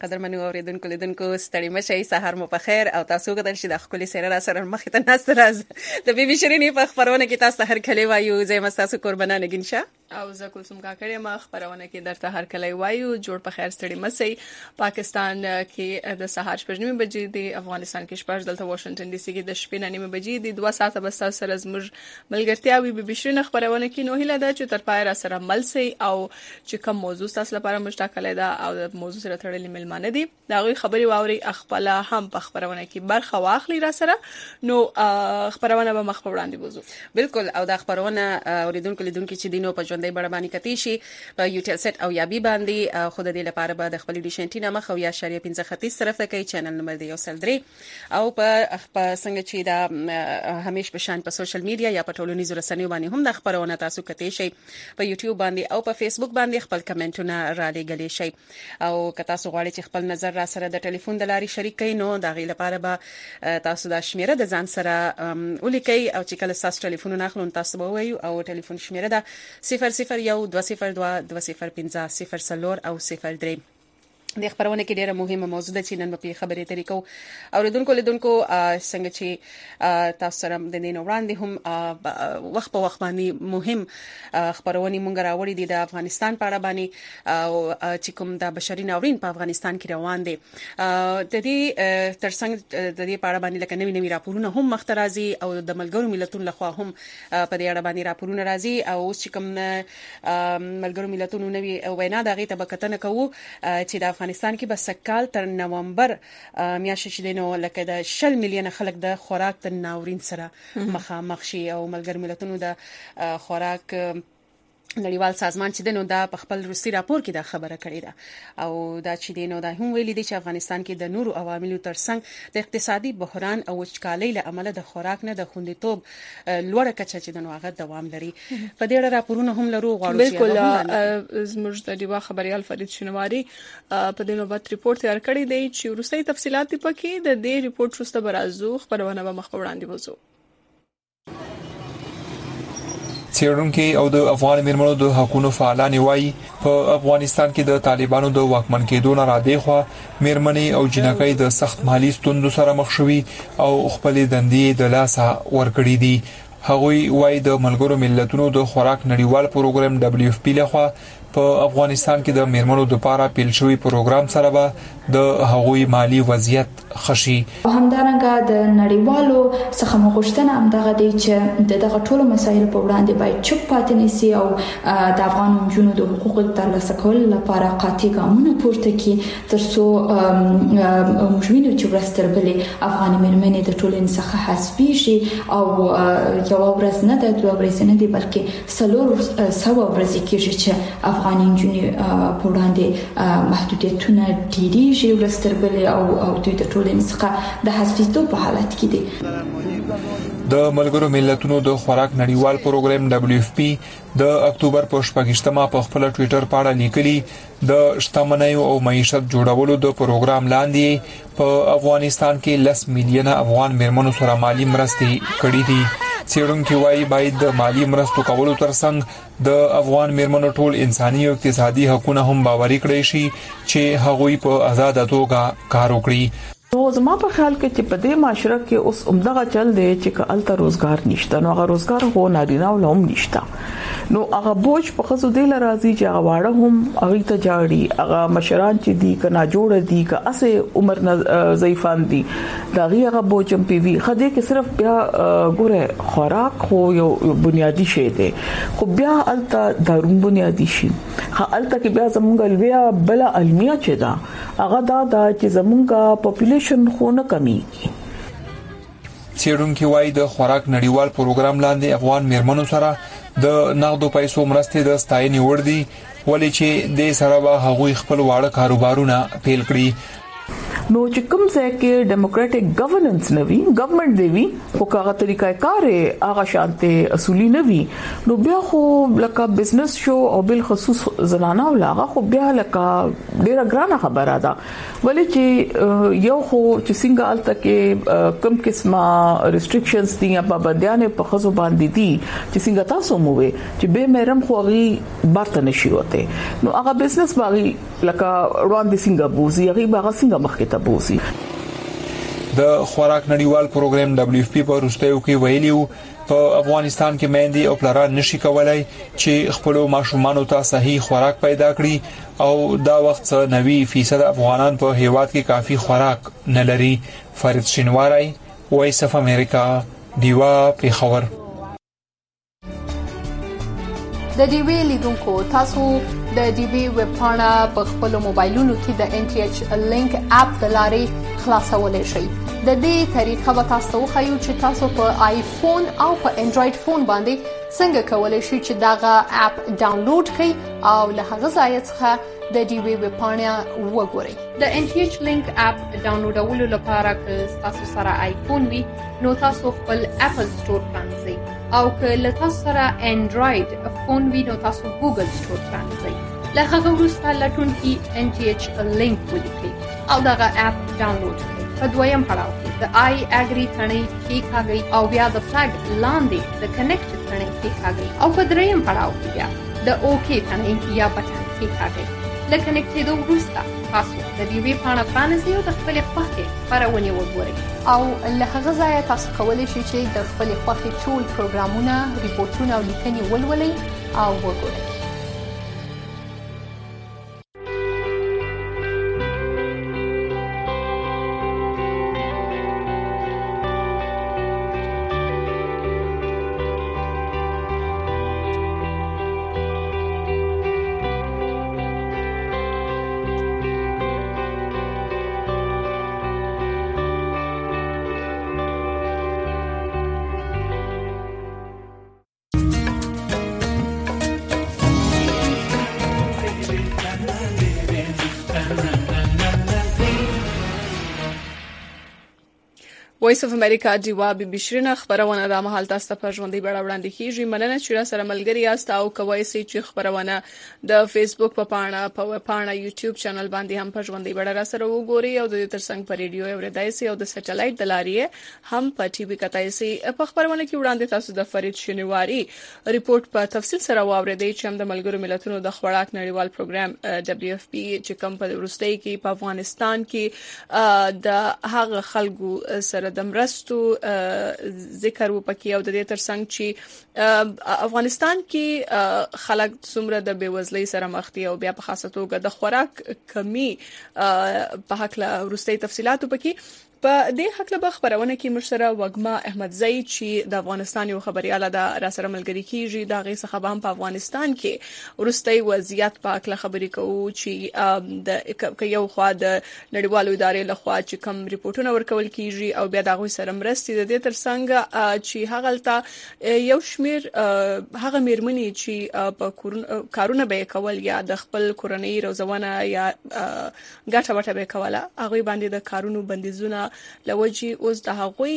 قدرمنو اوریدونکو لیدونکو ستړي مشي سحر مو په خیر او تاسو غوښتل شي د خپل سره را سره مخ ته ناست راز د بي بي شيريني په خبرونه کې تاسو هر کله وایو زه مستاسو قربانه نگینشه او زه کلثوم کاکړې ما خبرونه کې درته هر کله وایو جوړ په خیر ستړي مشي پاکستان کې د سحر 9 بجې دی افغانستان کې 8 دلته واشنگټن ډي سي کې د شپې 9 بجې دی 2 ساعته بس سره زموږ ملګرتیا وي بي بي شيريني خبرونه کې نو هیله ده چې تر پای را سره مل سي او چې کوم موضوع تاسو لپاره مشتاقله ده او د موضوع سره تړلې ملمانه دي دا غوي خبري واوري خپل هم په خبرونه کې برخه واخلي را سره نو خبرونه به مخ په وړاندې بوزو بالکل او دا خبرونه اوریدونکو لیدونکو چې دینو په ژوندۍ بڼه باندې کتی شي په یوټیل سیټ او یا بي باندې خود دې لپاره به د خپل ډیشنټینا مخ او یا شریعه 15 خطیز طرف ته کوي چینل نمبر دی 103 او په څنګه چې دا همیش په شان په سوشل میډیا یا په ټولنیزو رسنیو باندې هم د خبرونه تاسو کتی شي په یوټیوب باندې او په فیسبوک باندې خپل کمنټونه را لګلې شي او که تاسو غواړئ چې خپل نظر را سره د ټلیفون د لارې شریک کړئ نو دا غي لپاره به تاسو د شمیره د ځان سره ولیکئ او چې کله تاسو ټلیفون نه اخلون تاسو به وایو او ټلیفون شمیره ده 001 202 205 0 او 03 د خبرونه کې ډیره مهمه موضوع ده چې نن په خبرې طریقو اوریدونکو لیدونکو څنګه چې تاسو سره د دین وړاندې هم وخت په وخت باندې مهم خبرونه مونږ راوړي دي د افغانستان په اړه باندې او چې کوم د بشري ناورین په افغانستان کې روان دي د دې ترڅنګ د دې په اړه باندې لکه نوي راپورونه هم مخترازي او د ملګرو ملتونو لخوا هم په دې اړه باندې راپورونه راځي او چې کوم ملګرو ملتونو نوي وینا دغه ته بکتنه کوو چې د افغانستان کې به سکال تر نومبر میاشتې چې دینو لکه د 10 میلیون خلک د خوراک د ناورین سره مخامخ شي او ملګر ملتونو د خوراک نړیوال سازمان چې دنو دا په خپل روسي راپور کې دا خبره کړې ده او دا چې دینو دا هم ویلي دي چې افغانستان کې د نورو عواملو ترڅنګ د اقتصادي بحران او وچکالۍ له امله د خوراک نه د خوندیتوب لوړه کچه چې دنو هغه دوام لري په دې اړه راپورونه هم لرو غواړو چې بالکل زموږ د دیوا خبريال فرید شنواری په دې نوبت ریپورت تیار کړی دی چې روسي تفصيلات پکې د دې ریپورت وروسته برازو خبرونه به مخ وړاندې وځو څېړونکو او د افغان میرمنو د حقوقو فعالان وایي په افغانستان کې د طالبانو د واکمن کېدو نه را دی خو میرمنې او جنکۍ د سخت مالی ستونزو سره مخ شوي او خپل دندې د لاسه ورکړې دي هغوی وایي د ملګرو ملتونو د خوراک نړیوال پروګرام WFP لخوا په افغانستان کې د میرمنو لپاره پیل شوی پروګرام سره به د هغوی مالی وضعیت خشي همدارنګه د نړیوالو څخه مغشتنه هم دغه دی چې دغه ټولو مسایل په وړاندې باید چوپ پاتې نشي او د افغان نجونو د حقوقو ترلاسه کولو لپاره قاطع ګامونه پورته کړي ترڅو موږ وینو چې ورستربلې افغان میرمنې د ټولنې څخه حسابي شي او یو ورځ نه د دوه ورځې نه دی بلکې 300 ورځې کېږي چې افغان نجونې په وړاندې محدودیتونه ډېریږي ورستربلې او دوی د ټولنې څخه د حسابیتوب په حالت کې دي د ملګرو ملتونو د خوراک نړیوال پروګرام WFP د اکتوبر په 28مه په خپل ټوئیټر پاڼه لیکلي د شتمنۍ او معیشت جوړولو د پروګرام لاندې په افغانستان کې 10 میلیونه افغان میرمنو سره مالی مرستې کړې دي څېړونکو وايي باید د مالی مرستو کولو ترڅنګ د افغان میرمنو ټول انساني او اقتصادي حقوقونه هم باوري کړی شي چې هغوی په آزاد توګه کار وکړي نو زما په خیال کې چې په دې معاشره کې اوس عمدغه چل دی چې کالته روزګار نشته نو هغه روزګار هو نارینه ولوم نشته نو هغه بوج په خزو دی لرازي چې هغه واړه هم هغه ته جاړي هغه مشران چې دی کنا جوړ دي که اسه عمر ضعیفان دي دا هغه بوج هم پی وی خدای کې صرف بیا ګوره خوراک خو یو بنیادی شی دی خو بیا الته دارون بنیادی شي الته کې بیا زمونږ بیا بل علمیا چې دا هغه دا چې زمونږ پاپولیشن خو نه کمیږي څېړونکو وايي د خوراک نړیوال پروګرام لاندې افغان میرمنو سره د نغدو پیسو مرستې د ستاینې وړ دي ولې چې د سره به هغوی خپل واړه کاروبارونه پیل کړي نو چې کوم ځای کې ډیموکراټک ګورننس نه وي ګورنمنت دی وي او هغه طریقې کار هغه شانته اصولي نه وي نو بیا خو لکه بزنس شو او بل خصوص زنانه او لاغه خو بیا لکه ډیره ګرانه خبره ده ولې چې یو خو چې څنګه الته کې کم قسمه ریستریکشنز دي یا پابندیاں په خصوص باندې دي چې څنګه تاسو مو وي چې به مېرم خو غي برته نشي وته نو هغه بزنس باغی لکه روان دي څنګه بوزي هغه باغ څنګه مخکې ته بوزي د خوراک نړیوال پروګرام WFP په وروستیو کې ویلیو په افغانستان کې مېندې او پلران نشي کولای چې خپل ماشومان ته صحیح خوراک پیدا کړي او دا وخت 90% افغانان په هیواد کې کافي خوراک نه لري. فرید شینواری، وایس اف امریکا، دیوا پیښور. د ډیوی لیدونکو تاسو د ډیوی ویب پاڼه په خپل موبایلونو کې د NTH لینک اپ د لارې خلاصولای شئ. د دې طریقه به تاسو خو چې تاسو په آیفون او په انډراید فون باندې څنګه کولای شئ چې داغه اپ ډاونلوډ کړئ او له هغه ځای څخه د ډیوی ویب پاڼه وګورئ. د NTH لینک اپ ډاونلوډولو لپاره که تاسو سره آیفون وي نو تاسو خپل اپل سٹور پرانځئ او که له تاسو سره انډراید فون وي نو تاسو ګوګل سٹور پرانځئ. له هغه وروسته لټون کې NTH لینک ولیکئ او دغه اپ ډاونلوډ کړئ. په دویم پړاو کې د آی اګری ثنې کېکاږئ او بیا د فلګ لاندې د کنیکټ ثنې کېکاږئ او په دریم پړاو کې بیا د اوکی ثنې یا بټن کېکاږئ. له کنیکټېدو وروسته تاسو د ډیوی پاڼه پرانیزئ او د خپلې خوښې خپرونې وګورئ او له هغه ځایه تاسو کولی شئ چې د خپلې خوښې ټول پروګرامونه، ریپورټونه او لیکنې ولولئ او وګورئ. وایس اف امریکا دیوا بي بي شرینه خبرونه د مهال تاسو په ژوندۍ بڼه وړاندې کیږي. مننه چې را سره ملګری یاست او کوي چې خبرونه د فیسبوک په پاڼه په ویب پاڼه یوټیوب چینل باندې هم په ژوندۍ بڼه را سره وګورئ او د ترڅنګ په ریډیو اوریدای سي او د سټلایټ د لارې هم په ټي وي کتای سي. په خبرونه کې وړاندې تاسو د فرید شینواری ریپورت په تفصیل سره واوریدئ چې هم د ملګرو ملتونو د خوراک نړیوال پروګرام WFP چې کوم په وروستۍ کې په افغانستان کې د هغه خلکو سره د مرستو ذکر وکړي او د دې ترڅنګ چې افغانستان کې خلک څومره د بیوزلۍ سره مخ دي او بیا په خاصه توګه د خوراک کمی په حق له وروستۍ تفصيلات وکړي. په دې حق له خبرونه کې مشره وګما احمدزئی چې د افغانستان یو خبرياله د را سره ملګری کیږي دا غي څخه هم په افغانستان کې ورستۍ وضعیت په اړه خبرې کوو چې د یو خوا د نړیوالو ادارې له خوا چې کوم ریپورتونه ورکول کیږي او بیا د غوي سره مرستې د دې ترڅنګ چې هغه یو شمیر هغه میرمنې چې په کارونه به کول یا د خپل کورنۍ روزونه یا ګټه وټه به کوله هغه باندې د کارونو بندیزونه لوجي اوس د هغوی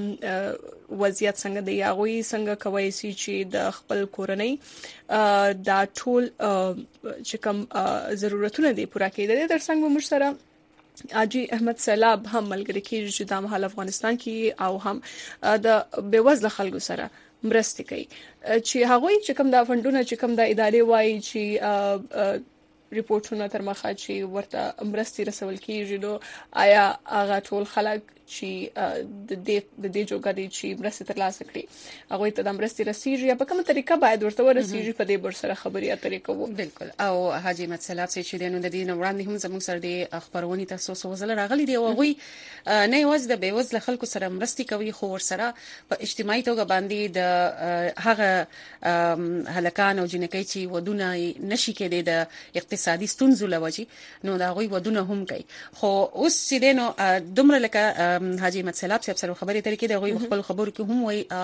وضعیت څنګه دی هغوی څنګه کوي چې د خپل کورنۍ دا ټول چې کوم ضرورتونه دي پوره کړي. د ترڅنګ موږ سره اجي احمد سیلاب هم ملګری کیږي چې د مهال افغانستان کې او هم د بیوزله خلکو سره مرسته کوي چې هغوی چې کوم د فندونه چې کوم د ادارې وایي چې ریپورتونه تر مخه چې ورته مرستي رسول کیږي نو آیا هغه ټول خلک چې د دې جوګه دي چې مرستي ترلاسه کړي هغه ته د مرستي رسیږي یا په کومه طریقه باید ورته ورسیږي په دې بر سره خبري اترې کوو. بالکل او حاجی متسلات چې د دې وړاندې هم زموږ سره د خبرونې تاسو وزل راغلي دی او هغه نه یوازې د بیوزله خلکو سره مرستي کوي خو ور سره په اجتماعي توګه باندې د هغه هلکان او جنکۍ چې ودونه نشي کېدي د اقتصادي ستونزو لوجي نو دا غوي ودونه هم کوي خو اوس چې دینو دومره لکه حاجی متسلاب صاحب سره خبرې ترې کې د غوي خپل خبرو کې هم وای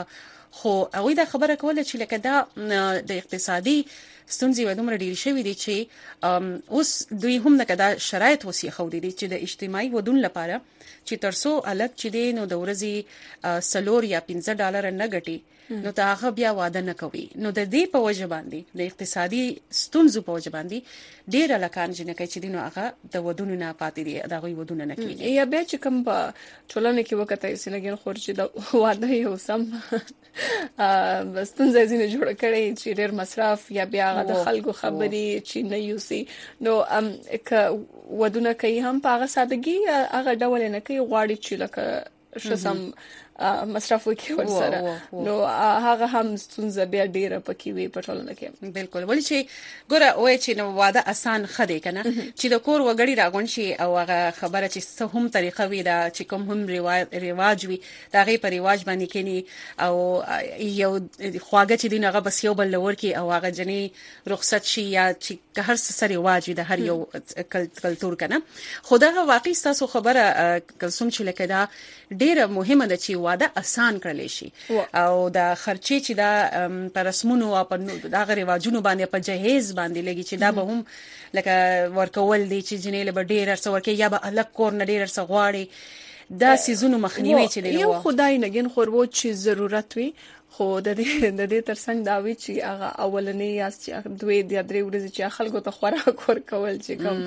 خو هغه دا خبره کوله چې لکه دا د اقتصادي ستونزې ودومره ډېر شوې دي چې اوس دوی هم نه کدا شرایط وسیه خو دي چې د اجتماعي ودون لپاره چې ترسو الګ چې دي نو د ورځي $4 یا $15 نه ګټي نو ته هغه بیا واده نه کوي نو د دې په وجه باندې د اقتصادي ستونزو په وجه باندې ډېر لکان چې نه کوي چې دینو هغه د ودونو نه پاتې دي دا غوي ودونه نه کوي یا به چې کوم په ټولنه کې وکړای چې لګین خورچې د واده یو سم ستونزې زینه جوړ کړي چې ډېر مصرف یا بیا هغه د خلکو خبري چې نه یوسي نو ودونه کوي هم په هغه سادهګي هغه ډول نه کوي غواړي چې لکه شسم مصرف وکړي ورسره نو هغه هم ستونزه بیا ډیره پکې وي په ټولنه کې بالکل ولې چې ګوره وای چې نو واده آسان خدي کنه چې د کور وګړي راغون شي او هغه خبره چې څه هم طریقه وي دا چې کوم هم رواج وي دا غي په رواج باندې کېنی او یو خواږه چې دینه بس یو بل لور کې او هغه جنې رخصت شي یا چې هر څه رواج د هر یو کلتور کنه خدای واقعي تاسو خبره کلسوم چې لکه دا ډیره مهمه ده چې واده آسان کړل شي او دا خرچي چې دا پر رسمونو او په دا رواجونو باندې په جهیز باندې لګي چې دا به هم لکه ورکول دي چې جنې له ډیر څه ورکه یا به الګ کور نه ډیر څه غواړي دا سيزونو مخنیوي چې دی یو خدای نګین خورو چې ضرورت وي خو د دې ترڅنګ دا وی چې هغه اولنې یا چې دوی د درې ورځې چې خلکو ته خوراک ورکول چې کوم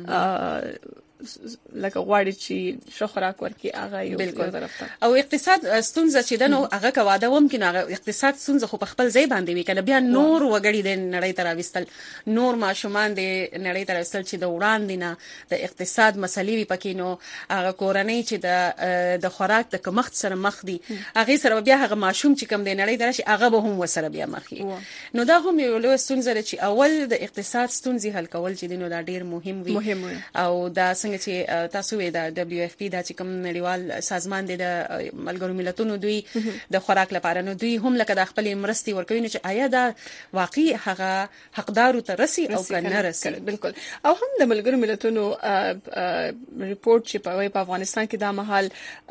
لکه غواړي چې شو خوراک ورکي هغه یو طرف ته او اقتصاد ستونزه چې دنو هغه کواده وم کې هغه اقتصاد ستونزه خو په خپل ځای باندې وی کنه بیا نور وګړي د نړۍ تر اوستل نور ماشومان د نړۍ تر اوستل چې د وړاندې نه د اقتصاد مسلې وی پکې نو هغه کورنۍ چې د خوراک د کمښت سره مخ دي هغه سره بیا هغه ماشوم چې کم د نړۍ درشي هغه به هم وسره بیا مخې نو دا هم یو لوی ستونزه چې اول د اقتصاد ستونزې حل کول چې دینو دا ډیر مهم وي او دا څنګه چې تاسو وې دا WFP دا چې کوم نړیوال سازمان دی د ملګرو ملتونو دوی د خوراک لپاره نو دوی هم لکه د خپل مرستي ورکوي چې آیا دا واقعي هغه حقدارو ته رسي او کنه رسي بالکل او هم د ملګرو ملتونو ریپورت چې په افغانستان کې دا مهال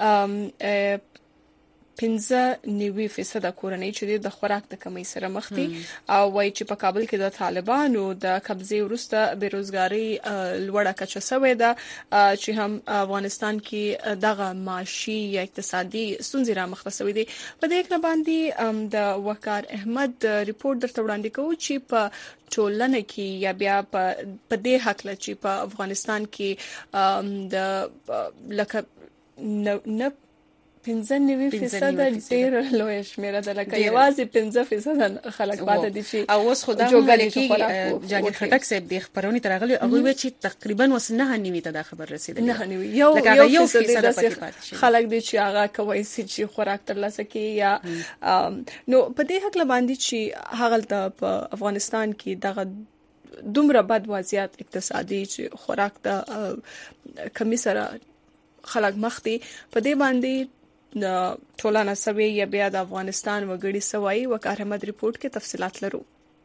95% کورنۍ چې د خوراک د کمی سره مخ دي او وایي چې په کابل کې د طالبانو د قبضې وروسته بیروزګاری لوړه کچه شوې ده چې هم افغانستان کې دغه معاشي یا اقتصادي ستونزې را مخ شوې دي په دې کې باندې د وقار احمد ریپورت درته وړاندې کوي چې په ټولنه کې یا بیا په دې حق لري چې په افغانستان کې د لکه نه 95% ډیر لوی شمیره ده لکه یوازې 5% خلک پاتې دي چې او اوس خدای کې جاني خټک صاحب د خبرونې ترغلي هغه وی چې تقریبا وسنه نیوي ته دا خبر رسیدلی نه نیوي یو خلک دي چې هغه کوي چې خوراک ترلاسه کوي یا نو په دې حق باندې چې هغه په افغانستان کې دغه دومره بد وضعیت اقتصادي چې خوراک د کمی سره خلک مخ دي په دې باندې د ټولنه سوي یا بیا د افغانستان وګړي سوي وقار احمد ریپورت کې تفصيلات لرو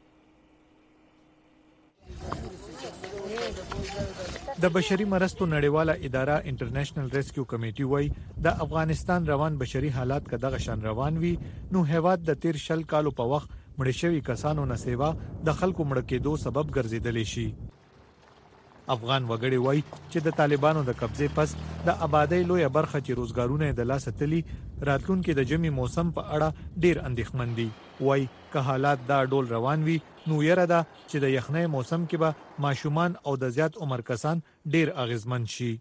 د بشري مرستو نړیواله اداره انټرنیشنل ریسکیو کمیټي وايي د افغانستان روان بشري حالات کداغه شان روان وي نو هیواد د 13 کالو په وخت مړ شوی کسانو نه سیوا د خلکو مړ کېدو سبب ګرځیدلی شي افغان وګړي وای چې د طالبانو د قبضې پس د آبادی لویه برخه چې روزګارونه د لاسه تلي راتلونکو د جمی موسم په اړه ډیر اندېښمن دي وای که حالات دا ډول روان وي نو یره ده چې د یخنۍ موسم کې به ماشومان او د زیات عمر کسان ډیر اغیزمن شي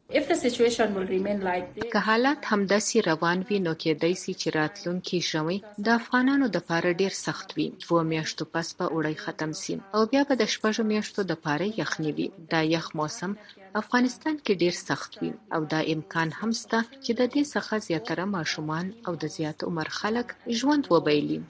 که حالات همداسي روان وي نو کېدای شي چې راتلونکي ژمي د افغانانو د پاره ډیر سخت وي 2 میاشتو پس به وړي ختم شي او بیا به د 6 میاشتو د پاره یخني وي دا یخ موسم افغانستان کې ډیر سخت وي او دا امکان هم شته چې د دې څخه زیاتره ماشومان او د زیات عمر خلک ژوند وبایلي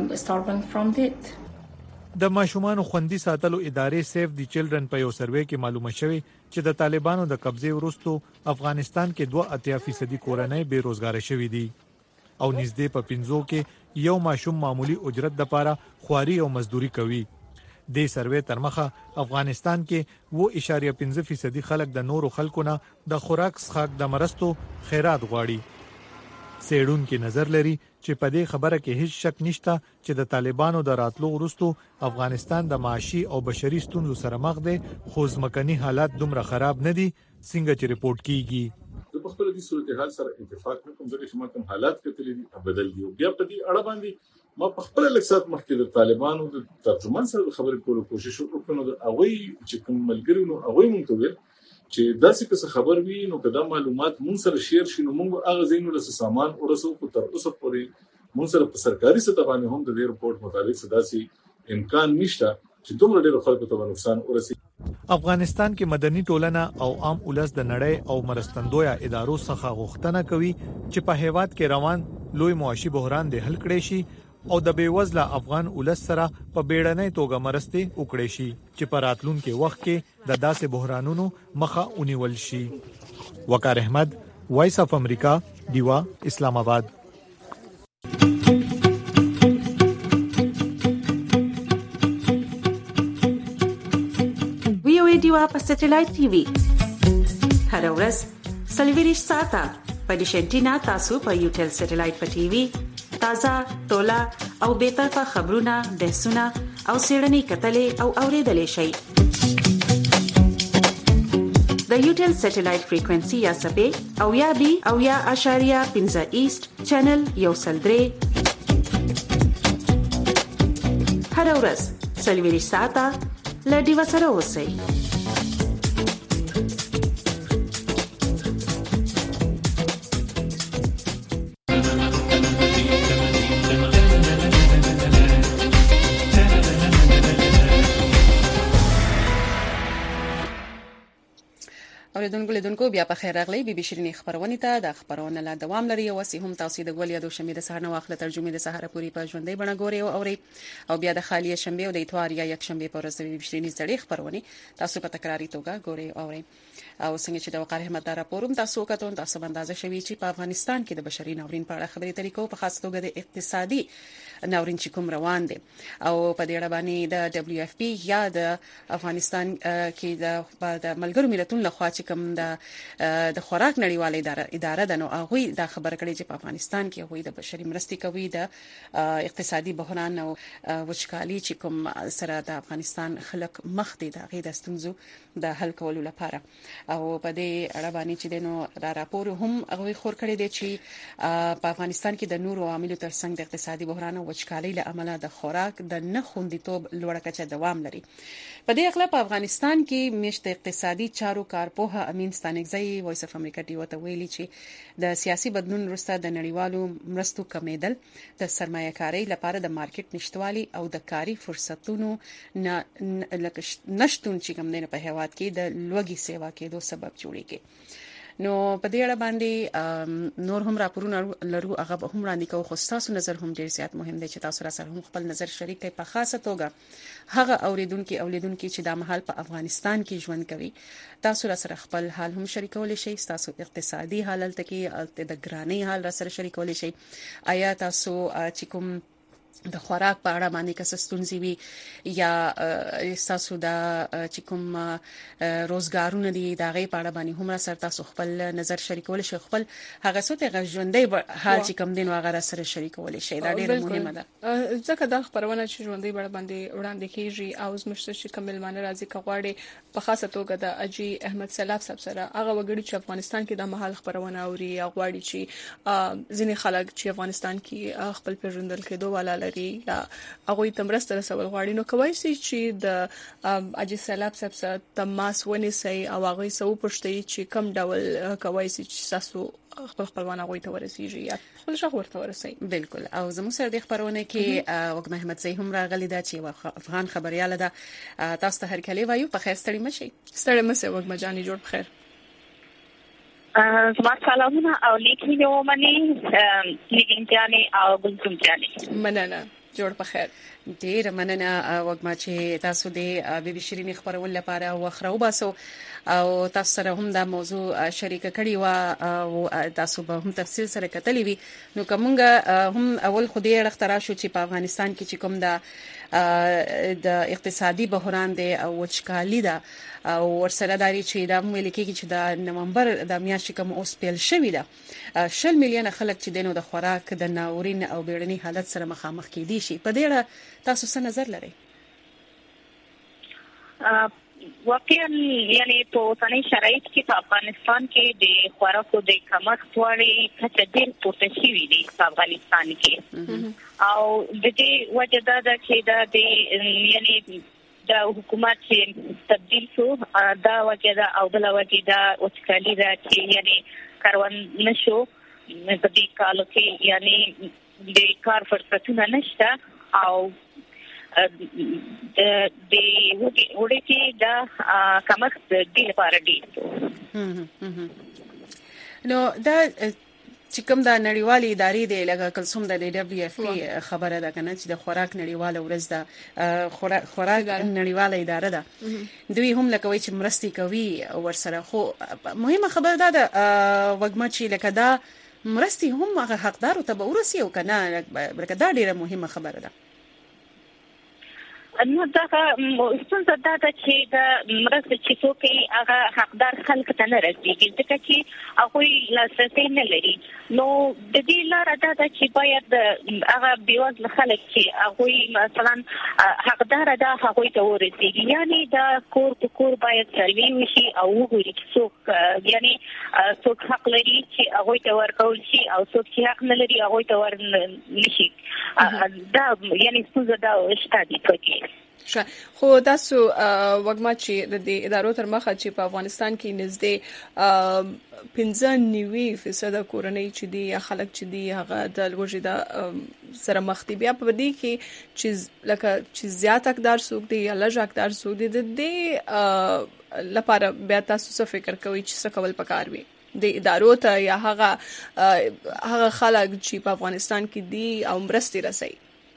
د ماشومان خوندي ساتلو ادارې سیف دی چلډرن په یو سروې کې معلومه شوې چې د طالبانو د قبضې وروسته افغانستان کې 2.8% کورنۍ بیروزګار شوې دي او نږدې په 15 کې یو ماشوم معمولی اجرت د پاره خواري او مزدوري کوي د سروې تر مخه افغانستان کې 2.5% خلک د نورو خلکو نه د خوراک څخه د مرستو خیرات غواړي سیډونکو نظر لري چې په دې خبره کې هیڅ شک نشته چې د طالبانو د راتلو وروسته افغانستان د معاشي او بشري ستونزو سره مخ دی، خو ځمکني حالات دومره خراب نه دي څنګه چې رپورت کیږي. د خپل د صورتحال سره اتفاق نه کوم ځکه چې ما کوم حالات کتلې بدل دي. بیا په دې اړه باندې ما په خپل لکسات مخکې د طالبانو د ترجمان سره خبرې کولو کوشش وکړم. نو هغه چې کوم ملګری نو هغه مونږ ته ویل چې داسې څه خبر وي نو کدا معلومات مونږ سره شیر شي نو مونږ هغه زینو له سامان ورسو په تر اوسه پورې مونږ سره په سرکاري سطح باندې هم د دې رپورت مطابق داسې امکان نشته چې دومره ډېر خلکو ته نقصان ورسي. افغانستان کې مدني ټولنه او عام ولس د نړۍ او مرستندویا ادارو څخه غوښتنه کوي چې په هیواد کې روان لوی معاشي بحران د حل کړي شي او د بیوزله افغان ولس سره په بیړنۍ توګه مرستې وکړي شي چې په راتلونکي وخت کې د داسې بحرانونو مخه ونیول شي. وقار احمد، وایس اف امریکا، دیوا، اسلام آباد. دیوا په سټلایټ ټي وي هر ورځ 24 ساعته په ډیشنټینا تاسو په یوټل سټلایټ په ټي وي تازه ټولا او به طرفه خبرونه بحثونه او سیړنی کتلې او اوریدلې شي. د یوټل سټلایټ فریکوئنسي یا سپې او یا بي او یا اشاریه 15 ایست چینل یو سلدري هر ورځ 24 ساعته لدی وسره اوسئ. اوریدونکو بیا په خیر راغلی بي بي شيرين خبرونه ته د خبرونه لا دوام لري او هم تاسو د ګول یادو شمې د سهار نو واخله ترجمه د سهار پوری په ژوندۍ بڼه ګوري او بیا د خالی شنبه او د اتوار یا یک شنبه پر ورځ د بي بي شيرين زړې خبرونه تاسو په تکراری توګه ګوري او څنګه چې د وقار احمد دار راپورم تاسو کتون تاسو باندې شوي چې په افغانستان کې د بشري ناورین په اړه خبرې طریقو په خاص توګه د اقتصادي ناورین چې کوم روان دي او په دې اړه باندې د دبليو اف پی یا د افغانستان کې د ملګرو ملتونو لخوا چې کوم د خوراک نړیواله اداره د نو هغه د خبر کړي چې په افغانستان کې هغه د بشري مرستې کوي د اقتصادي بحران او وچکالي چې کوم سره د افغانستان خلک مخ دي د غي د ستونزو د حل کولو لپاره او په دې اړه باندې چې د نو راپور هم هغه خور کړي دي چې په افغانستان کې د نورو عواملو ترڅنګ د اقتصادي بحران او وچکالي له امله د خوراک د نه خوندیتوب لوړه کچه دوام لري. په دې اړه په افغانستان کې مشت اقتصادي چارو کارپوه امین ستانګزی وایس اف امریکا ډیو ته ویلي چې د سیاسي بدلون وروسته د نړیوالو مرستو کمیدل د سرمایه‌کارۍ لپاره د مارکیټ نشټوالي او د کاري فرصتونو نشټون چې کوم نه په هیواد کې د لوګي سیوا کېدو سبب جوړیږي. نو په دې اړه باندې نور هم راپورونه لرو هغه هم وړاندې کوو خو تاسو نظر هم ډیر زیات مهم دی چې تاسو را سره هم خپل نظر شریک کړئ په خاصه توګه هغه اوریدونکو چې د محل په افغانستان کې ژوند کوي تاسو را سره خپل حال هم شریکول شي تاسو اقتصادي حالت کې د ګرانۍ حال را سره شریکول شي آیا تاسو چې کوم د خوراک په اړه باندې کسستونزي وي یا تاسو د چې کوم روزګارونه دي دا غي په اړه باندې هم سره تاسو خپل نظر شریکول شي خپل هغه څه ته ژوندۍ حال چې کوم دین واغره سره شریکول شي دا ډیره مهمه ده ځکه دا خبرونه چې ژوندۍ باندې وړاندې کیږي او زموږ چې کمل معنی راځي کغواړي په خاصه توګه د اجي احمد سلاف صاحب سره هغه وګړي چې افغانستان کې د محل خبرونه اوري غواړي چې ځینې خلک چې افغانستان کې خپل پیژندل کېدو والا یا هغه تمرسته رسول غواړي نو کوي چې د اجي سلاب سبسه تماس ونی سي او هغه سو پښتي چې کم ډول کوي چې تاسو خپلوان هغه ته ورسیږي یا خپل شخص ورته ورسي. بالکل او زموږ سره د خبرونه کې وګ محمد زئی هم راغلی دا چې افغان خبرياله ده تاسو ته هر کله وایو په خیر ستړي مشي وګ مجاني جوړ بخیر زما سلامونه او لیکي نو منی لیکن جاني او بلتم جاني مننه جوړ په خیر ډیر مننه وګما چې تاسو د بي بي شيرين خبرول لپاره وخرو باسو او تاسو سره هم دا موضوع شریک کړی و او تاسو به هم تفصیل سره کتلی وي نو کومګه هم اول خو دې اختراع شو چې په افغانستان کې چې کوم د اقتصادي بحران دی او وچکالي ده او ورسره داري چې دا ویل کېږي چې د نومبر د میاشتې کوم اوس پیل شوې ده 10 میلیونه خلک چې دینو د خوراک د ناورین او بیړني حالت سره مخامخ کېدي شي په دې اړه تاسو څه نظر لرئ؟ واقعا یعنی په اوسنۍ شرایط کې په افغانستان کې د خوراکو د کمښت وړي کچه ډېر پورته شوې دي په افغانستان کې او د دې وجه دا ده چې د یعنی د حکومت چې تبدیل شو دا وجه ده او بل وجه ده وچکالي ده چې یعنی کاروان نشو په دې کال کې یعنی د کار فرصتونه نشته او د وړي کې دا کمښت د لپاره دی نو دا چې کوم د نړیوالې ادارې د لګا کلسوم د WFP خبره ده کنه چې د خوراک نړیواله ورځ ده خوراک نړیواله اداره ده دوی هم لکه چې مرستي کوي ورسره خو مهمه خبره ده وګما چې لکه دا مرستي هم هغه حقدار ته به ورسي او کنه لکه دا ډیره مهمه خبره ده نو دا څنګه دا چې دا مرسته چې څوک هغه حقدار خلک ته نه رسیږي ځکه چې هغه لاسرسي نه لري نو د دې لاره دا چې باید هغه بیوزل خلک چې هغه مثلا حقدار ده هغه ته ورسیږي یعنی دا کور باید سروي وشي او وګوري چې څوک یعنی څوک حق لري چې هغه ته ورکول شي او څوک چې حق نه لري هغه ته ورنشي دا یعنی څه دا شته پکې خو تاسو وګما چې د ادارو تر مخه چې په افغانستان کې نږدې 95% کورنۍ چې دی یا خلک چې دی هغه د وجوده سره مخ دي بیا په دې کې چې لکه چې زیات حقدار څوک دی یا لږ حقدار څوک دی د دې لپاره بیا تاسو څه فکر کوئ چې څه کول پکار وي د ادارو ته یا هغه خلک چې په افغانستان کې دی او مرستي رسي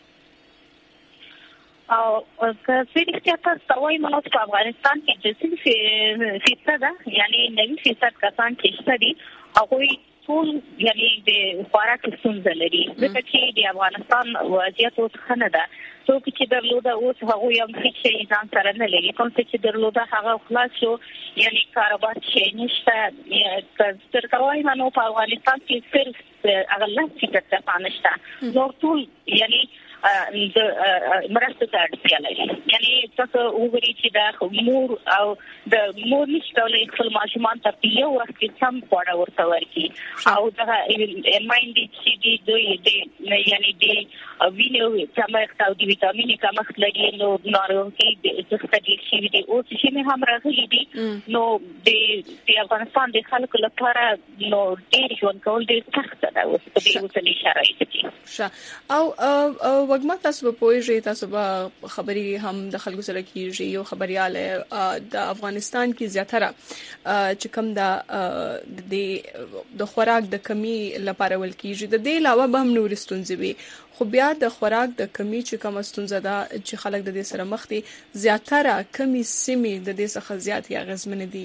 او که څه تاسو وایي نو په افغانستان کې چې فیصد یعنی 90% کسان چې شته دي هغه ټول یعنی د خوراک ستونزه لري ځکه چې د افغانستان وضعیت اوس ښه نه ده څوک چې درلوده اوس هغه یو هیڅ شي ځان سره نه لري کوم چې درلوده هغه خلاص شو یعنی کاروبار شي نشته تر کومه نو په افغانستان کې صرف هغه لاسي ته نشته نو ټول یعنی د مرسته ته اړتیا لري یعنی تاسو وګورئ چې دا مور او د مور نشټولې خپل ماشومان ته په یو وخت کې سم پوره ورته ورکړي او دا مایندې چې دوی یعنی د وینو کمښت او د ویټامین کمښت لري نو ناروغي د څخه شي دي او چې نه هم راغلي دي نو د افغانستان د خلکو لپاره نو ډېر ژوند کول ډېر سخت ده اوس په دې وسلې شرایط کې او وګما تاسو په پوهیږئ تاسو به خبري هم د خلکو سره کیږي یو خبريال د افغانستان کې زیاتره چې کوم د خوراک د کمی لپاره ول کیږي د دې علاوه به هم نور ستونزې وي خو بیا د خوراک د کمی چې کوم ستونزه ده چې خلک د دې سره مخ دي زیاتره کمی سیمې د دې څخه زیات یا غزمن دي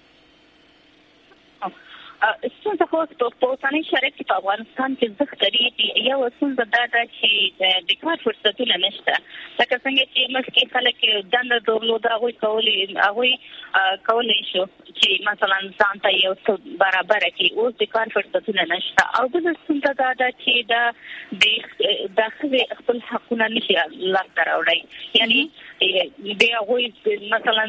څنګه په اوسنۍ شرایط کې په افغانستان کې زغتري یو څنګه دا چې د کار فرصتونه نشته لکه څنګه چې مخکې خلک دنده درلوده هغه کولای شو چې مثلا ځان ته یو څه برابر کړي اوس د کار فرصتونه نشته او د څنګه دا چې د داخلي خپل حقوقونه نشي لاسته راوړي یعنی د هغه مثلا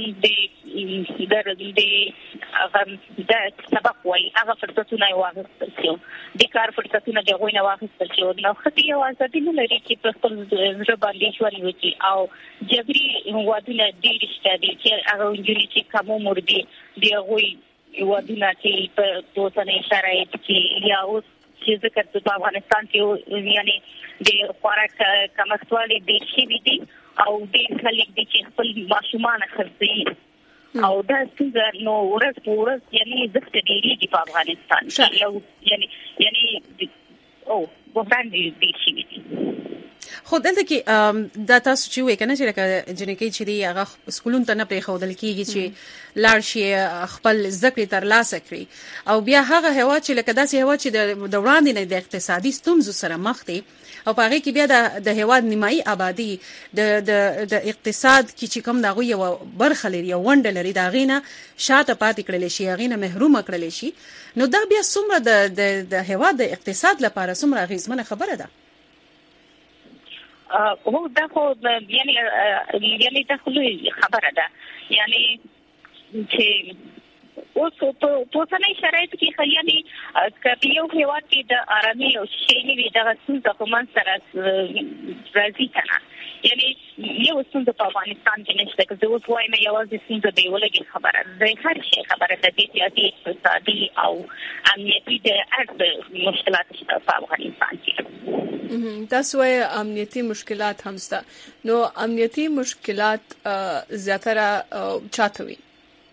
د سبق وای هغه فرصتونه واغستل شو د کار فرصتونه د غوښنه واغستل شو نو خطي یو ازادي نه لري چې په خپل ژبه باندې شوړي وي او جبري وادونه ډیر شته دي چې هغه انجلي چې کوم مردي دی هغه وادونه چې په اوسنۍ شرایط کې یا اوس چې ذکر په افغانستان کې یعنی د خوراک کمښت ډیر شي دي او ډیر خلک دي چې خپل ماشومان خرڅي او دا څنګه نو ورځ یعنی زخت ډیری په افغانستان کې یو یعنی او بحران دې شي خو دلته کې دا تاسو چې وې کنه چې لکه جنکی چې دی هغه سکولون ته نه پرې خودل کیږي چې لاړ شي خپل ذکر تر لاسه کړی او بیا هغه هوا چې لکه داسې هوا چې د وړاندې نه د اقتصادي ستونزو سره مخ دي او پاره کې بیا د هوا نیمایي آبادی د اقتصاد کې چې کوم دغه یو برخه لري او ونډه لري دا غینه شاته پاتې کړل شي غینه محروم کړل شي نو دا بیا څومره د هوا د اقتصاد لپاره څومره غیزمنه خبره ده هو دا خو یعنی دا خو خبره ده یعنی چې اوس په اوسنۍ شرایط کې خیالي کپی یو هیواد کې د آرامي او شینی وی دغه څه په من سره راځي کنه یعنی یو څه په افغانستان کې نشته که زه اوس وایم یو څه د دیولګي خبره ده هر شي خبره ده د سیاسي اقتصادي او امنیتي د اړ مشکلات شته په افغانستان کې تاسو یې امنیتي مشکلات هم شته نو امنیتي مشکلات زیاتره چاته وي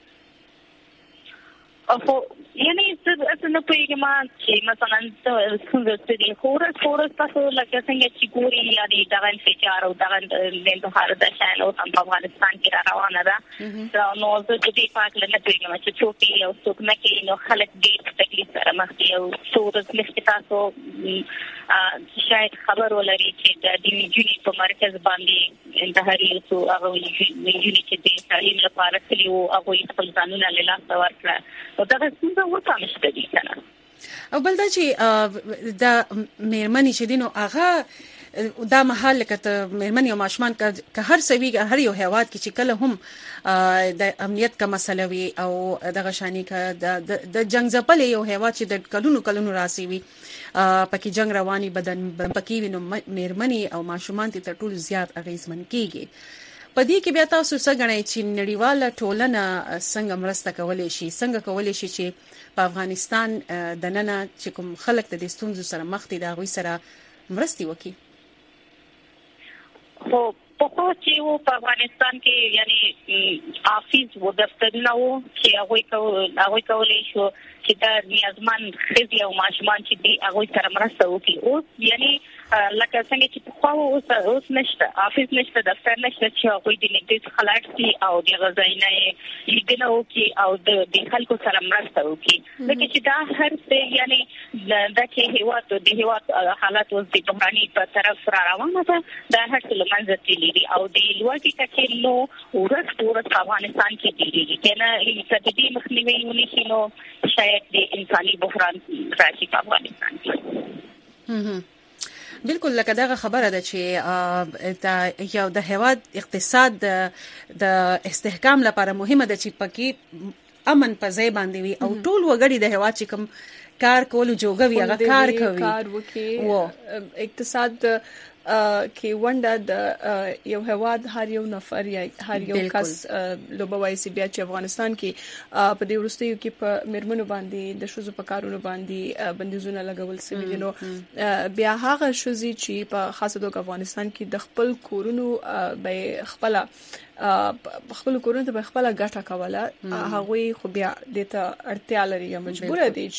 خو یعنی څه نه پیږم چې مثلا څنګه دې خورس تاسو لکه څنګه چې ګوري یا دې دغه انفجار او دغه د انتحار د شان او په افغانستان کې روانه ده نو زه دې پاک نه پیږم چې څوک یو څوک نه کې نو خلک دې تکلیف سره مخ دي او څورس مخکې تاسو شاید خبر ولري چې د دې جونی په مرکز باندې انتحاري او هغه جونی چې د تعلیم لپاره کلیو هغه خپل قانون له لاس ورکړه او دا څنګه وته نشته دي کنه او بل دا چې دا مېرمنې چې دینو هغه دا محل کته مېرمنې او ماشومان که هر سوي هر یو هیواد کې چې کله هم د امنیت کا مسله وي او دغه شانی کا د جنگ ځپل یو هیواد چې د کلونو راسي وي پکې جنگ رواني بدن پکې وینو مېرمنې او ماشومان ته ټول زیات اغیزمن کیږي پدې کې بیا تاسو څنګه غنئ چې نړیواله ټولنه څنګه مرسته کولای شي چې په افغانستان د نن چې کوم خلک د ستونزو سره مخ دي دا غوي سره مرستي وکړي خو په چې په افغانستان کې یعنی افیس و دفترونه و چې هغه کولای شو چې دا نیازمن خزي او ماشومان چې دی هغه سره مرسته وکړي او یعنی لکه څنګه چې په خو اوس نشته افیس نشته دفتر نشته چې هغه د نږدې خلاص شي او د غزاینه لیدنه وکړي او د خلکو سره مرسته وکړي لکه چې دا هر څه یعنی د کې هیواد حالات اوس د بحراني په طرف را روانه ده دا هر څه لمنځه تللی او د لوړتي کچې نو ورځ په افغانستان کې دیږي کنه چې د دې مخنیوي ونشي نو شاید د انساني بحران راشي په افغانستان کې بالکل لکه دغه خبره ده چې یو د هیواد اقتصاد د استحکام لپاره مهمه ده چې پکې امن په ځای باندې وي او ټول وګړي د هیواد چې کوم کار کولو جوګوي هغه کار کوي اقتصاد کې ونډه د یو هواد هر یو نفر یا هر یو کس لوبوي سي بیا چې افغانستان کې په دې ورستیو کې په مرمنو باندې د شوزو په کارونو باندې بندیزونه لګول سوي دي نو بیا هغه شوزي چې په خاصه توګه افغانستان کې د خپل کورونو به خپل کورونو ته خپل ګټه کوله هغه خو بیا د ته اړتیا لري یا مجبور دي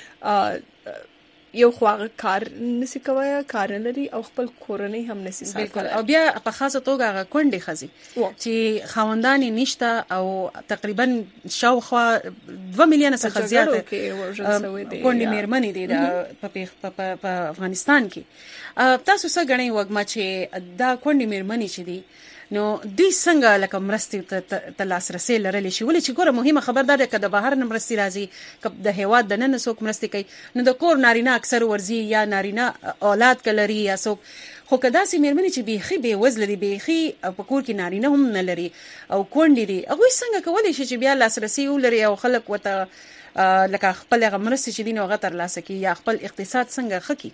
چې یو خواغه کار نسی کوي کار لري او خپل کورنۍ هم نسی ساتي او بیا په خاصه توګه کونډې خزي چې خاوندانی نشته او تقریبا شاوخوا 2 میلیون څخه زیات کونډې مېرمنې دي په افغانستان کې تاسو څنګه غنئ وګما چې دا کونډې مېرمنې چې دي نو دوی څنګه لکه مرستې ته لاسرسي لرلی شي ولې چې ګوره مهمه خبردار ده کده بهر نه مرستې راځي کله د هیواد د نن څوک مرستې کوي نو د کور نارینه اکثر ورزي یا نارینه اولاد کلري یا څوک خو کدا سي مېرمنې چې بيخي به وزل دي بيخي په کور کې نارینه هم نه لري او کونډې دي هغه څنګه کولای شي چې بیا لاسرسي ولري او خلک وته لکه خپل مرستې چې دین او غتر لاسه کی یا خپل اقتصاد څنګه خکي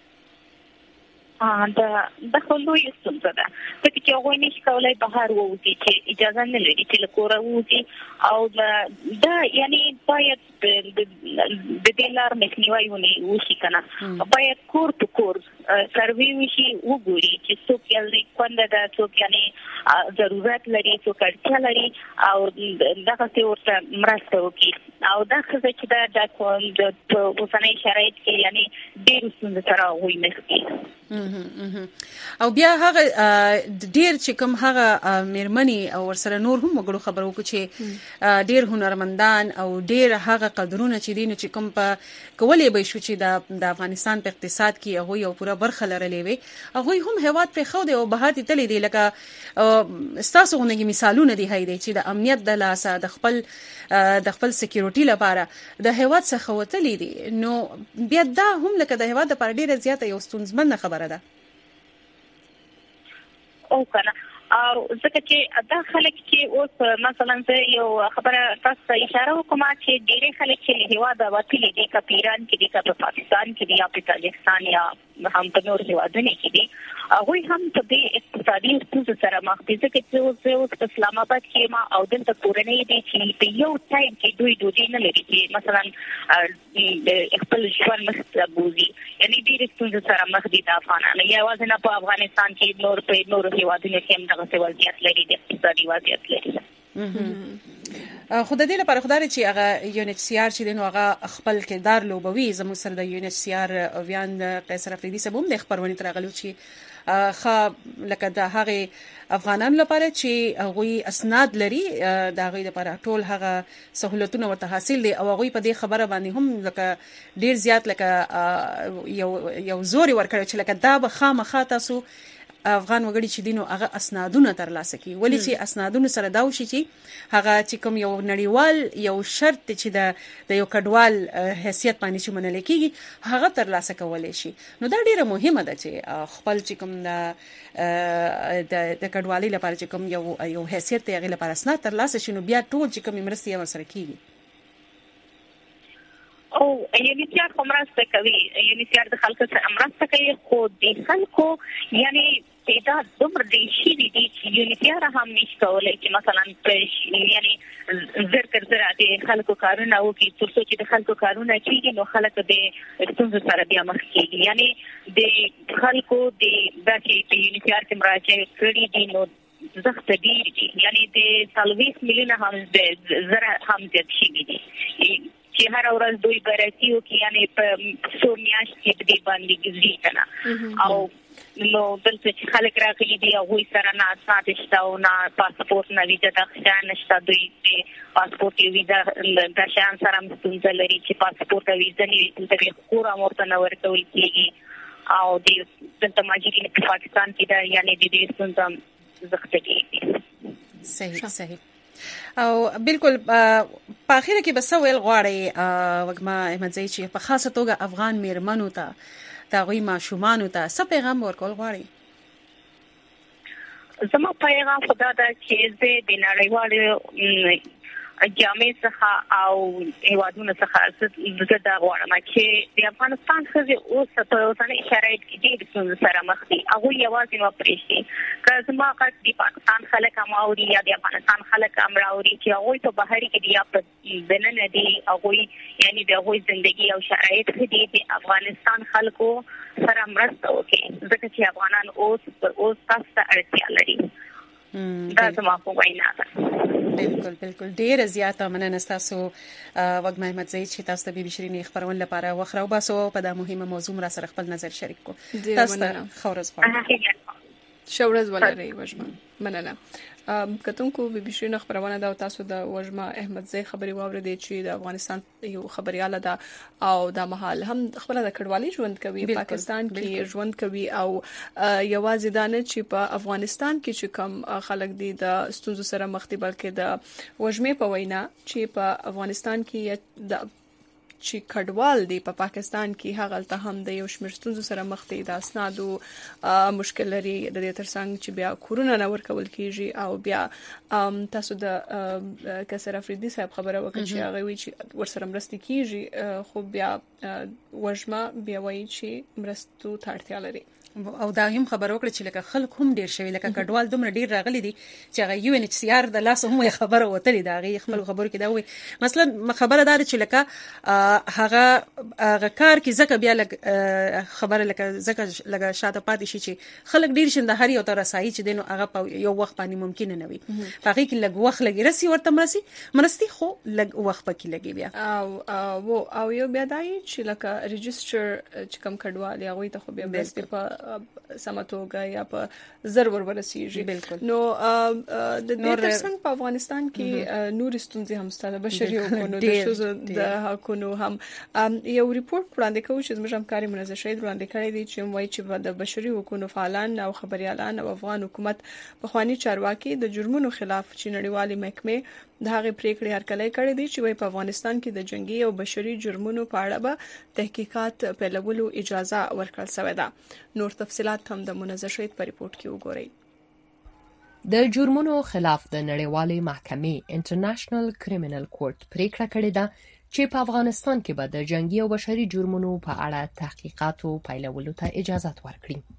د خلوی ستونزه ده چې هغه نشي کولای بهر ووځي چې اجازه نه لري چې له کوره ووځي او دا یعنی باید د دې لار مخنیوي وشي کنه باید کور په کور سروي وشي وګوري چې څوک یې کومه ده څوک یعنی ضرورت لري څوک اړتیا لري او دغه څه ورته مرسته وکړي او دا څه چې دا د اوسنۍ شرایط کې یعنی ډېر څه سره وایي او بیا هغه ډیر چې کوم هغه میرمنی او ورسره نور هم وګړو خبرو کو چې ډیر هنرمندان او ډیر هغه قدرونه چې دین چې کوم په کولې به شو چې د افغانستان په اقتصاد کې هغه یو پوره برخه لرلې وي هغه هم هواد پر خو دی او بهر دي تللی دی لکه ستاسو غونډه مثالونه دی هاي چې د امنیت د لاسه د خپل سکیورټي لپاره د هواد څخه وتلی دي نو بیا دا هم لکه د هواد لپاره ډیره زیاته یو ستونزمنه خبره ده او کنه او ځکه چې دا خلک چې اوس مثلا یو خبره تاسو اشاره وکړه چې ډېر خلک چې هیواد وتلي دي که ایران کې دي که پاکستان کې دي یا په تاجکستان یا هم په نور هیوادونو کې دي هغه هم په دې اقتصادي ستونزو سره مخ دي ځکه چې اوس په اسلام آباد کې ما او دلته کورنۍ دي چې په یو ټایم کې دوی نه لري چې مثلا خپل ژوند مخ بوزي یعنی ډېر ستونزو سره مخ دي د افغانانو یوازې نه په افغانستان کې نور هیوادونو کې هم دغه وضعیت لري د اقتصادي وضعیت لري خو د دې لپاره خدای چې هغه UNHCR چې دنو هغه خپل کردار لوبوي زموږ سره د UNHCR ویان قیصر افریدي سبوم د خبرونه ترغلو چې خا لکه د هغه افغانانو لپاره چې هغه اسناد لري د هغه لپاره ټول هغه سہولتونه ورته حاصل دي او هغه په دې خبره باندې هم لکه ډیر زیات لکه یو زوري ورکړي چې لکه دا به خامخا تاسو افغان وګړي چې دینو هغه اسنادونه ترلاسه کوي ولې چې اسنادونه سره دا وشي چې هغه چې کوم یو نړیوال یو شرط چې د یو کډوال حیثیت باندې چې منل کیږي هغه ترلاسه کولای شي نو دا ډیره مهمه ده چې خپل چې کوم د کډوالۍ لپاره چې کوم یو حیثیت دی هغه لپاره اسناد ترلاسه شي نو بیا ټول چې کوم مرستي ورسره کیږي او UNHCR مرسته کوي UNHCR د خلکو سره مرسته کوي خو د خلکو یعنی دا دومره دي چې UNHCR هم نشي کولای چې مثلا یعنی زر د خلکو کارونه وکړي ترڅو چې د خلکو کارونه کیږي نو خلک د ستونزو سره بیا مخ کیږي یعنی د خلکو د چې UNHCR کې مراجعه کړې دي نو زخت ډیر دي یعنی د 40 میلیونه هم د زر هم زیات شي دي چې هر ورځ دوی براتیو کې یعنی په سو میاشت کې دې باندې ګزي کنه او نو دلته چې خلک راغلي دي او سره نه اسناد شته او نه پاسپورت نه ویزا د ښه نشته دوی په پاسپورت ویزا د شان سره مستند لري چې پاسپورت او ویزا نه د خورا مرته نه ورکول کیږي او د دلته ماجیګي په پاکستان کې دا یعنی د دې څنګه زخت دي صحیح او بالکل په اخر کې بس ویل غواړي وګما احمد زئی چې په خاصه توګه افغان میرمنو ته دا غوي ماشومان ته څه پیغام ورکول غواړي زما پیغام خدا دا چې د نړیوالو جامع څخه او هیوادونو څخه زه دا غواړم چې د افغانستان خځې اوس په اوسنۍ شرایط کې ډېر ستونزې سره مخ دي هغه یوازې نو پرېږدي که زما غږ د پاکستان خلک هم اوري یا د افغانستان خلک هم راوري چې هغوی په بهر کې دي یا په دننه دي هغوی یعنی د هغوی ژوندګي او شرایط ښه دي د افغانستان خلکو سره مرسته وکړي ځکه چې افغانان اوس تاسو ته اړتیا لري دا زما په وینا ده بالکل ډیر زیاته مننه تاسو وګ محمد زئی چې تاسو د بي بي شيرين خبرونه لپاره وخره وباسو په دا مهمه موضوع را سره خپل نظر شریک کو تاسو خورز غواړم شورز ولري وجمه مننه کتونکو بي بي شيرين خبرونه دا تاسو د وجمه احمد زئی خبري واوریدي چې د افغانستان یو خبرياله ده او د محل هم خپل د کډوالي ژوند کوي پاکستان کې ژوند کوي او یوازې دانه چې په افغانستان کې چې کم خلک دي د ستونزو سره مخ دي بلکې د وجمه په وینا چې په افغانستان کې د چې کډوال دی په پاکستان کې هغه ته هم د یو شمېر ستونزو سره مخ دي د اسنادو مشکل لري د دې ترڅنګ چې بیا کورونه نه ورکول کیږي او بیا تاسو د قیصر افریدي صاحب خبره وکړه چې هغه وی چې ورسره مرستې کیږي خو بیا وجمه بیا وایي چې مرستو ته اړتیا لري او دا هم خبر وکړه چې لکه خلک هم ډیر شوی لکه کډوال دومره ډیر راغلي دي چې هغه UNHCR د لاس هم خبره وتلی دا غي خپل خبرو کې دا وي مثلا خبره دار چې لکه هغه کار کې زکه بیا خبره لکه زکه لګه شاته پاتې شي چې خلک ډیر شنده هري او تر رسایي چې دینو هغه یو وخت باندې ممکن نه وي هغه کې لګ وخت لګي رسي ورته مرستي خو لګ وخت پکې لګي بیا او یو بیا دای چې لکه ريجستر چې کم کډوال یا غوي ته خو بیا مرستي په سماتوګه یا په ضرور ورسیږي. نو د دې ترڅنګ په افغانستان کې نور ستونزې هم ستاسو بشري حقوقو د شوزو د حقوقو هم یو ریپورت وړاندې کوي چې زموږ همکاري منظر شهید وړاندې کړی دی چې وایي چې د بشري حقوقو فعالان او خبريالان او افغان حکومت په خواني چارواکي د جرمونو خلاف چې نړیوالې محکمې د هغه پریکړې هرکلی کړې دي چې په افغانستان کې د جنگي او بشري جرمونو په اړه به تحقیقات پیلولو اجازه ورکړل شوې ده. نور تفصيلات هم د منظر شهید په ریپورت کې وګورئ. د جرمونو خلاف د نړیوالې محکمې انټرنیشنل کریمینل کورټ پریکړه کړې ده چې په افغانستان کې به د جنگي او بشري جرمونو په اړه تحقیقاتو پیلولو ته اجازه ورکړي.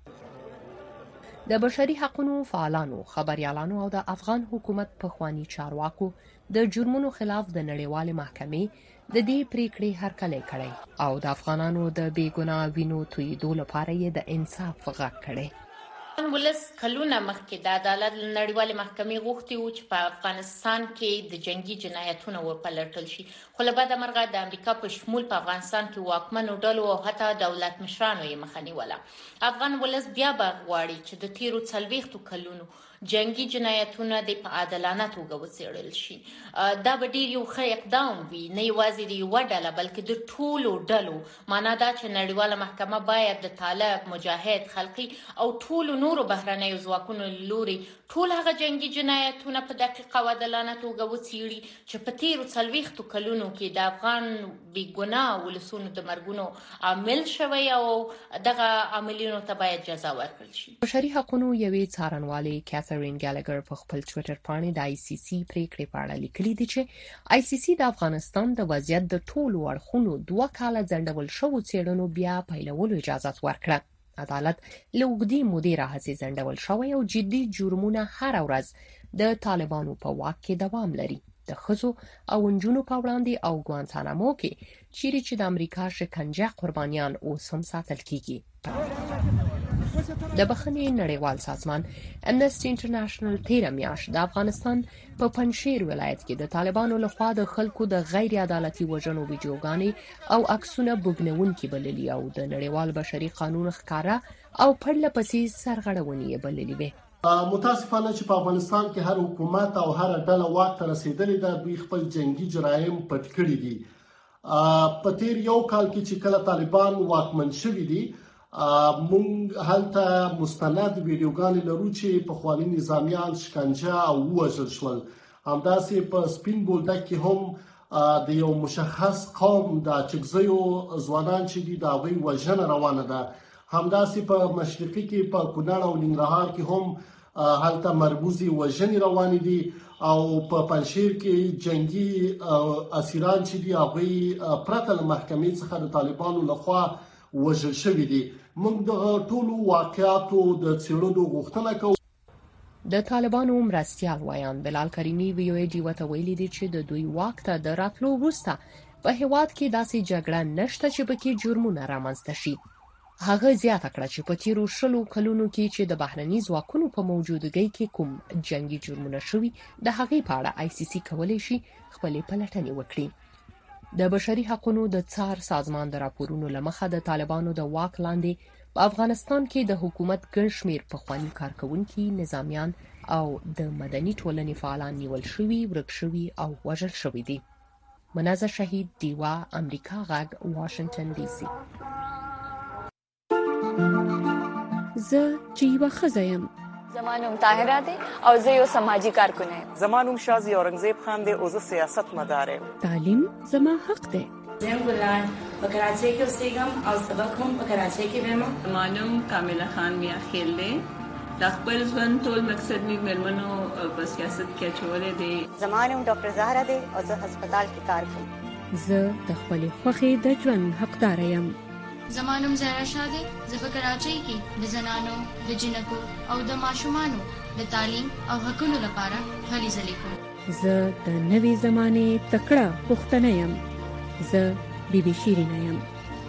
د بشري حقوقو فعالانو، خبريالانو او د افغان حکومت په خواني چارواکو د جرمونو خلاف د نړیوالې محکمې د دې پریکړې هرکلی کړی او د افغانانو د بیګناه وینو تویېدو لپاره یې د انصاف غږ کړی. ولس کلونه مخکې د عدالت نړیوالې محکمې غوښتي وو چې په افغانستان کې د جنگي جنایتونو وپلټل شي، خو له بده مرغه د امریکا په شمول په افغانستان کې واکمنو ډلو او حتی دولت مشرانو یې مخه نیوله. افغان ولس بیا به غواړي چې د تیرو 40 کلونو جنگي جنایتونه د په عادلانه توګه وڅېړل شي. دا به ډیر یو ښه اقدام وي، نه یوازې د یو ډله بلکې د ټولو ډلو. معنا دا چې نړیواله محکمه باید د طالب، مجاهد، خلقي او ټولو نورو بهرنیو ځواکونو لوري ټول هغه جنگي جنایتونه په دقیقه او عادلانه توګه وڅېړي چې په تیرو 40 کلونو کې د افغان بیګناه ولسونو د مرګونو عامل شوی او دغه عاملینو ته باید جزا ورکړل شي. بشري حقوقو یوې څارنوالې کیثرین ګالګر په خپل ټوئیټر باندې د آی سی سی پریکړې په اړه لیکلي دي چې آی سی سی د افغانستان د وضعیت د ټولو اړخونو 2 کاله ځنډول شوو څېړنو بیا پیلولو اجازه ورکړه. عدالت له اوږدې مودې راهیسې ځنډول شوی او جدي جرمونه هر ورځ د طالبانو په واک کې دوام لري. د ښځو او نجونو په وړاندې او ګوانتانامو کې چیرې چې د امریکا شکنجه قربانیان اوس هم ساتل کیږي. د بخښنې نړیوال سازمان امنسټي انټرنیشنل تیر میاشت د افغانستان په پنجشیر ولایت کې د طالبانو لخوا د خلکو د غیر عدالتي وژنو ویډیوګانې او عکسونه بوګنونکي بللي او د نړیوال بشري قانون ښکارا او پرله پسې سرغړونې بللي وي. متاسفانه چې په افغانستان کې هر حکومت او هر ډله واک ته رسیدلې ده، دوی خپل جنگي جرایم پټ کړي دي. په تیر یو کال کې چې کله طالبان واکمن شوي دي، مونږ هلته مستند ویډیوګانې لرو چې په خواني نظامیان شکنجه او وژل شول. همداسې په سپین بولدک کې هم د یو مشخص قوم د چکزیو ځوانان چې دي د هغوی وژنه روانه ده. همداسې په مشرقي کې په کونړ او ننګرهار کې هم هلته مرموزي وژنې روانې دي او په پنجشیر کې جنگي اسیران چې دي هغوی پرته له محکمې څخه د طالبانو لخوا وژل شوي دي. موږ د ټولو واقعاتو د څېړلو غوښتنه کوو. د طالبانو مرستیال ویان بلال کریمي وی او ای ډي ته ویلي دي چې د دوی واک ته د راتلو وروسته په هیواد کې داسې جګړه نشته چې پکې جرمونه رامنځته شي. هغه زیاته کړه چې په تیرو 10 کلونو کې چې د بهرني ځواکونو په موجودګۍ کې کوم جنگي جرمونه شوي، د هغې په اړه آی سی سی کولی شي خپلې پلټنې وکړي. د بشري حقوقو د څار سازمان د راپورونو لمخه د طالبانو د واک لاندې په افغانستان کې د حکومت ګڼ شمېر پخواني کارکونکي، نظامیان او د مدني ټولنې فعالان نیول شوي، ورک شوي او وژل شوي دي. منظر شهید، دیوا، امریکا غږ، واشنگټن ډي سي. زه چې یوه ښځه یم. زما نوم طاهره دی او زه یو سماجی کارکونه یم. زما نوم شازي اورنګزیب خان دی او زه سیاست مدار یم. تعلیم زما حق دی. زم ګلان په کراچۍ کې اوسېږم او سبق هم په کراچۍ کې وایم. زما نوم کامله خان میا خیل دی. د خپل ژوند ټول مقصد می مېرمنو په سیاست کې اچولې دی. زما نوم ډاکټر زهرا دی او زه هسپتال کې کار کوم. زه د خپل خوښې د ژوند حقدار یم. زما نوم زهرا شاه دی. زه په کراچۍ کې د زنانو، د جنکو او د ماشومانو د تعلیم او حقوقو لپاره هلې ځلې کوم. زه د نوې زمانې تکړه پښتنه یم. زه بیبي شیرینه یم.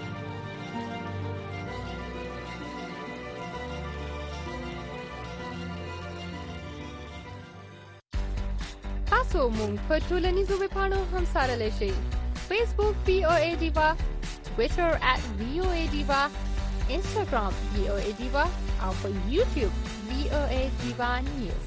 تاسو مونږ په ټولنیزو ویبپاڼو هم سره شئ. فیسبوک VOA Diva، Twitter @VOA Diva، Instagram VOA Diva او په YouTube VOA Diva News.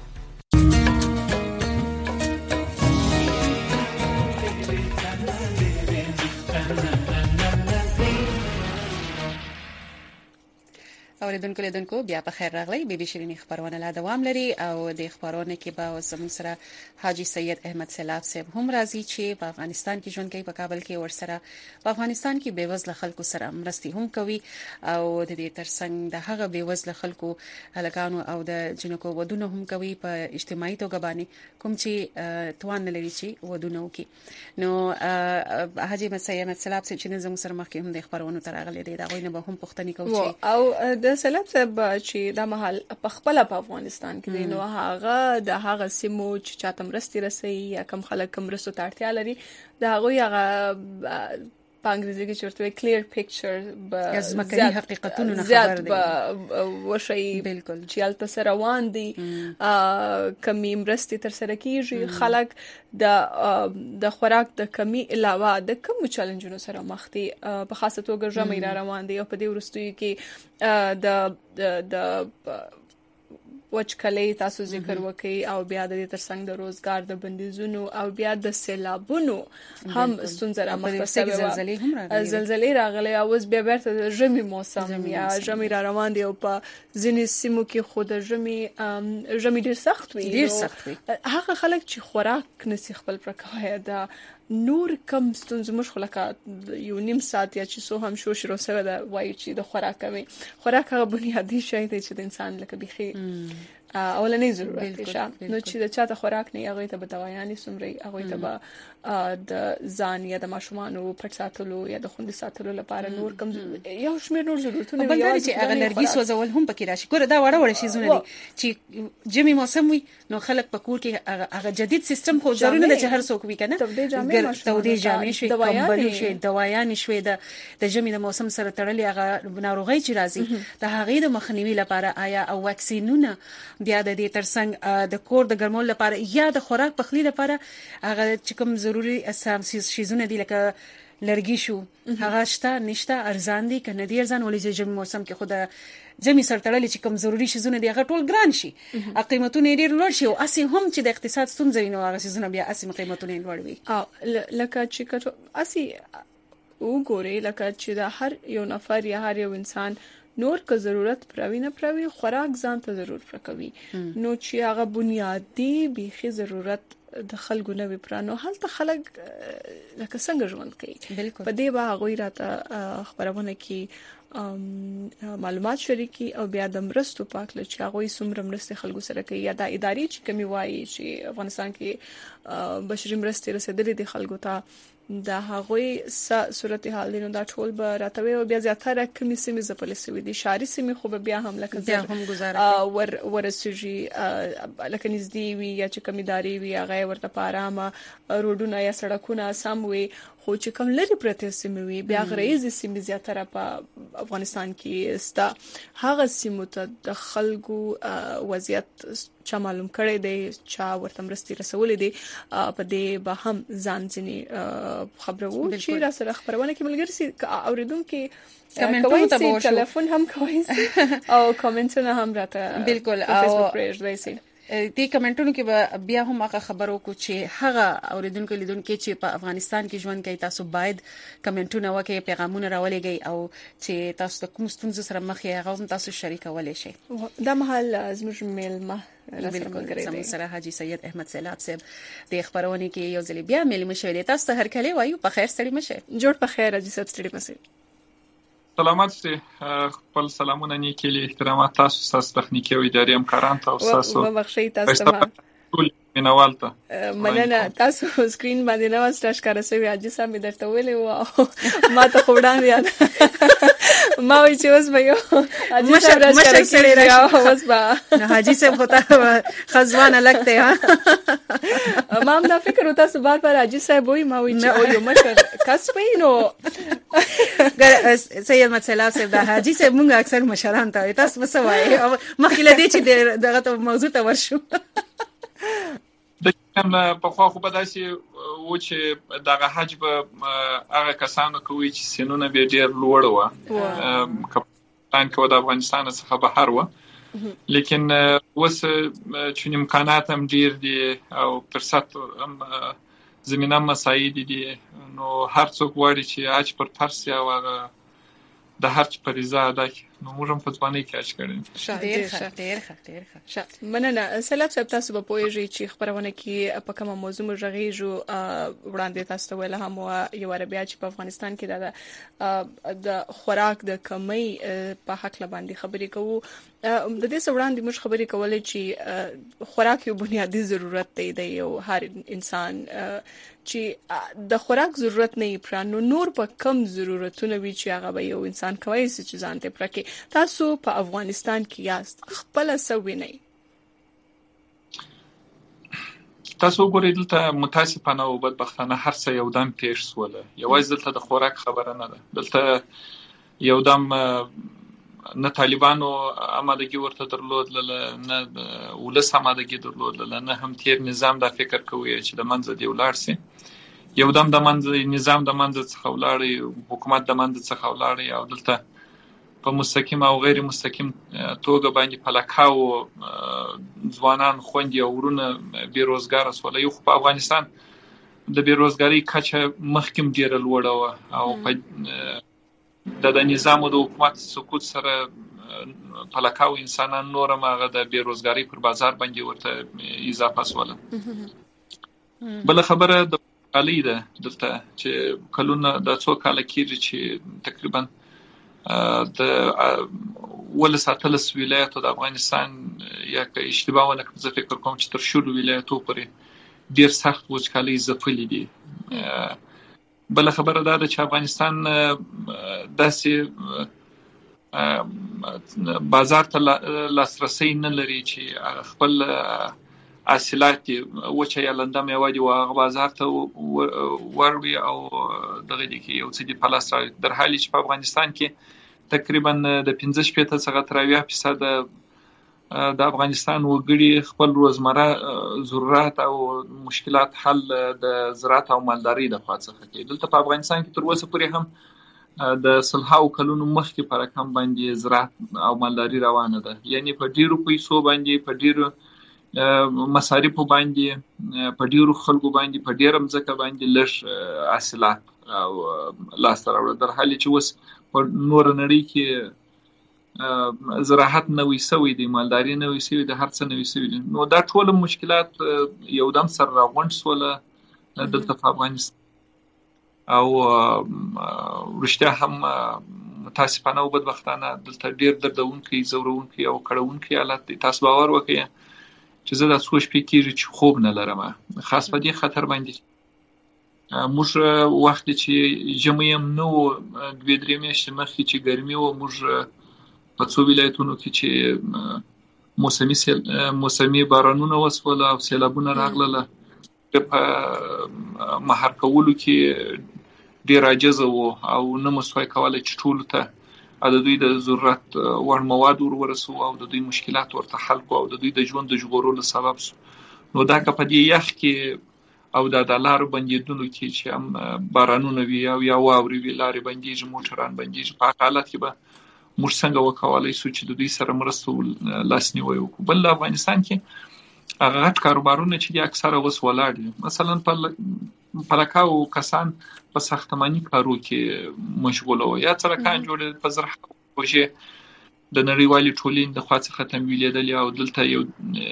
اوریدونکو لیدونکو بیا په خیر راغلی بي بي شيرين خبرونه لا دوام لري او د خبرونه کې به زموږ سره حاجی سید احمد سیلاب صاحب هم راځي چې په افغانستان کې ژوند کوي په کابل کې ورسره په افغانستان کې بیوزله خلکو سره مرستي هم کوي او د دې ترڅنګ د هغه بیوزله خلکو هلکانو او د جنکو ودونه هم کوي په اجتماعي توګه باندې کوم چې توان لري چې ودونه وکي نو حاجی احمد سیلاب صاحب چې زموږ سره مخکې هم د خبرونو تراغلي دي دا غوښنه به هم پښتني کوي او د سلام صاحب چې د محل په خپل په افغانستان کې دی نو هغه د هغه سیمو چې چاته مرستي رسي یا کم خلک مرستو ته اړتیا لري د هغه په انګریزي کې چورته کلیر پکچر ځمکني حقیقتونو خبر دی وشي بالکل چې الته سره روان دي کمی مرستي تر سره کیږي خلک د خوراک د کمی علاوه د کوم چیلنجونو سره مخ دي په خاصه توګه ژمي را روان دي او په دې ورستوي کې د وچکلي تاسو ذکر وکي او بیا د ترڅنګ د روزګار د بندیزونو او بیا د سیلابونو هم ستونزه را مخه زلزلې راغلي او اوس بیا بیرته ژمي موسم یا ژمي را روان دي او په ځینې سیمو کې خود ژمي ډیر سخت وي هغه خلک چې خوراک نسی خپل پرکوي دا نور کم ستونزې مش خلکه یو نیم ساعت یا چې سو هم شو شروع سره دا وایي چې د خوراک کمی خوراک هغه بنیادی شی دی چې د انسان لکه بيخي اولنې ضرورت شته نو چې د چاته خوراک نه هغه ته به دوايانې سمري هغه ته به د ځان یا د ماشومان پټ ساتلو یا د خوندې ساتلو لپاره نور کم یو شمیر نور ضرورتونه وي چې هغه لرګي سوځول هم پکې راشي ګوره دا وړه شیزونه دي چې جمی موسم وي نو خلک په کور کې هغه جدید سیستم خو ضروري نه چې هر څوک وي کنه تودې جامې شي کمبل شي دوايانې شوي د جمی د موسم سره تړلې هغه ناروغي چې راځي د هغې د مخنیوي لپاره آیا او واکسینونه بیا د دې ترڅنګ د کور د ګرمول لپاره یا د خوراک پخلی لپاره هغه چې کوم ضروري اساسي شیزونه دي لکه لرګي شو هغه شته نشته ارزان دي کنه دي ارزان ولې چې جمی موسم کې خود جمی سرتړلې چې کوم ضروري شیزونه دي هغه ټول ګران شي قیمتونه ډیر لوړ شي او اسی هم چې د اقتصاد ستونزې نو هغه شیزونه بیا اسی قیمتونه لوړ وي او لکه چې کټو اسی وګوري لکه چې د هر یو نفر یا هر یو انسان نور که ضرورت پراوی نه پراوی خوراک ځان ته ضرور پرکوي نو چې هغه بنیادی بيخي ضرورت د خلکو نه وي پرانو هلته خلک لکه څنګه ژوند کوي په دې به هغه راته خبرونه کې معلومات شریکي او بیا د مرستو پاک لچ هغه سمره مرسته خلکو سره کوي یا د اداري چې کمی وایي چې افغانستان کې بشري مرستې رسیدلې دي خلکو ته د هغه صورتحال دي نو دا ټول به راتوي او بیا زیاتره کمی سیمې زپلې سوي دي شاري سیمې خو بیا هم لکه بیا هم گزاره ورسېږي لکه نږدې وي یا چې کمیداري وي هغه ورته په آرامه روډونه یا سړکونه سم وي خو چې کوم لري پرته سیمې وي بیا غریزي سیمې زیاتره په افغانستان کې ستا هغه سیمو ته د خلکو وضعیت چا معلوم کړي دی چا ورته مرستي رسولې دي په دې به هم ځان ځنی خبرو چې را سره خبرونه کې ملګری سي اوریدونکو کومنټونه ته وشو ټلیفون هم کوي او کومنټونه هم راته بالکل او فیسبوک پیج دی سي دې کمنټونو کې به بیا هم هغه خبرو کو چې هغه اوریدونکو لیدونکو چې په افغانستان کې ژوند کوي تاسو باید کمنټونه وکړئ پیغامونه راولېږئ او چې تاسو د کوم ستونزو سره مخ یې هغه هم تاسو شریکولای شئ دا مهال زموږ میلمه بالکل سره حاجی سید احمد سیلاب صاحب د خبرونه کې یو ځل بیا میلمه شوی تاسو ته هر کله وایو په خیر ستړي مشه جوړ په خیر حاجی صاحب ستړي مشه سلامات سي خپل سلامونه نیکي له احترامات تاسو تخنیکی او اداري همکاران ته او تاسو مبخشي تاسو ټول مینوالته مننه تاسو سکرین باندې نو ستاسو کار سوي حاجی صاحب می درته ویلې و ما ته خوډان یاد ما وی چې اوس به یو حاجی صاحب راځي راځي اوس به نه حاجی صاحب هوتا خزوانه لگتے ها ما هم دا فکر وتا سو بار بار حاجی صاحب وی ما وی چې او یو مشر کس پینو سید مسلا صاحب دا حاجی صاحب موږ اکثر مشران ته تاسو وسوي مخکله دي چې دغه موضوع ته ورشو په خو په داسي و چې دغه حج به هغه کسانو کوي چې سنونه به ډیر لوړ و پلان کې د افغانستان څخه بهر و لیکن اوس چې امکانات هم ډیر دي او فرصت هم زمينه مساعد دي نو هر څوک وړي چې اج پر فرض یا د هر چ پریزه ادا نو موږ هم په ځواني کې اچ کړی ډیر مننه سلام صاحب تاسو په پوهیږئ چې خبرونه کې په کومه موضوع مجغیجو وړاندې تاسو ته ویل هم یو عربیا چې په افغانستان کې د خوراک د کمی په حق باندې خبرې کوو د دې وړاندې موږ خبرې کولې چې خوراک یو بنیادی ضرورت دی یو هر انسان چې د خوراک ضرورت نه پرانو نور په کم ضرورتونه وی چې هغه به یو انسان کوي چې ځان ته پرکې تاسو په افغانستان کې یاست خپل سوي نه تاسو ګورئ دلته متاسفانه او بدبختانه هر څه یو دم پیښ سول یوازې دلته د خوراک خبره نه ده دلته یو دم نه طالبانو آمادګي ورته درلود نه ولس آمادګي درلود نه هم تیر نظام د فکر کوي چې د منځ دی ولار سي یو دم د منځ نظام د منځ څخه ولاړی حکومت د منځ څخه ولاړی او دلته په مستقیم او غیر مستقیم توګه باندې پلاکاو ځوانان خوندي او ورونه بیروزګار سول یو په افغانستان د بیروزګاری کچه مخکم ډیر لوړه او په د نظام او د حکومت سقوط سره پلاکاو انسانان نور ماغه د بیروزګاری پر بازار باندې ورته اضافه سول بل خبره د علي ده دلته چې کلونه د څو کال کېږي چې تقریبا د ولساتلس ولایتو د افغانستان یا که اشتباه ونه کړم زه فکر کوم چې تر شلو ولایتو پورې ډیر سخت وچکالي ځپلې دي بل خبره ده چې افغانستان داسې بازار ته لاسرسي نه لري چې خپل حاصلات وچه یا لنده میوه دي او بازار ته وروي او دغه دي کې یو څه دي پلاستر در حالي چې په افغانستان کې تقریبا د 15% څخه تر 20% د افغانستان وګړي خپل روزمره ضرورت او مشکلات حل د زراعت او مالداري د خوا څخه کوي دلته په افغانستان کې تر اوسه پورې هم د صلحاو کلونو مخکې پر رقم باندې زراعت او مالداري روانه ده یعنی په ډیرو پیسو باندې په ډیرو مصارف باندې په ډیرو خلکو باندې په ډیرم ځکه باندې لږ حاصلات او لاس راوړل در حالي چې وس په نور نړۍ کې زراعت نوې سوي دي مالداري نوې سوي دي هر څه نوې سوي دي نو دا ټول مشکلات یو دم سره راغونډ سول دلته په افغانستان او رښتیا هم متاسفانه او بدبختانه دلته ډیر دردونکي زورونکي او کړهونکي حالت دي تاسو باور وکړئ چې زه د سوچ فکر چې خوب نه لرم خاص په دې خطر باندې موږ وخت چې جمعیم نو 2-3 میاشتې مخکې چې ګرمي و موږ په څو ولایتونو کې چې موسمي بارانونه وسول او سیلابونه راغله په مهار کولو کې ډیر عاجز وو او نه مسوي کولای چې ټول ته د دوی د ضرورت وړ مواد ورسو او د دوی مشکلات ورته حل کو او د دوی د ژوند د ژغورلو سبب نو دا که په دې یخ کې او د لارو بندیدونو کې چې هم بارانونه وي او یا واوري وي لارې بندیږي موټران بندیږي په حالت کې به موږ څنګه وکولای شو چې د دوی سره مرسته لاسنیوي وکړو بل افغانستان کې هغه غټ کاروبارونه چې د اکثره وس ولاړ دي مثلا په پلاکاو کسان په ساختماني کارو کې مشغول وو یا څرکان جوړ په زرع پروژه د نړیوالي ټولنې د خوا څخه تمویلېدل او دلته یو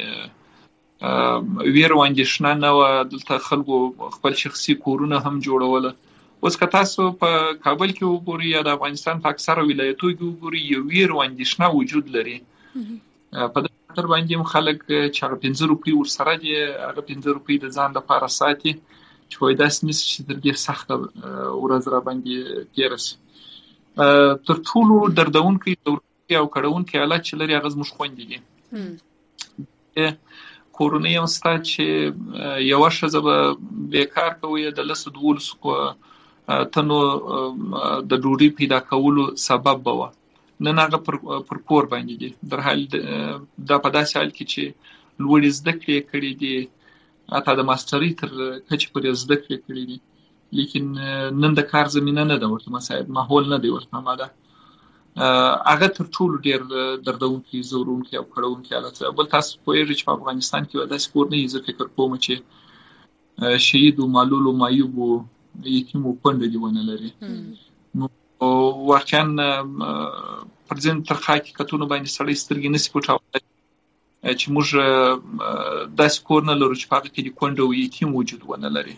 ویر واندښنه نه دلته خلکو خپل شخصي کورونه هم جوړول اوس که تاسو په کابل کې وګورئ یا د افغانستان په اکثره ولایتو کې وګورئ یو ویر واندښنه وجود لري په تر باندې خلک چې 15 روپۍ ورسره دي هغه 15 روپۍ د ځان لپاره ساتي چې وای داس نس چې د دې سخت ورځ را باندې تیرس تر ټولو دردونکو او کړهونکو حالت چې لري هغه زموږ خوندې دي کورونه یو ستا چې یو شزه به بیکار کوي د لسو دولس کو تنو د ډوډۍ پیدا کولو سبب بوه نن هغه پر کور باندې دي در حال د په داسې حال کې چې لوړ زده کړې کړې دي اته د ماسترۍ تر کچې پورې زده کړې کړې دي لیکن نن د کار زمينه نه ده ورته مساعد ماحول نه دی ورته ماده هغه تر ټولو ډیر دردونکي زورونکي او کړهونکي حالت بل تاسو پوهیږئ چې په افغانستان کې ودا سپور نه یې فکر کوم چې شهید او معلول او معیوب او یتیم او پند دی ونه لري نو واقعا پر ځین تر حقیقتونو باندې سړی سترګې نسی پټاوي چې موږ د سکور نه لرو چې په هغه کې د کونډو او یتیم وجود ونه لري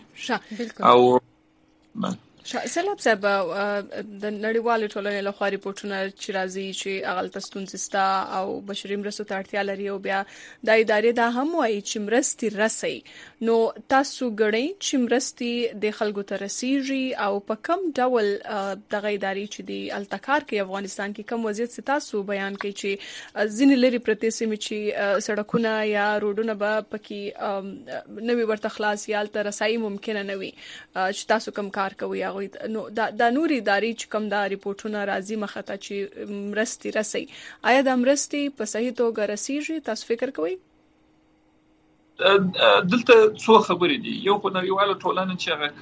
او سلام صاحب د نړیوالو ټولنې له خوا ریپورتونه چې راځي چې اغل تستونزستا او بشري مرستو ته اړتیا لري او بیا د ادارې دا هم وایي چې مرستي رسي نو تاسو ګړئ چې مرستي د خلکو ته رسیږي او په کم ډول د غیداري چې د التکار کې افغانستان کې کم وضعیت تاسو بیان کوي چې ځینې لري پرته سیمه چې سړکونه یا روډونه به پکې نوي ورته خلاص یا تر رسایي ممکن نه وي چې تاسو کم کار کوي نو دا نوري ادارې چې کوم دا ریپورتونه راځي مخاطه چې مرستي رسي آیا د مرستي په صحیح توګه رسیږي تاسو فکر کوئ دلته څو خبرې دي یو په نړیواله ټولنه چې هغه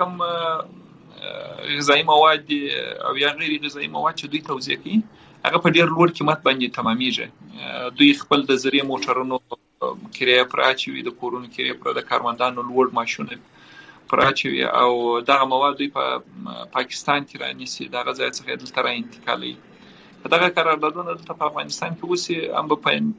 کم غذایی مواد او یا غیر غذایی مواد چې دوی توزیع کوي هغه په ډیر لوړ قیمت باندې تمامېږي دوی خپل د ذریعہ موټرونو کرایه پراچوي د کورونو کرایه پر د کارمندانو لوړ ماشونه پراچوي او دغه مواد دوی په پاکستان کې رانیسي دغه ځای څخه دلته را انتقالي دغه قراردادونه دلته په افغانستان کې اوسې هم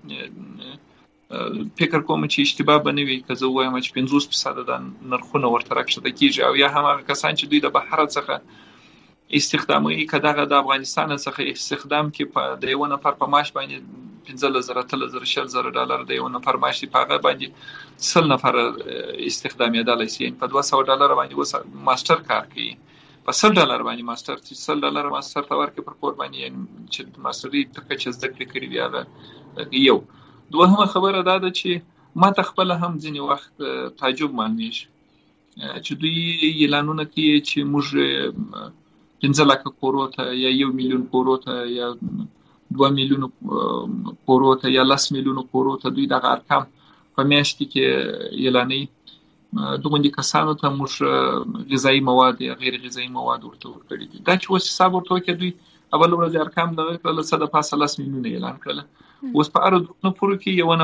په فکر کوم چې اشتباه بنوي که زه وایم چې 50% د نرخونو ورته راکښته کیږي او یا هم هغه کسان چې دوی د بهر څخه استخدامي کداغه د افغانستان څخه استخدام کې په د یو نفر په معاش باندې 15,000 $30,000 د یو نفر معاش په هغه باندې 100 نفر استخدامي دالای شي په $200 باندې ماستر کار کوي په $100 باندې ماستر $100 ماستر تور کې پر کور باندې چې ماستري تکه چې زده کړې کړی دی یو دوهمه خبره دا ده چې ما تخپل هم ځینی وخت تعجب مانیش چې دوی اعلانونه کوي چې موږ 15 لک کورو ته یا 1 میلیون کورو ته یا 2 میلیون کورو ته یا 10 میلیون کورو ته دوی دغه ارقام په میاشت کې اعلاني دوی کسانو ته موږ غذایی مواد یا غیر غذایی مواد ورته ورکړي دي دا چې اوس حساب ورته کې دوی اول ورځ ارقام دغه کله 110 میلیون اعلان کړل اوس په اړه درونو پور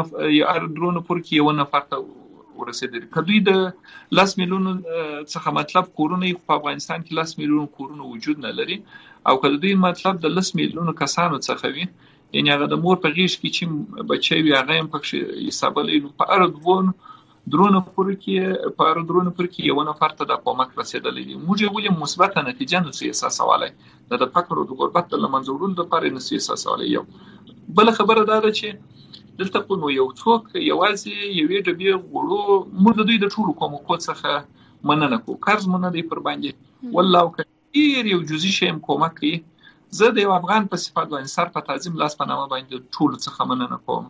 کې یو نفر ته ورسېدل کدوې د 10 میلیون څخه مطلب کورونه په افغانستان کې 10 میلیون کورونه وجود نه لري او کدوې مطلب د 10 میلیون کسانو څخه وي یعنی هغه د مور په غیږ کې چې بچي وي هغه هم پکې حسابلې نو په اړه درونو پر کې یو نفر ته د کومک رسیدلې دي موږ ولې مثبت نتیجه نو سیاسي سواله د فقر او د غربت د منځورولو لپاره نه سیاسي سواله یو بل خبره دا ده چې دلته کوم یو څوک یوازې یوې ډبې وړو موږ د دوی د ټولو کوم کو څخه مننه کو قرض مننه دی پر باندې والله کثیر یو جزئی شی کومک کوي زه د افغان په صفات باندې سر په تعظیم لاس په نامه باندې ټول څخه مننه کوم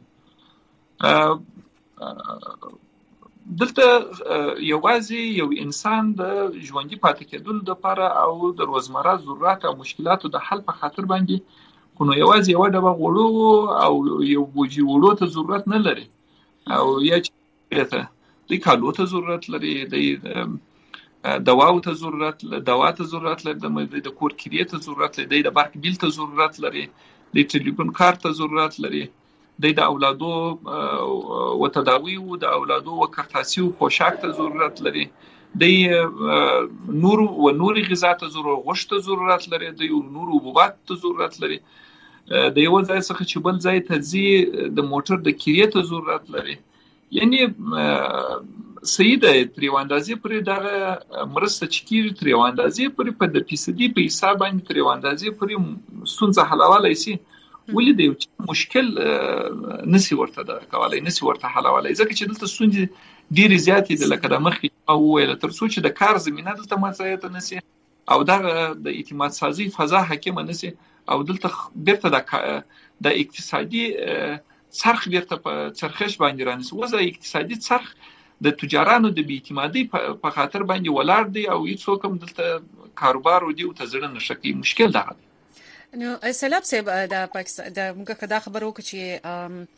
دلته یوازې یو انسان د ژوندۍ پاتې کېدو لپاره او د روزمره ضرورت او مشکلاتو د حل په خاطر باندې نو یوازې یو ډبه غوړو او یو بوجي وړو ته ضرورت نه لري او یا چې د کالو ته ضرورت لري د دواو ته ضرورت لري د کور کریه ته ضرورت لري د برق بیل ته ضرورت لري د ټلیفون کارت ته ضرورت لري د اولادو او تداوی او د اولادو او کارتاسي او پوشاک ته ضرورت لري د نور غذا ته ضرورت لري د نور حبوبات ته ضرورت لري د یو ځای څخه چې بل ځای ته ځي د موټر د کریه ته ضرورت لري یعنی سیده تریو اندازې پرې دغه مرسته چې کیږي تریو اندازې پرې په د فیصدي په حساب باندې تریو اندازې پرې ستونزه حلولای شي ولې د یو مشکل نسی ورته کولای نسی ورته حلولای ځکه چې دلته ستونزې ډېرې زیاتې دي لکه د مخکې او ویل تر څو چې د کار زمينه دلته مسایت نسی او د اعتماد سازي فضا حاکم نسی او دلته بیرته د اقتصادي څرخ بیرته په څرخش باندې رانیس وځي اقتصادي څرخ د تجارانو د بی‌اعتمادۍ په خاطر باندې ولاړ دی او هیڅ کوم دلته کاروبار ودی او تزړه نشکی مشکل ده نو سلام صاحب د پاکستان د موږ کدا خبرو کې چې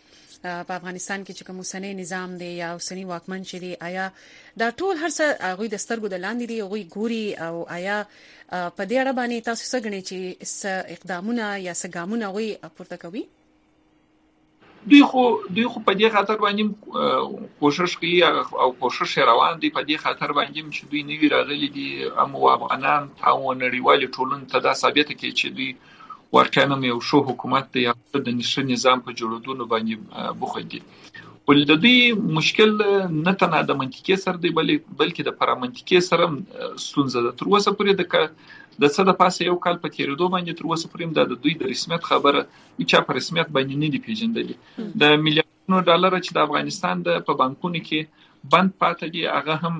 په افغانستان کې چې کوم اوسنی نظام دی یا اوسنی واکمن چې دی آیا دا ټول هر څه هغه د سترګو د لاندې دی هغه ګوري او آیا په دې اړه باندې تاسو څه غنئ چې اقدامونه یا ګامونه وي پورته کوي؟ دوی خو په دې خاطر باندې کوشش کوي او کوشش روان دي په دې خاطر باندې چې دوی نوی راغلي دي امو افغانان او نړیوال ټولنه ته دا ثابت کړي چې دوی واقعا یو شو حکومت دی د نشه نظام په جوړولو باندې بوخت دي. ول د دوی مشکل نه تنه د منطقي سره دی بلکې د پرامنطقي سره ستونزه ده. تر اوسه پورې د څه د پاسه یو کال په تیریدو باندې تر اوسه پورې د دوی د رسمیت خبره چې په رسمیت باندې نه دی پیژندلې. د میلیونونو ډالر چې د افغانستان په بانکونو کې بند پاتې دي هغه هم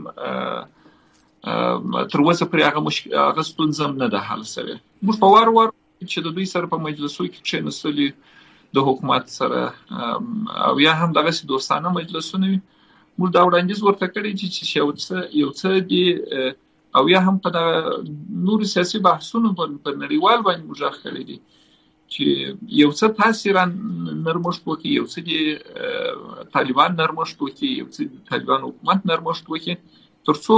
تر اوسه پورې هغه ستونزه نه ده حل شوی. موږ په وار چې د دوی سره په مجلسو کې کښېنستلي د حکومت سره او یا هم دغه دوستانه مجلسونه وي موږ دا وړاندیز ورته کړی چې یو څه دی او یا هم په نور سیاسي بحثونو په نړیوال باندې موږ کړی دي چې یو څه تاثیر نرمښت وکړي، یو څه دی طالبان نرمښت وکړي، یو څه طالبان حکومت نرمښت وکړي ترڅو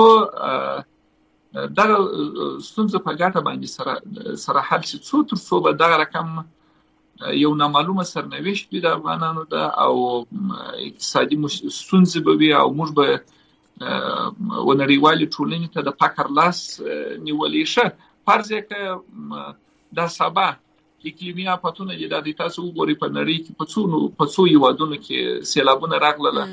دا ستونزه په ګټه باندې سره حل شي. ترڅو به دغه رقم یو نامعلومه سرنوشت وي د افغانانو ده او اقتصادي ستونزې به وي او موږ به ونړیوالې ټولنې ته د فقر لاس نیولې شه. فرض یې که دا سبا اقلیمي آفتونه دي د تاسو وګورئ په نړۍ کې په څو هیوادونو کې سیلابونه راغلل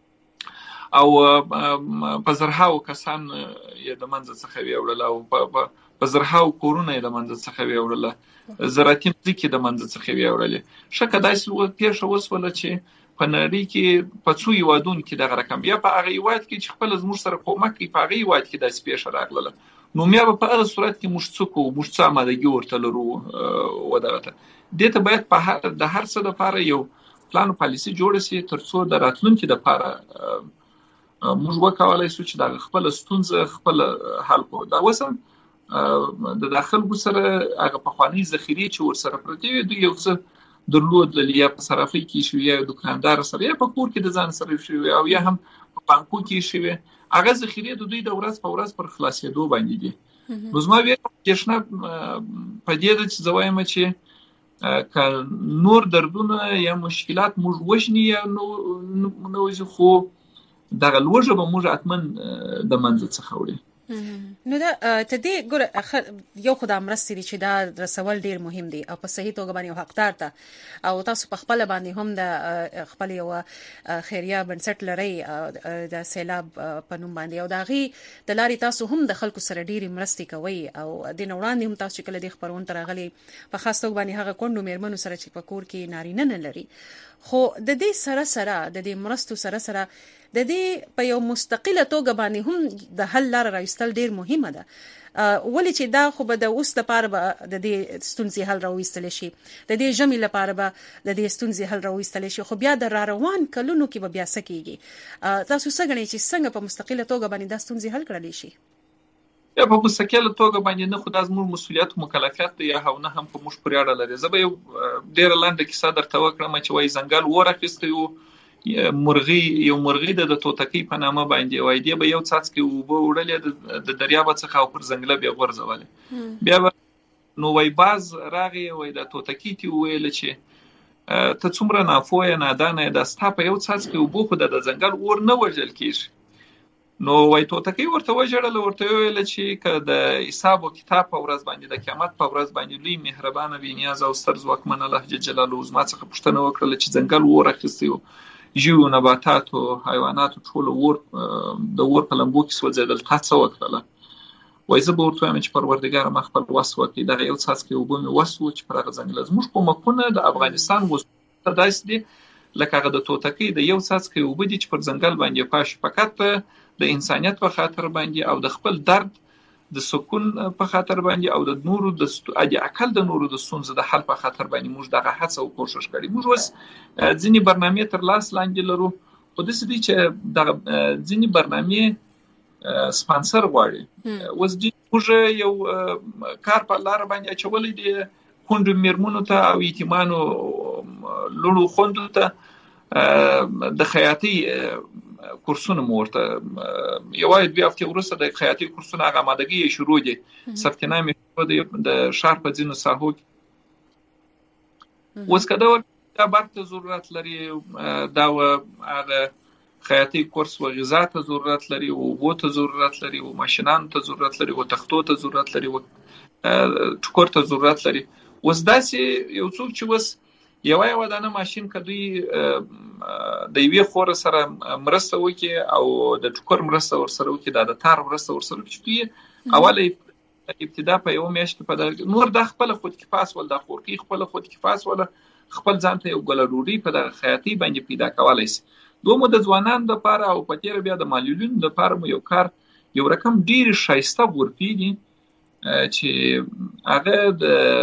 او په زرهاو کسان یې د منځ څخه ویوړل او په زرهاو کورونه یې د منځ څخه ویوړل، زراعتي ځمکې د منځ څخه ویوړلې. شکه داسې پیښه وسوله چې په نړۍ کې په څو هیوادونو کې دغه رقم یا په هغه هیواد کې چې خپل زموږ سره کومک کوي په هغه هیواد کې داسې پیښه راغله نو بیا په هغه صورت کې موږ څه آمادګي ورته لرو ودغه دې ته باید په د هر څه لپاره یو پلان او پالیسي جوړ شي ترڅو د راتلونکي لپاره موږ وکولای شو چې د خپل ستونزې خپل حل کړو. دا وسم د داخل سره هغه په خواني ذخیره چې ور سره پرتی وي دوی یو څه درلود یا په صرافي کې شو یا دکاندار سره یا په کور کې د ځان سره شو او یا هم په بانکو کې شو هغه ذخیره د دوی د ورځ په ورځ پر خلاصېدو باندې دي. نو زما ویل چې په دې د ځوایم چې ک نور دردونه یا مشکلات موږ وښنی یا نو خو دغه لوجه به موږ اتمن د منځ څخه وړي. نو دا ته دې ګور یو خدای مرستې دي چې دا رسول ډیر مهم دي او په صحیح توګه باندې حقدار ته او تاسو په خپل باندې هم د خپل یو خیریه بنسټ لري د سیلاب په نوم باندې او دا غي د لاري تاسو هم د خلکو سره ډیر مرستې کوي او د نوړاندې هم تاسو کله د خبرون تر غلي په خاص توګه باندې هغه کونډو میرمنو سره چې په کور کې نارینه نه لري خو د دې سره د دې مرستو سره د دې په یو مستقله توګه باندې هم د حل لار راوستل ډیر مهمه ده. ولې چې دا خو به د اوس لپاره به د دې ستونزې حل راوستل شي د دې جمع لپاره به د دې ستونزې حل راوستل شي خو بیا د روان کلونو کې به بیا سکیږي. تاسو څنګه غواړئ چې څنګه په مستقله توګه باندې د ستونزې حل کړل شي؟ یا په مستقله توګه باندې نه خو د زموږ مسولیت او مکلفیت دی یا نه هم په موږ پورې اړه لري. زه به یو ډیر لاندې کیسه درته وکړم چې وای زنګل ورخصته یو مرغی د توتکی په نامه باندې وای دی به یو څاڅکی وبو وړلې د دریاب څخه او پر زنګله به غورځولې بیا نو وای باز راغی وای د توتکی تی ویل چې ته څومره نافوه نادانه د ستا په یو څاڅکی وبو خو د زنګل ور نه وژل کیږي. نو وای توتکی ورته وژړل ورته ویل چې که د حساب او کتاب په ورځ باندې د قیامت په ورځ باندې لوی مهربانه وي نیاز او ستر ځواکمن الله جل جلاله زما څخه پوښتنه وکړه چې زنګل ورخصیو ژوو نباتات او حیوانات ټول ور د ور په لمبو کې سوځیدل تاسو وکړه. وای زه به ورته وایم چې پروردګار ما خپل وس وکړي دا یو څاڅکی وبو مې وسو چې پر هغه زنګل زموږ په مکونه د افغانستان وسته داسې دي لکه هغه د توتکی د یو څاڅکی وبو دي چې پر زنګل باندې پاش فقط د انسانيت په خاطر باندې او د خپل درد د سکون په خاطر باندې او د نورو د عقل د نورو د ستونزو د حل په خاطر باندې موږ دغه هڅه او کوشش کړی. موږ اوس ځینی برنامه تر لاس لاندې لرو خو د سړي چې د ځینی برنامه سپانسر غواړي اوس دې موږ یو کار په لار باندې چولې دي کونډو میرمنو ته او یتیمانو لړو خوندو ته د خیاطي کورسونه مورته یوه دوه هفته وروسته د خیاطي کورسونه هغه آمادګي شروع دي ثبتنامې شروع دي د شهر په ځینو ساحو کې. اوس که دا برق ته ضرورت لري دا هغه خیاطي کورس و غذا ته ضرورت لري او اوبو ته ضرورت لري او ماشینانو ته ضرورت لري او تختو ته ضرورت لري او ټوکر ته ضرورت لري. اوس داسې یو څوک چې اوس یو دانه ماشین کدوی د یوې خور سره مرسته وکي او د ټوکر مرسته ورسره وکي د تار مرسته ورسره وکي دوی اوله ابتدا په یو میاشت په نور د خپل خود کفاس ول د خورکی خپل خود کفاس ول خپل ځان ته یو ګل روړي په د خیاطي باندې پیدا کولای شي. دومره د ځوانانو لپاره او په تیر بیا د معلولینو لپاره یو کار یو رقم ډیر شایسته ورپی دي چې هغه د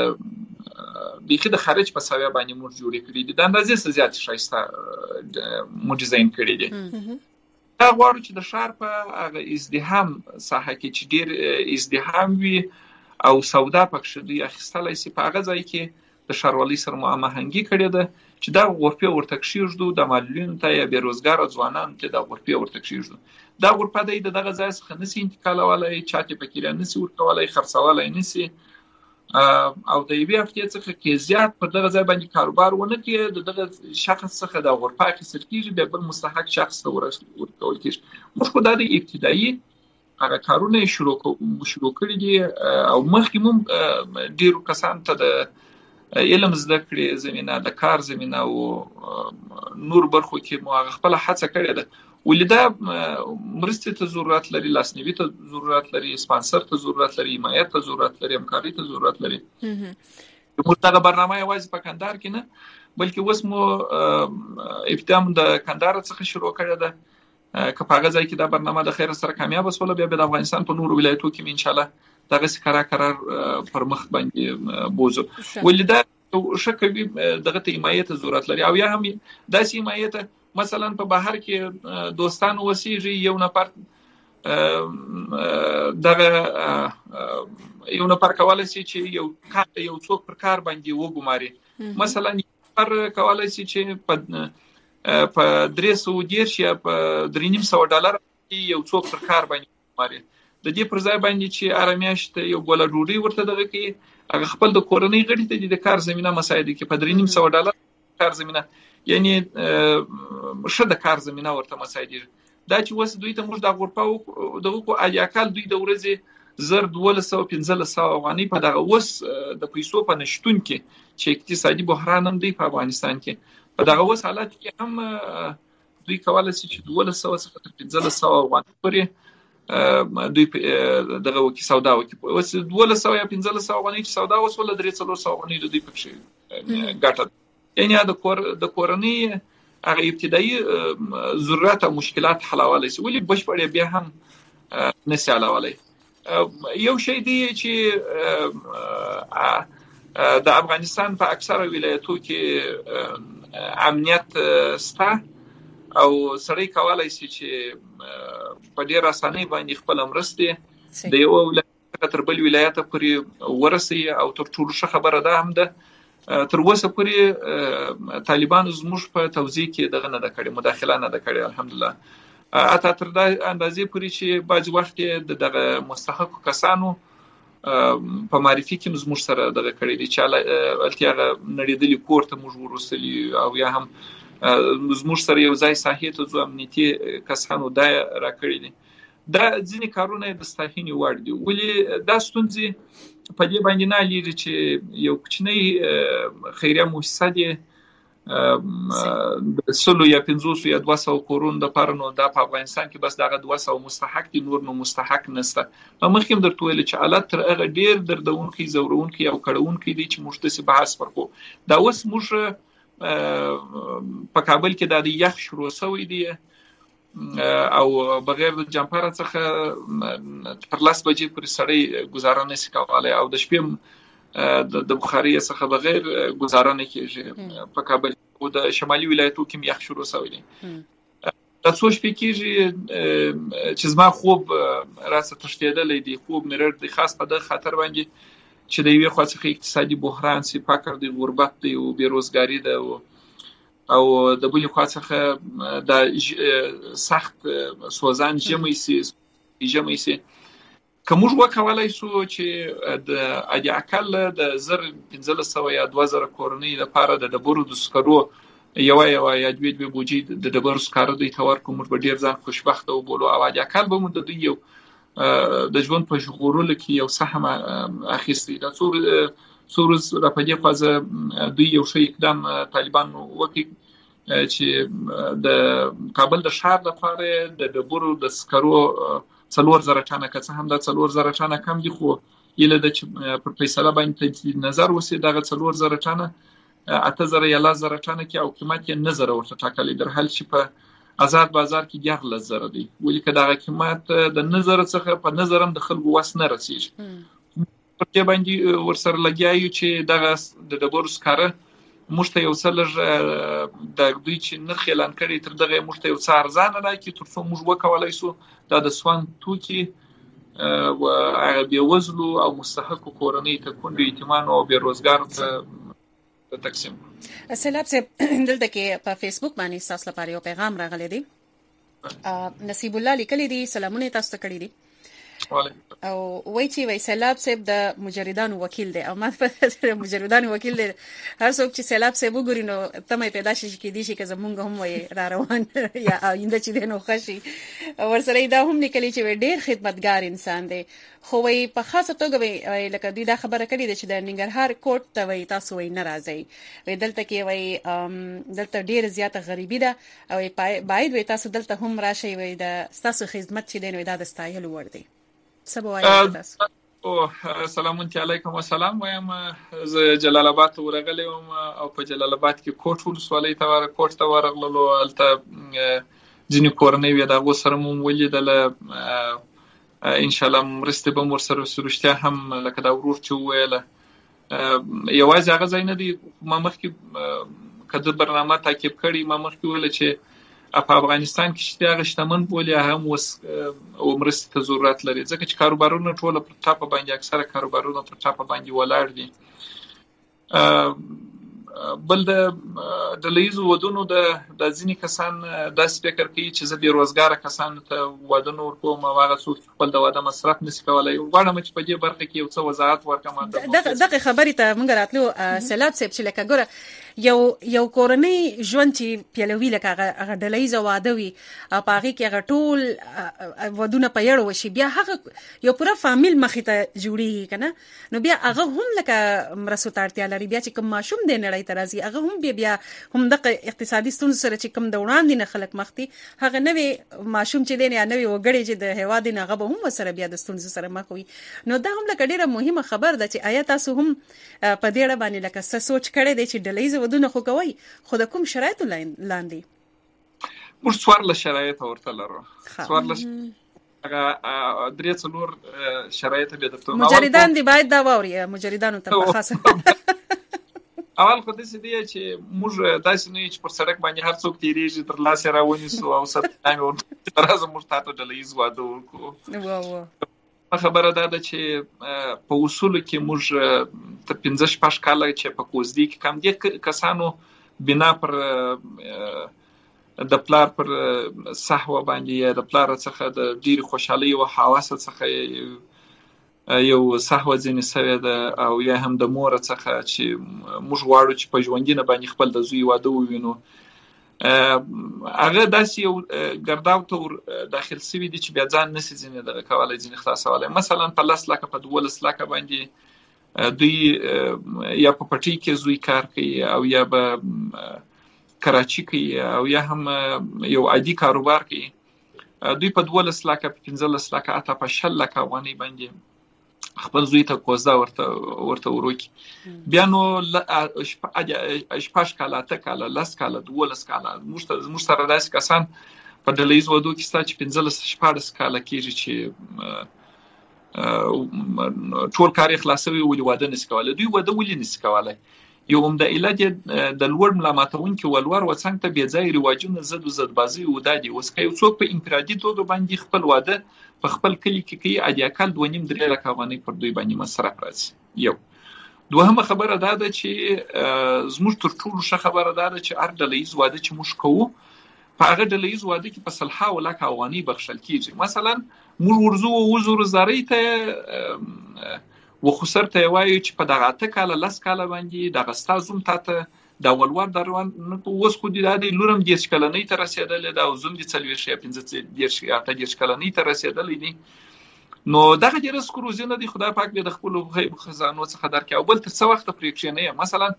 بیخي د خارج په سویا باندې مور جوړې کړې دي د اندازې څخه زیات شایسته مو ډیزاین کړی دي. دا غواړو چې د ښار په هغه ازدحام ساحه کې چې ډیر ازدحام وي او سودا پکښې دوی اخیستلی شي په هغه ځای کې د ښاروالۍ سره مو هماهنګي کړې ده چې دا غرفې ورته کښېږدو د معلولینو ته یا بېروزګاره ځوانانو ته دا غرفې ورته کښېږدو. دا غرفه دی د دغه ځای څخه نسي انتقالولی چا ته پکې نسي ورکولی خرڅولی نسي او د یوې هفتې څخه کې زیات پر دغه ځای باندې کاروبار ونه کړي د دغه شخص څخه د غرفه اخیستل کېږي بیا بل مستحق شخص ته ورکول کېږي. موږ خو دا د ابتدایي هغه کارونه شروع کړي دي او مخکې موږ ډېرو کسانو ته د علم زده کړې زمینه د کار زمینه او نور برخو کې مو هغه خپله هڅه کړې ده. ولې دا مرستې ته ضرورت لري لاسنیوي ته ضرورت لري سپانسر ته ضرورت لري حمایت ته ضرورت لري همکاري ته ضرورت لري. موږ دغه برنامه یوازې په کندهار کې نه بلکې اوس مو ابتدا د کندهار څخه شروع کړې ده که په هغه ځای کې دا برنامه د خیر سره کامیاب شوله بیا د افغانستان په نورو ولایتو کې ان شاء الله دغه قرار پر مخ باندې بوزو. ولې دا ښه کوي دغه ته حمایت ضرورت لري او یا هم داسې حمایت مثلا په بهر کې دوستان وسیږي یو نفر دغه یو نفر کولای شي چې یو څوک پر کار باندې وګماري مثلا پر کولای شي چې په 310 یا په $300 یو څوک پر کار باندې وګماري د دې پر ځای باندې چې آرامیاشت یو ګوله ډوډۍ ورته دغه کې هغه خپل د کورنۍ غړي ته د کار زمينه مساعده کې په $300 کار زمينه یعنی شه د کار زمينه ورته مساعده دا چې وس دوی ته موږ د غرفه دغه کو الیاکل دوی د ورځې 1215 افغانۍ په دغه وس د پیسو په نشټون کې چې اقتصادي بحران هم دی په افغانستان کې په دغه وس حالت کې هم دوی کولای شي چې 1200 څخه 1500 افغانۍ پورې دوی دغه وکی سودا وکي اوس 1200 یا 1500 افغانۍ چې سودا وس ول 300 افغانۍ دوی پکې ګټه یعنی د کورنۍ هغه ابتدایي ضرورت او مشکلات حلولای شي ولې بشپړ بیا هم نشي حلولای. یو شی دی چې د افغانستان په اکثره ولایتو کې امنیت سته او سړی کولای شي چې په ډیر اسانۍ باندې خپل مرسته د یو ولایت تر بل ولایت پورې ورسي او تر ټولو ښه خبره ده هم ده تر اوسه پورې طالبان زموږ په توزیع کې دغه نه د کړي مداخله نه د کړي الحمدلله اته تر دا اندازې پورې چې بعض وخت دغه مستحق کسانو په معرفي کې زموږ سره دغه کړي دي چې التیاغه نړیدلې کوړه موږ ورسلي او یا هم زموږ سره یو ځای ساحې ته زو امنیتي کسانو دا راکړي دي. دا ځینې کارونه د ستاهینې وړ دي ولې دا ستونزې په دې باندې نه لري چې یو کوچنی خیریه مؤسسه دی د 100 یا 500 یا 200 کورونو د پرنو د افغانستان کې بس دغه 200 مستحق دي نور نو مستحق نشته. مخکې درته ویل چې حالت تر هغه ډیر دردونکي زورونکي او کړهونکي دي چې موږ ته بحث ورکو دا اوس موږ په کابل کې د یخ شروع شوی دی او بغیر د جمپر څخه پر لاس بجې پر سړی گزاره نشي کولای او د شپې د بخاري څخه بغیر گزاره نه کیږي په کابل او د شمالي ولایتو کې یخ شروع شوی دی. تاسو شپې کېږي چې زما خوب راسه تشتیدلې دی خوب مرر دی خاص په د خطر باندې چې د یوې خاصه اقتصادي بحران سي فقر دی غربت دی او بیروزګاری دی او او د بل خوا څخه د سخت سوزان ژمي سي کوم وکولای شو چې د اډي اقل د 1500 یا 2000 کورنۍ لپاره د ډبرو د سکرو یا دوی بوجي د ډبرو سکرو د تور کوم په ډیر ځان خوشبخت او بولو او اډي اقل به مونږ د دوی یو د ژوند په شغورل کې یو سهم اخیستي د څورز را پدې فاز دوی یو شی اقدام طالبان وکړي چې د کابل د شهر لپاره د ډبرو د سکرو 4000 ټنه که څه هم دا 4000 ټنه کم دي خو یله د په فیصله باندې نظر وسی دغه 4000 ټنه 8000 یا 1000 ټنه کې او قیمت یې نظر ورته ټاکلي در حال چې په آزاد بازار کې 10000 دی ولې کدا قیمت د نظر څخه په نظرم د خلکو واس نه رسیږي په دې باندې ورسره لګیایو چې دغه د ډبرو سکاره مشته یو سلج د دوی چې نرخ اعلان کړي تر دغه مشته یو څار ځان نه کی تر څو موږ وکولای سو د سوان توکي او بیا وزلو او مستحق کورنۍ ته کونډې ایتمان او بیروزګار ته تقسیم. سلام سه دلته کې په فیسبوک باندې تاسو لپاره یو پیغام راغلی دی. نصیب الله لیکلی دی سلامونه تاسو ته کړی دي. او وای چې سیلاب صاحب د مجردانو وکیل دی او ما په مجردانو وکیل دی هر څوک چې سیلاب صاحب وګوري نو تمه پیدا شي کې دي چې زمونږ هم وای را روان یا آینده چې دینو خشي ورسره دا هم لیکلی چې ډیر خدمتګار انسان دی خو وای په خاصه توګه لکه دوی دا خبره کړې ده چې د ننګرهار کوټ ته وای تاسو وای ناراضي وای دلته کې وای دلته ډیر زیاته غریبي ده او باید وای تاسو دلته هم راشي وای د تاسو خدمت چې دین وای دا د ستایل ور دي السلام علیکم والسلام وایم ز جلال آباد ورغلم او په جلال آباد کې کوټ ولسوالۍ ته ورغلو الته ځینې کورنۍ وي دا وسره مو ولیدل ان شاء الله مرسته به مر سره سرشته هم لکه دا ورور چې ویل یوازې هغه ځای نه دی ما مخکې کده برنامه تعقیب کړی ما مخکې ویل چې په افغانستان کې چې هغه شتمن بولي هم وس او مرسته ته ضرورت لري ځکه چې کاروبارونه ټول پر ټاپه باندې اکثره کاروبارونه پر ټاپه باندې ولاړ دي بل د لیزو ودونو د ځینې کسان د سپیکر کوي چې زه بیروزګار کسان ته ودونو ورکوم او هغه څوک خپل د واده مصرف نشي کولای غواړم چې په دې برخه کې یو څه وضاحت ورکړم دغه خبرې ته موږ راتلو سلام صاحب چې لکه ګوره یو کورنۍ ژوند چې پیلوي لکه هغه ډلېز واده وي او پاغي کې هغه ټول ودونه په یړ وشي بیا هغه یو پوره فامیل مخې ته جوړیږي کنه نو بیا هغه هم لکه مرسو تارتیا لري بیا چې کوم ماشوم دی نړۍ ترازي هغه هم بیا هم د اقتصادي ستونزو سره چې کوم د وړاندې نه خلک مختي هغه نوې ماشوم چې دی نه نوې وګړي چې د هوا دی نه هغه هم سره بیا د ستونزو سره مخ وي نو دا هم لکه ډیره مهمه خبر ده چې آیا تاسو هم په دې اړه باندې لکه څه سوچ کړی دی چې ډلېز ودونه خو کوي خو د کوم شرایطو لاندې موږ څوارلس شرایط ورته لرو څوارلس هغه درې څلور شرایط به درته مجردان دی باید دا واوري مجردانو ته خاصه اول خو دې دي چې موږ داسې نه چې پر سړک باندې هر څوک تیریږي تر لاسه راونی سو او ست نامه ورته راځم موږ تاسو ډلېز واده وکړو خبره ده چې په اصول کې موږ ته 15 کال چې په کوزدي کې کم دي کسانو بنا پر د پلار پر صحوه باندې یا د پلار څخه د ډیر خوشحالي او حواس څخه یو صحوه ځینې سوي ده او یا هم د مور څخه چې موږ غواړو چې په ژوندینه باندې خپل د زوی واده ووینو هغه داسې یو ګرداو ته داخل سوي دي چې بیا ځان نسي ځینې دغه کولای ځینې خلاصولی مثلا په 10 لکه په 12 لکه باندې دوی یا په پټي کې زوی کار کوي او یا به کراچي کوي او یا هم یو عادي کاروبار کوي دوی په 12 لکه په 15 لکه اته په 10 لکه افغانۍ باندې خپل زوی ته کوزدا ورته وروکي بیا نو شپږ کاله اته کاله لس کاله 12 کاله موږ سره داسې کسان په ډلېز ودو کې ستا چې 15 کاله کېږي چې ټول کار خلاصوي ولې واده نشي کولای دوی واده ولې نشي کولای یو هم د علاج د لوړ ملامتونکو ولور وڅنګ ته بیا ځای رواجونه زد بازي او دادي اوس کوي څوک په انفرادي توګه باندې خپل واده په خپل کلی کې کوي اډیاکل 2.5 لک افغانۍ پر دوی باندې مصرف راځي یو دوهمه خبره دا ده چې زموږ تر ټولو ښه خبره دا ده چې هر ډلهییز واده چې موږ کوو په هغه ډلهییز واده کې په سلهاوو لکه افغانۍ بخښل کېږي. مثلا موږ ورځو 20,000 زرۍ ته وخسر ته وایو چې په دغه 8 کاله 10 کاله باندې دغه ستا زوم تاته د ولور دروان اوس خو د لورم 10 کلنۍ ته رسېدلې ده او زوم د 40 یا 15 یا 18 کلنۍ ته رسېدلې دي. نو دغه د رزق روزنه دی خدای پاک دې د خپل غیب خزانو څخه درکړي او بل تر څو وخت پرې کښینه.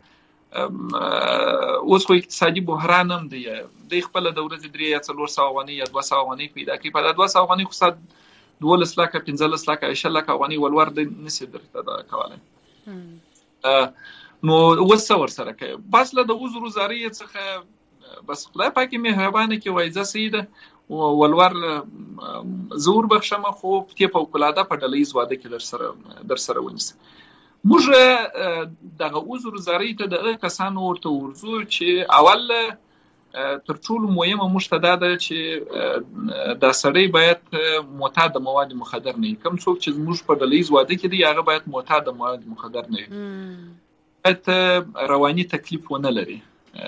مثلا اوس خو اقتصادي بحران هم دی د خپل د ورځې 3 یا 400 افغانۍ یا 200 افغانۍ پیدا کوي. په 200 افغانۍ خو 12 لک 15 لک 20 لک افغانۍ ولور د نسی درته کولای. نو وسه ور سره کوي بس له د عذر زاری څخه بس خدای پاک مهربانه کې وایزه سیده ولور زور بخښم خو په فوقلاده په ډلهییز واده کې در سره ونیسه. موږ دغه عذر زاری ته د کسانو ورته ورزو چې اول تر ټولو مهمه موږ ته دا ده چې د سړی باید معتاد مواد مخدر نه وي. کوم څوک چې موږ په ډلهییز واده کې دی هغه باید معتاد مواد مخدر نه وي. رواني تکلیف ونه لري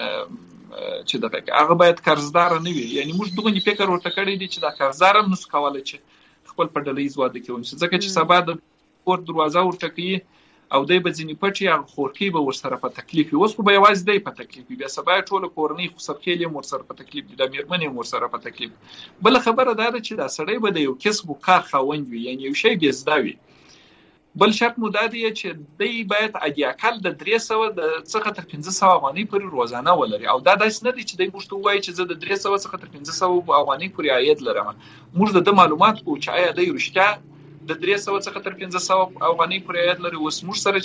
چې دغه هغه باید قرضدار نه وي. یعنی موږ دغه فکر ورته کړی دی چې دا قرضدار هم نس کولای چې خپل په ډلهییز واده کې ونیسي ځکه چې سبا د کور دروازه ورته کوي او دای به ځینې پټي هغه خورکۍ به ورسره په تکلیف وي. اوس خو به یوازې دی په تکلیف بیا سبا ټوله کورنۍ خو سرخېلې هم ورسره په تکلیف دي د مېرمنې هم ورسره په تکلیف. بله خبره دا ده چې دا سړی به د یو کسب و کار خاوند وي یعنی یو شی بې زده وي. بل شرط مو دا دی چې دی باید اقل د 300 څخه تر 500 افغانۍ پورې روزانه ولري او دا داسې نه دی چې دی موږ ته وایي چې زه د 300 څخه تر 500 افغانۍ پورې عاید لرم. موږ د معلومات کوو چې آیا دی رښتیا د 300 څخه تر 500 افغانۍ پورې عاید لري. اوس موږ سره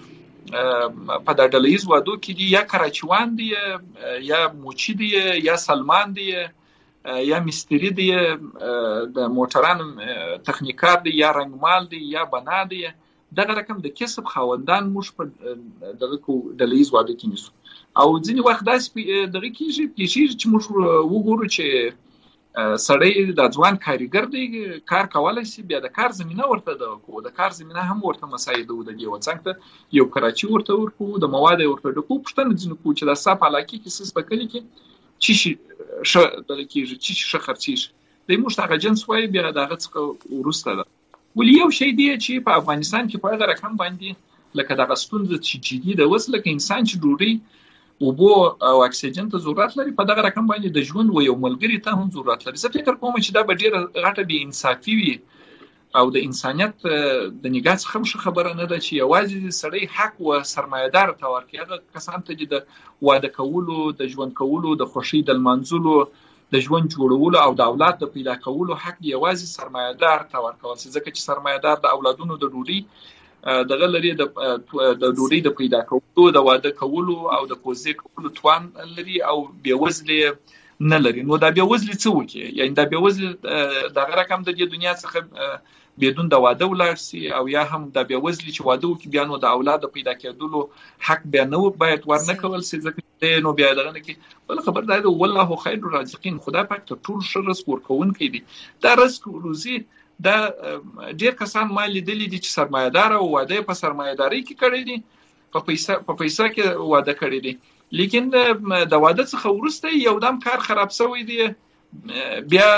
چې په د ډلهییز وادو کې دي یا کراچیوان دي یا موچي دي یا سلمان دي یا مستری دی د موټران تخنیکار دی یا رنگمال دی یا بنا دی دغه رقم د کسب خاوندان موږ په دغه ډلهییز واده کې نیسو او ځینې وخت داسې دغه کېږي چې موږ وګورو چې سړی د ځوان کاریګر دی کار کولای شي بیا د کار زمینه ورته د کار زمینه هم ورته مساعده و د یو څنګه یو کراچي ورته ورکو د مواد ورته د کو پښتنه ځینې کو چې د صاحب علاقه کې سیس بکلی کې چی شي دغه کېږي چې ښه خرڅېږي د موږ هغه جنس وایي بیا دغه څخه وروسته ده. ولې یو شی دی چې په افغانستان کې په هغه رقم باندې لکه دغه ستونزه چې جدي ده اوس لکه انسان چې ډوډۍ اوبه او اکسیجن ته ضرورت لري په دغه رقم باندې د ژوند و یو ملګري ته هم ضرورت لري. زه فکر کوم چې دا به ډېره غټه بې انصافي وي او د انسانیت د نگاه څخه هم خبره نه ده چې یوازې سړی حق و سرمایه‌دار ته ورکړي. هغه کسان ته چې د واده کولو د ژوند کولو د خوښۍ د لمانځلو د ژوند جوړولو او د اولاد د پیدا کولو حق یوازې سرمایه‌دار ته ورکول شي ځکه چې سرمایه‌دار د اولادونو د ډوډۍ دغه لري د ډوډۍ د پیدا کولو د واده کولو او د کوزې کولو توان لري او بېوزلي نه لري. نو دا بېوزلي څه وکړي یعنی دا بېوزلي دغه رقم د دنیا څخه بدون د واده ولاړ شي او یا هم د بېوزلي چې واده وکړي بیا نو د اولاد پیدا کېدلو حق بیا نه باید ورنه کول شي ځکه نو بیا دغه نه کې بل خبر دا دی والله خیر الرازقین خدای پاک ته ټول ښه رزق ورکوونکی دی. دا رزق روزي دا ډېر کسان ما لیدلي دي چې سرمایه‌دار او واده په سرمایه‌داري کې کړی دي په پیسه کې واده کړی دي لیکن د واده څخه وروسته یو دم کار خراب شوی دی بیا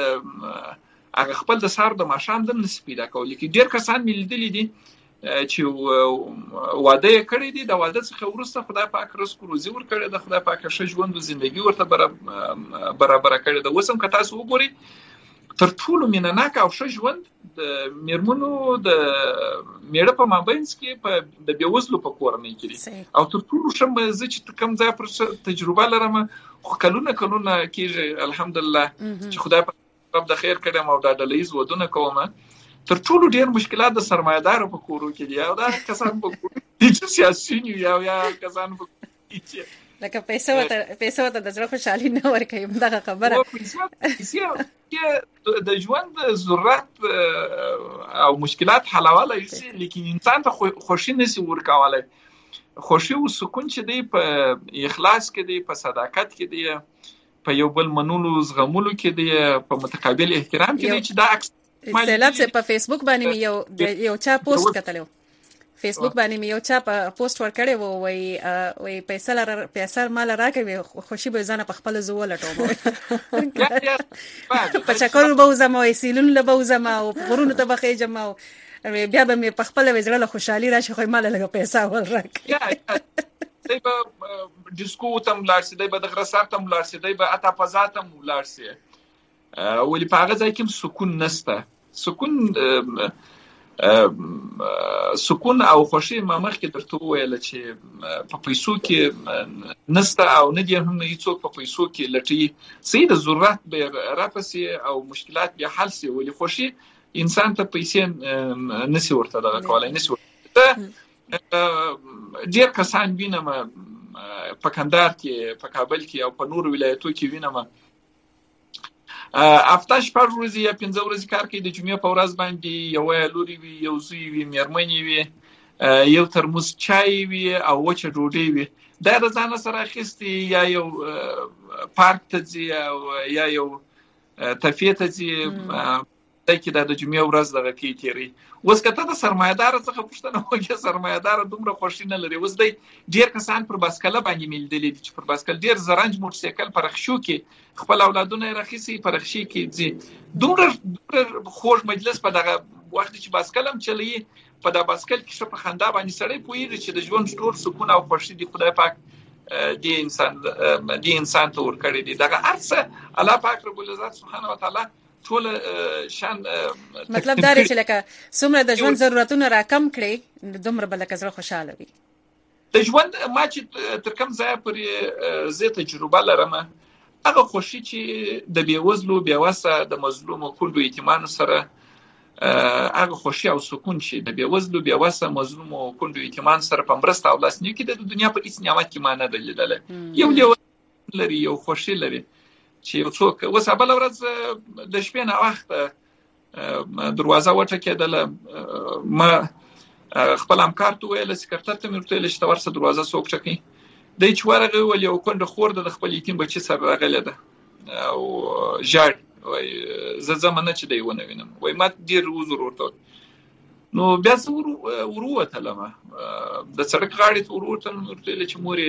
هغه خپل د سار د ماشام د نس پیدا کوي. کې ډېر کسان ملیدلي دي چې واده کړی دي د واده څخه وروسته خدای پاک رزق روزي ورکړي د خدای پاک ښه ژوند او ژوندۍ ورته برابر کړي د وسم که تاسو وګورئ تر ټولو مینناک او ښه ژوند د میرمنو د میړه په مابینځ کې په د بېوزلو په کورنۍ کې دي او تر ټولو ښه زه چې کوم ځای پر تجربه لرم خو کلونه کېږي الحمدلله چې خدای پاک رب د خیر کړم او د ډلهییز ودونه کوم تر ټولو ډېر مشکلات د سرمایه‌دارو په کورو کې دي او دا کسان په کورو کې سیاسي یا کسان په کې لکه پیسې ته د زړه خوشحالي نه ورکوي دغه خبره پیسې د ژوند ضرورت او مشکلات حلولای شي لیکن انسان ته خوشي نشي ورکولای. خوشي او سکون چې دی په اخلاص کې دی په صداقت کې دی په یو بل منولو زغمولو کې دی په متقابل احترام کې دی چې دا سیلاب په فیسبوک باندې یو چا پوسټ کتلو فیسبوک باندې مې یو چا پوسټ ورکړی وو وای پیسې مال راکوي خوشي به ځنه په خپل زو لټوم په چکر به وزم او سیلون له به وزم او غرونو ته بخې جمع بیا به مې په خپل وزړه خوشحالي راشي خو مال لږه پیسې ول راک دی به ډیسکو تم لارسي دی به د غرسار تم لارسي دی به اتا پزاتم لارسي ولې په هغه ځای کې سکون نشته سکون او خوشي ما مخکې درته ویل چې په پیسو کې نشته او نه دی هم هیڅوک په پیسو کې لټي سید ضرورت به راپسي او مشکلات به حل سي ولې خوشي انسان ته پیسې نسی ورته دغه کولای نسی ورته ډیر کسان وینم په کندهار کې په کابل کې او په نور ولایتو کې وینم افتاش پر ورځي یا 15 ورځې کار کوي د جمعې په ورځ باندې یو لوري وي یو زوی وي مېرمنې وي یو ترموز چای وي او وچه ډوډۍ وي دا د ځان سره اخیستي یا یو پارک ته ځي یا یو تفریح ته ځي چې د جمعې ورځ دغه کې تیری اوس کته د سرمایدار څخه پوښتنه وکړه سرمایدار دومره خوشی نه لري اوس دی ډیر کسان پر باسکل باندې میلدلې چې پر باسکل ډیر زرنج موټرسایکل پرخښو کې خپل اولادونه راخیسي پرخشي کې ځي دومره خوش مجلس په دغه وخت چې باسکل هم چلی په د باسکل کې شپ خندا باندې سړی پوهیږي چې د ژوند ټول سکون او خوشي دی خدای پاک دی انسان ته ورکړي دی دغه ارسه الله پاک رب العزت سبحانه و تعالی ټول شان مطلب دا چې لکه څومره د ژوند ضرورتونه راکم کړي دومره بل کزړه خوشاله وي د ژوند ما چې تر کوم ځای پر زه تجربه لرم هغه خوشي چې د بیوزلو بیواسه د مظلومو کلو ایتمانو سره هغه خوشي او سکون شي د بیوزلو بیواسه مظلومو کلو ایتمان سره په مرسته او لاسنیو کې د دنیا په هیڅ نعمت کې معنی ده لیدل یو لري یو خوشي لري چې څوک وسابل ورځ د شپې نه وخت دروازه وټکېدله ما خپل همکار ته ویل سکرټر ته مې ورته ویل چې ورسه دروازه څوک ټکي دی چې ورغه ول یو کونډه خور د خپل یتیم بچی سره راغله ده او ژړ وای زه زمانه چې دی ونه وینم وای ما ډیر وزور ورته نو بیا وروته لمه د سړک غاړې ته وروته چې مورې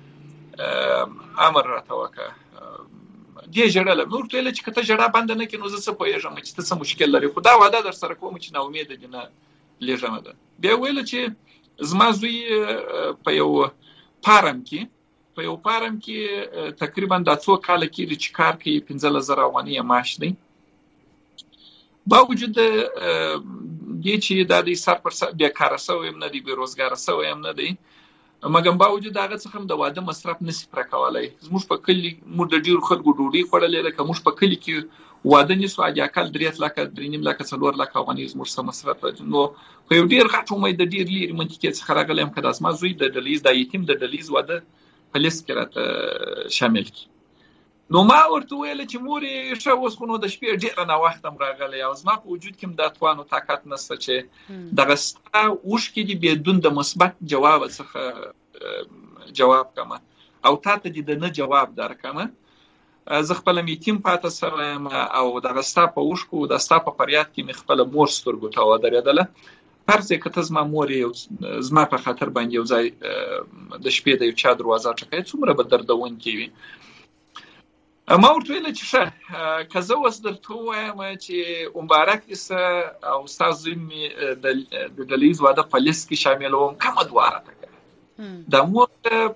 امر راته وکړه دی جړل نور ته چې کته جړه بند نه کینو زه څه پوهیږم چې څه مشکل لري خدا وعده در سره کوم چې نا امید دي نه لږه ده بیا ویل چې زما زوی په یو پارم کې تقریبا د څو کال کې چې کار کوي 15000 افغانۍ معاش دی باوجود دې چې د سر پر سر بیکار سوی هم نه دی بیروزګار سوی هم نه دی مګم باوجود هغه څخه د واده مصرف نسی پر کولای زموږ په کلی مو د ډیر خلکو ډوډۍ خوړلې ده کوم په کلی کې واده نسو اجا کال 3 لک 3 لک 4 لک افغانۍ زموږ سم مصرف نو په یو ډیر غټ امید د ډیر لري منطقې څخه راغلم کدا اسما زوی د دلیز د یتیم د دلیز واده په لیست کې راته شامل کی نو ما ورته ویل چې مورې ښه اوس خو نو د شپې ډیر نه وخت هم راغلی او زما په وجود کې د توانو طاقت نشته چې دغه ستا وش کې دی بدون د مثبت جواب څخه جواب کما او تاسو دې د نه جواب درکمه زه خپل میتیم پاتې سره او دغه ستا په وش کو د ستا په فریاد کې مې خپل مور سترګو ته ودرېدله پرځه کته زما مور یو زما په خاطر باندې یو ځای د شپې د یو چا دروازه ټکای څومره به دردون کیوي ما ورته ویل چې ښه کزه اوس درته وایم چې مبارک اسه او استاد می د دلیز واده په لیست کې شامل وم کومه دواره تکه د مور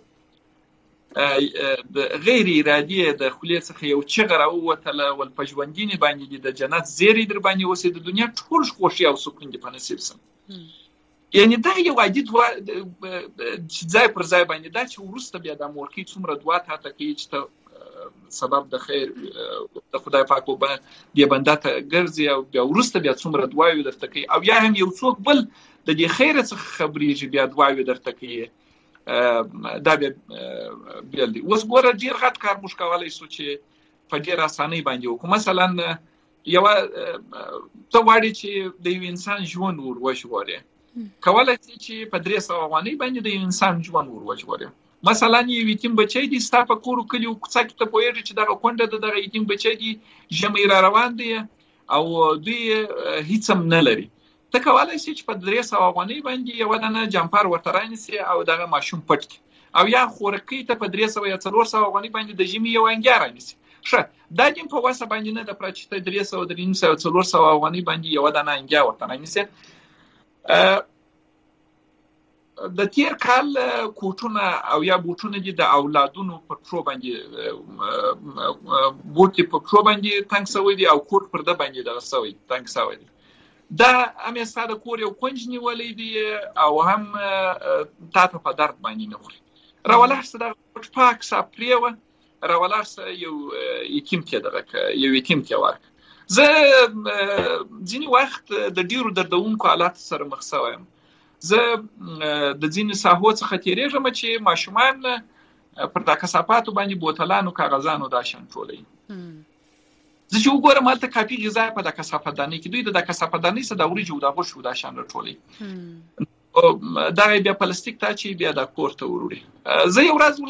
د غیر ارادي د خلیه څخه یو چغره وته ول پجوندینی باندې د جنت زیری در باندې اوسې د دنیا ټول خوشي او سکون دی په نصیب سم یعنی دا یو عادي ځای پر ځای باندې دا چې ورسته بیا د مورکی څومره دوا ته کوي چې سبب د خیر د خدای پاک وبې بنده ته ګرځي او بیا ورسته بیا څومره دواوی درته کوي او یا هم یو څوک بل د دې خیر څخه خبرېږي بیا دواوی درته کوي دا بیا دی اوس ګوره ډیر غټ کار موږ کولای شو چې په ډیر اسانۍ باندې وکړو مثلا یو ته واړی چې د یو انسان ژوند وروښوري کولای شي چې په 300 افغانۍ باندې د یو انسان ژوند وروښوري مثلا یو یتیم بچی دی ستا په کور کلیو کوڅه کې ته پوهېږي چې دغه کونډه دغه یتیم بچی دی ژمې را روان دی او دوی هیڅ هم نه لري ته کولای شي چې په 300 افغانۍ باندې یو دانه جمپر ورته رانیسي او دغه ماشوم پټ کړي، او یا خورکۍ ته په 300 یا 400 افغانۍ باندې د ژمي یو انګار رانیسي. ښه دا دیم په واسه باندې نه د پرچ ته 300 300 400 افغانۍ باندې یو دانه انګار ورته رانیسي. د تیر کال کوټونه او یا بوټونه دي د اولادونو په پرو باندې بوټي په پرو باندې تنګ شوی دي او کوټ پر د باندې دغه شوی تنګ شوی دي. دا هم ساده کور یو کونج نیولې دي او هم تاسو په درد باندې نه خوري. راولار څه د پاک سپریو راولار څه یو یتیم کې دغه یو یتیم کې ورک. زه ځینی وخت د ډیرو دردونکو حالات سره مخ شوم. زه د ځینې ساحو څخه تیریږم چې ماشومان پر د کثافاتو باندې بوتلانو کاغذانو دا شان ټولوي. زه چې وګورم هلته کافي غذا په د کثافتدانۍ کې دوی د کثافتدانۍ څخه د وریجو د غوښو دا شان راټولوي. دا بیا پلاستیک ته چې بیا د کور ته وروړي. زه یو ورځ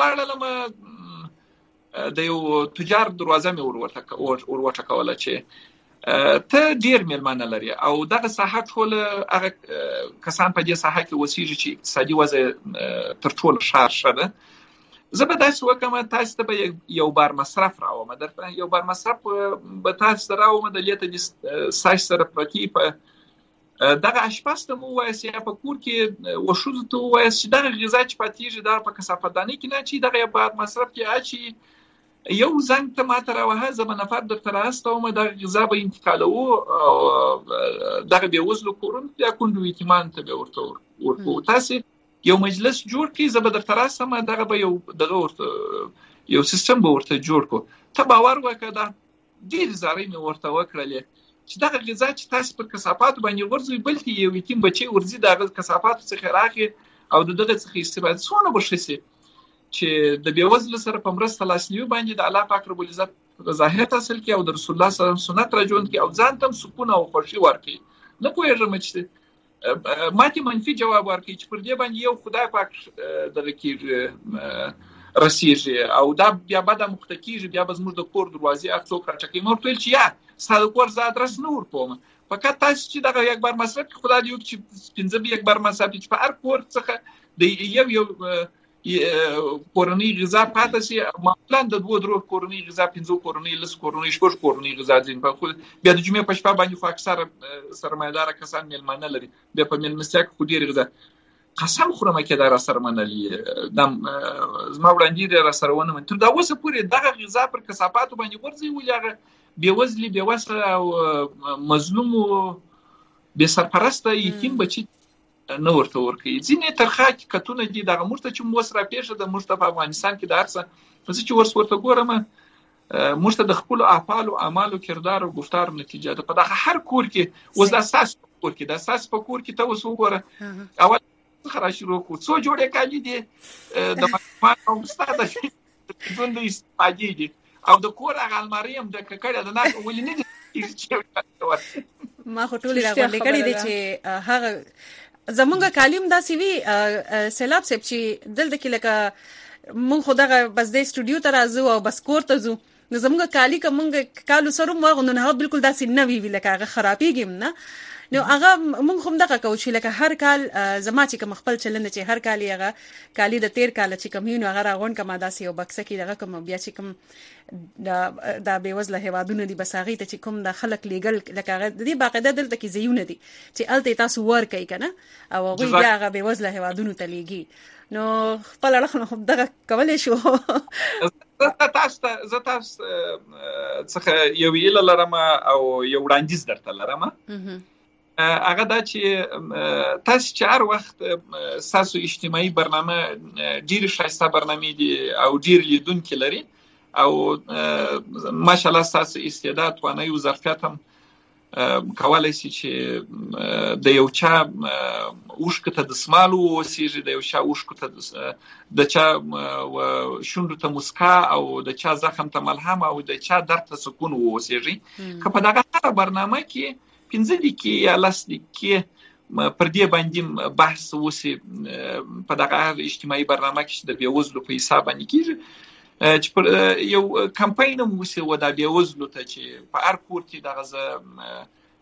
ولاړم د یو تجار دروازه مې ورته کوله چې ته ډیر میلمانه لري او دغه ساحه ټول هغه کسان په دې ساحه کې وسیږي چې اقتصادي وضع تر ټولو ښه ده. زه به داسې وکړم تاسو ته به یو بار مصرف راوړم، درته یو بار مصرف به تاسو ته راوړم د لیته ساش سره پرتی په دغه اشپز ته مو وایي یا په کور کې وښوځو ته وایي چې دغه غذا چې پاتېږي دا په کثافتدانۍ کې نه چې دغه یو بار مصرف کې اچي یو زنګ ته ماته راوهه زه به نفر درته راستوم دغه غذا به انتقالوو او دغه بېوزلو کورونو بیا کونډو یتیمانو ته به ورته ورکوو. تاسې یو مجلس جوړ کړئ، زه به درته راستم دغه به یو دغه ورته یو سیستم به ورته جوړ کړو. ته باور وکړه دا ډېرې زارۍ مې ورته وکړلې چې دغه غذا چې تاسو پر کثافاتو باندې غورځوئ بلکې یو یتیم بچی ورځي د هغه کثافاتو څخه راخلي او د دغه څخه استفاده څونه به ښه سي چې د بېوزلو سره په مرسته لاسنیوي باندې د الله پاک رب العزت رضایت حاصل کړي او د رسول الله صلی الله علیه وسلم سنت را ژوند کړي او ځان ته سکون او خوښي ورکړي. نه پوهېږم چې ماته منفي جواب ورکړي چې پر دې باندې یو خدای پاک دغه کې رسیږي او دا بیا بده مخته کېږي، بیا به زموږ د کور دروازې هر څوک راټکوي. ما ورته ویل چې یا ستا د کور زه ادرس نه ورکوم، فقط تاسو چې دغه یک بار مصرف کړئ خدای دې وکړي چې 15 یک بار مصرف کړئ چې په هر کور څخه د یو کورنۍ غذا پاتې شي. معمولا د 2-3 کورنۍ غذا 15 کورنۍ 10 کورنۍ 6 کورنۍ غذا ځین په خو بیا د جمعې په شپه باندې خو اکثر سرمایدار کسان میلمانه لري، بیا په میلمستیا کې خو ډېر غذا قسم خورم چې دا را سره منلي د زما وړاندې را سره ونه تر دا اوسه پورې دغه غذا پر کثافاتو باندې ورځي ولې هغه بېوزلي بېوسه او مظلوم او بې سرپرسته یتیم بچي نه ورته ورکوي. ځینې ترخه حقیقتونه دي دغه موږ ته چې اوس راپېښه ده موږ ته په افغانستان کې د هر څه زه چې ورته ګورم موږ ته د خپلو افعالو اعمالو کردار او گفتار نتیجه ده. په دغه هر کور کې اوس د اساس په کور کې د اساس په کور کې ته اوس وګوره اول څخه را شروع کړو څو جوړې کالي دي د ماشومان او ستا د ژوند استفادې دي او د کور هغه المارۍ هم ډکه کړې ده نه ولې نه دي. ما خو ټولې راغونډې کړې دي چې هغه زمونږ کالیم دا سی وی سیلاب سپ چې دلته کې لکه مونږ خو دغه بس د سټوډیو ته راځو او بس کور ته ځو نو زمونږ کالی کومږ کالو سره مو غو نه بالکل داسې نه وی لکه هغه خرابېږي نه نو هغه مونږ هم دغه کوو چې لکه هر کال زما چې کوم خپل چلند چې هر کال هغه کالی د تیر کال چې کوم یو هغه راغون کما داسې یو بکسه کې دغه کوم بیا چې کوم دا بېوزله هیوادونه دي بس هغه ته چې کوم د خلک لیګل لکه هغه د باقاعده دلته کې زیونه دي چې الته تاسو ور کوي کنه او هغه بیا هغه بېوزله هیوادونو ته لیږي نو خپل اړه خو دغه کولای شو. زه تاسو څخه یو ویل لرم او یو وړاندیز درته لرم. هغه دا چې تاسو چې هر وخت تاسو اجتماعي برنامه ډیر ښایسته برنامه دي او ډیر لیدونکي لري او ماشاءالله تاسو استعداد توانایي او ظرفیت هم کولای شي چې د یو چا اوښکته د سمالو وسیږي د یو چا اوښکته د چا شونډو ته مسکا او د چا زخم ته ملهم او د چا درد ته سکون وسیږي. که په دغه هر برنامه کې 15 دقیقې یا 10 دقیقې پر دې باندې بحث وشي په دغه اجتماعي برنامه کې چې د بېوزلو په حساب باندې کېږي چې یو کمپاین هم وشي و د بېوزلو ته چې په هر کور کې دغه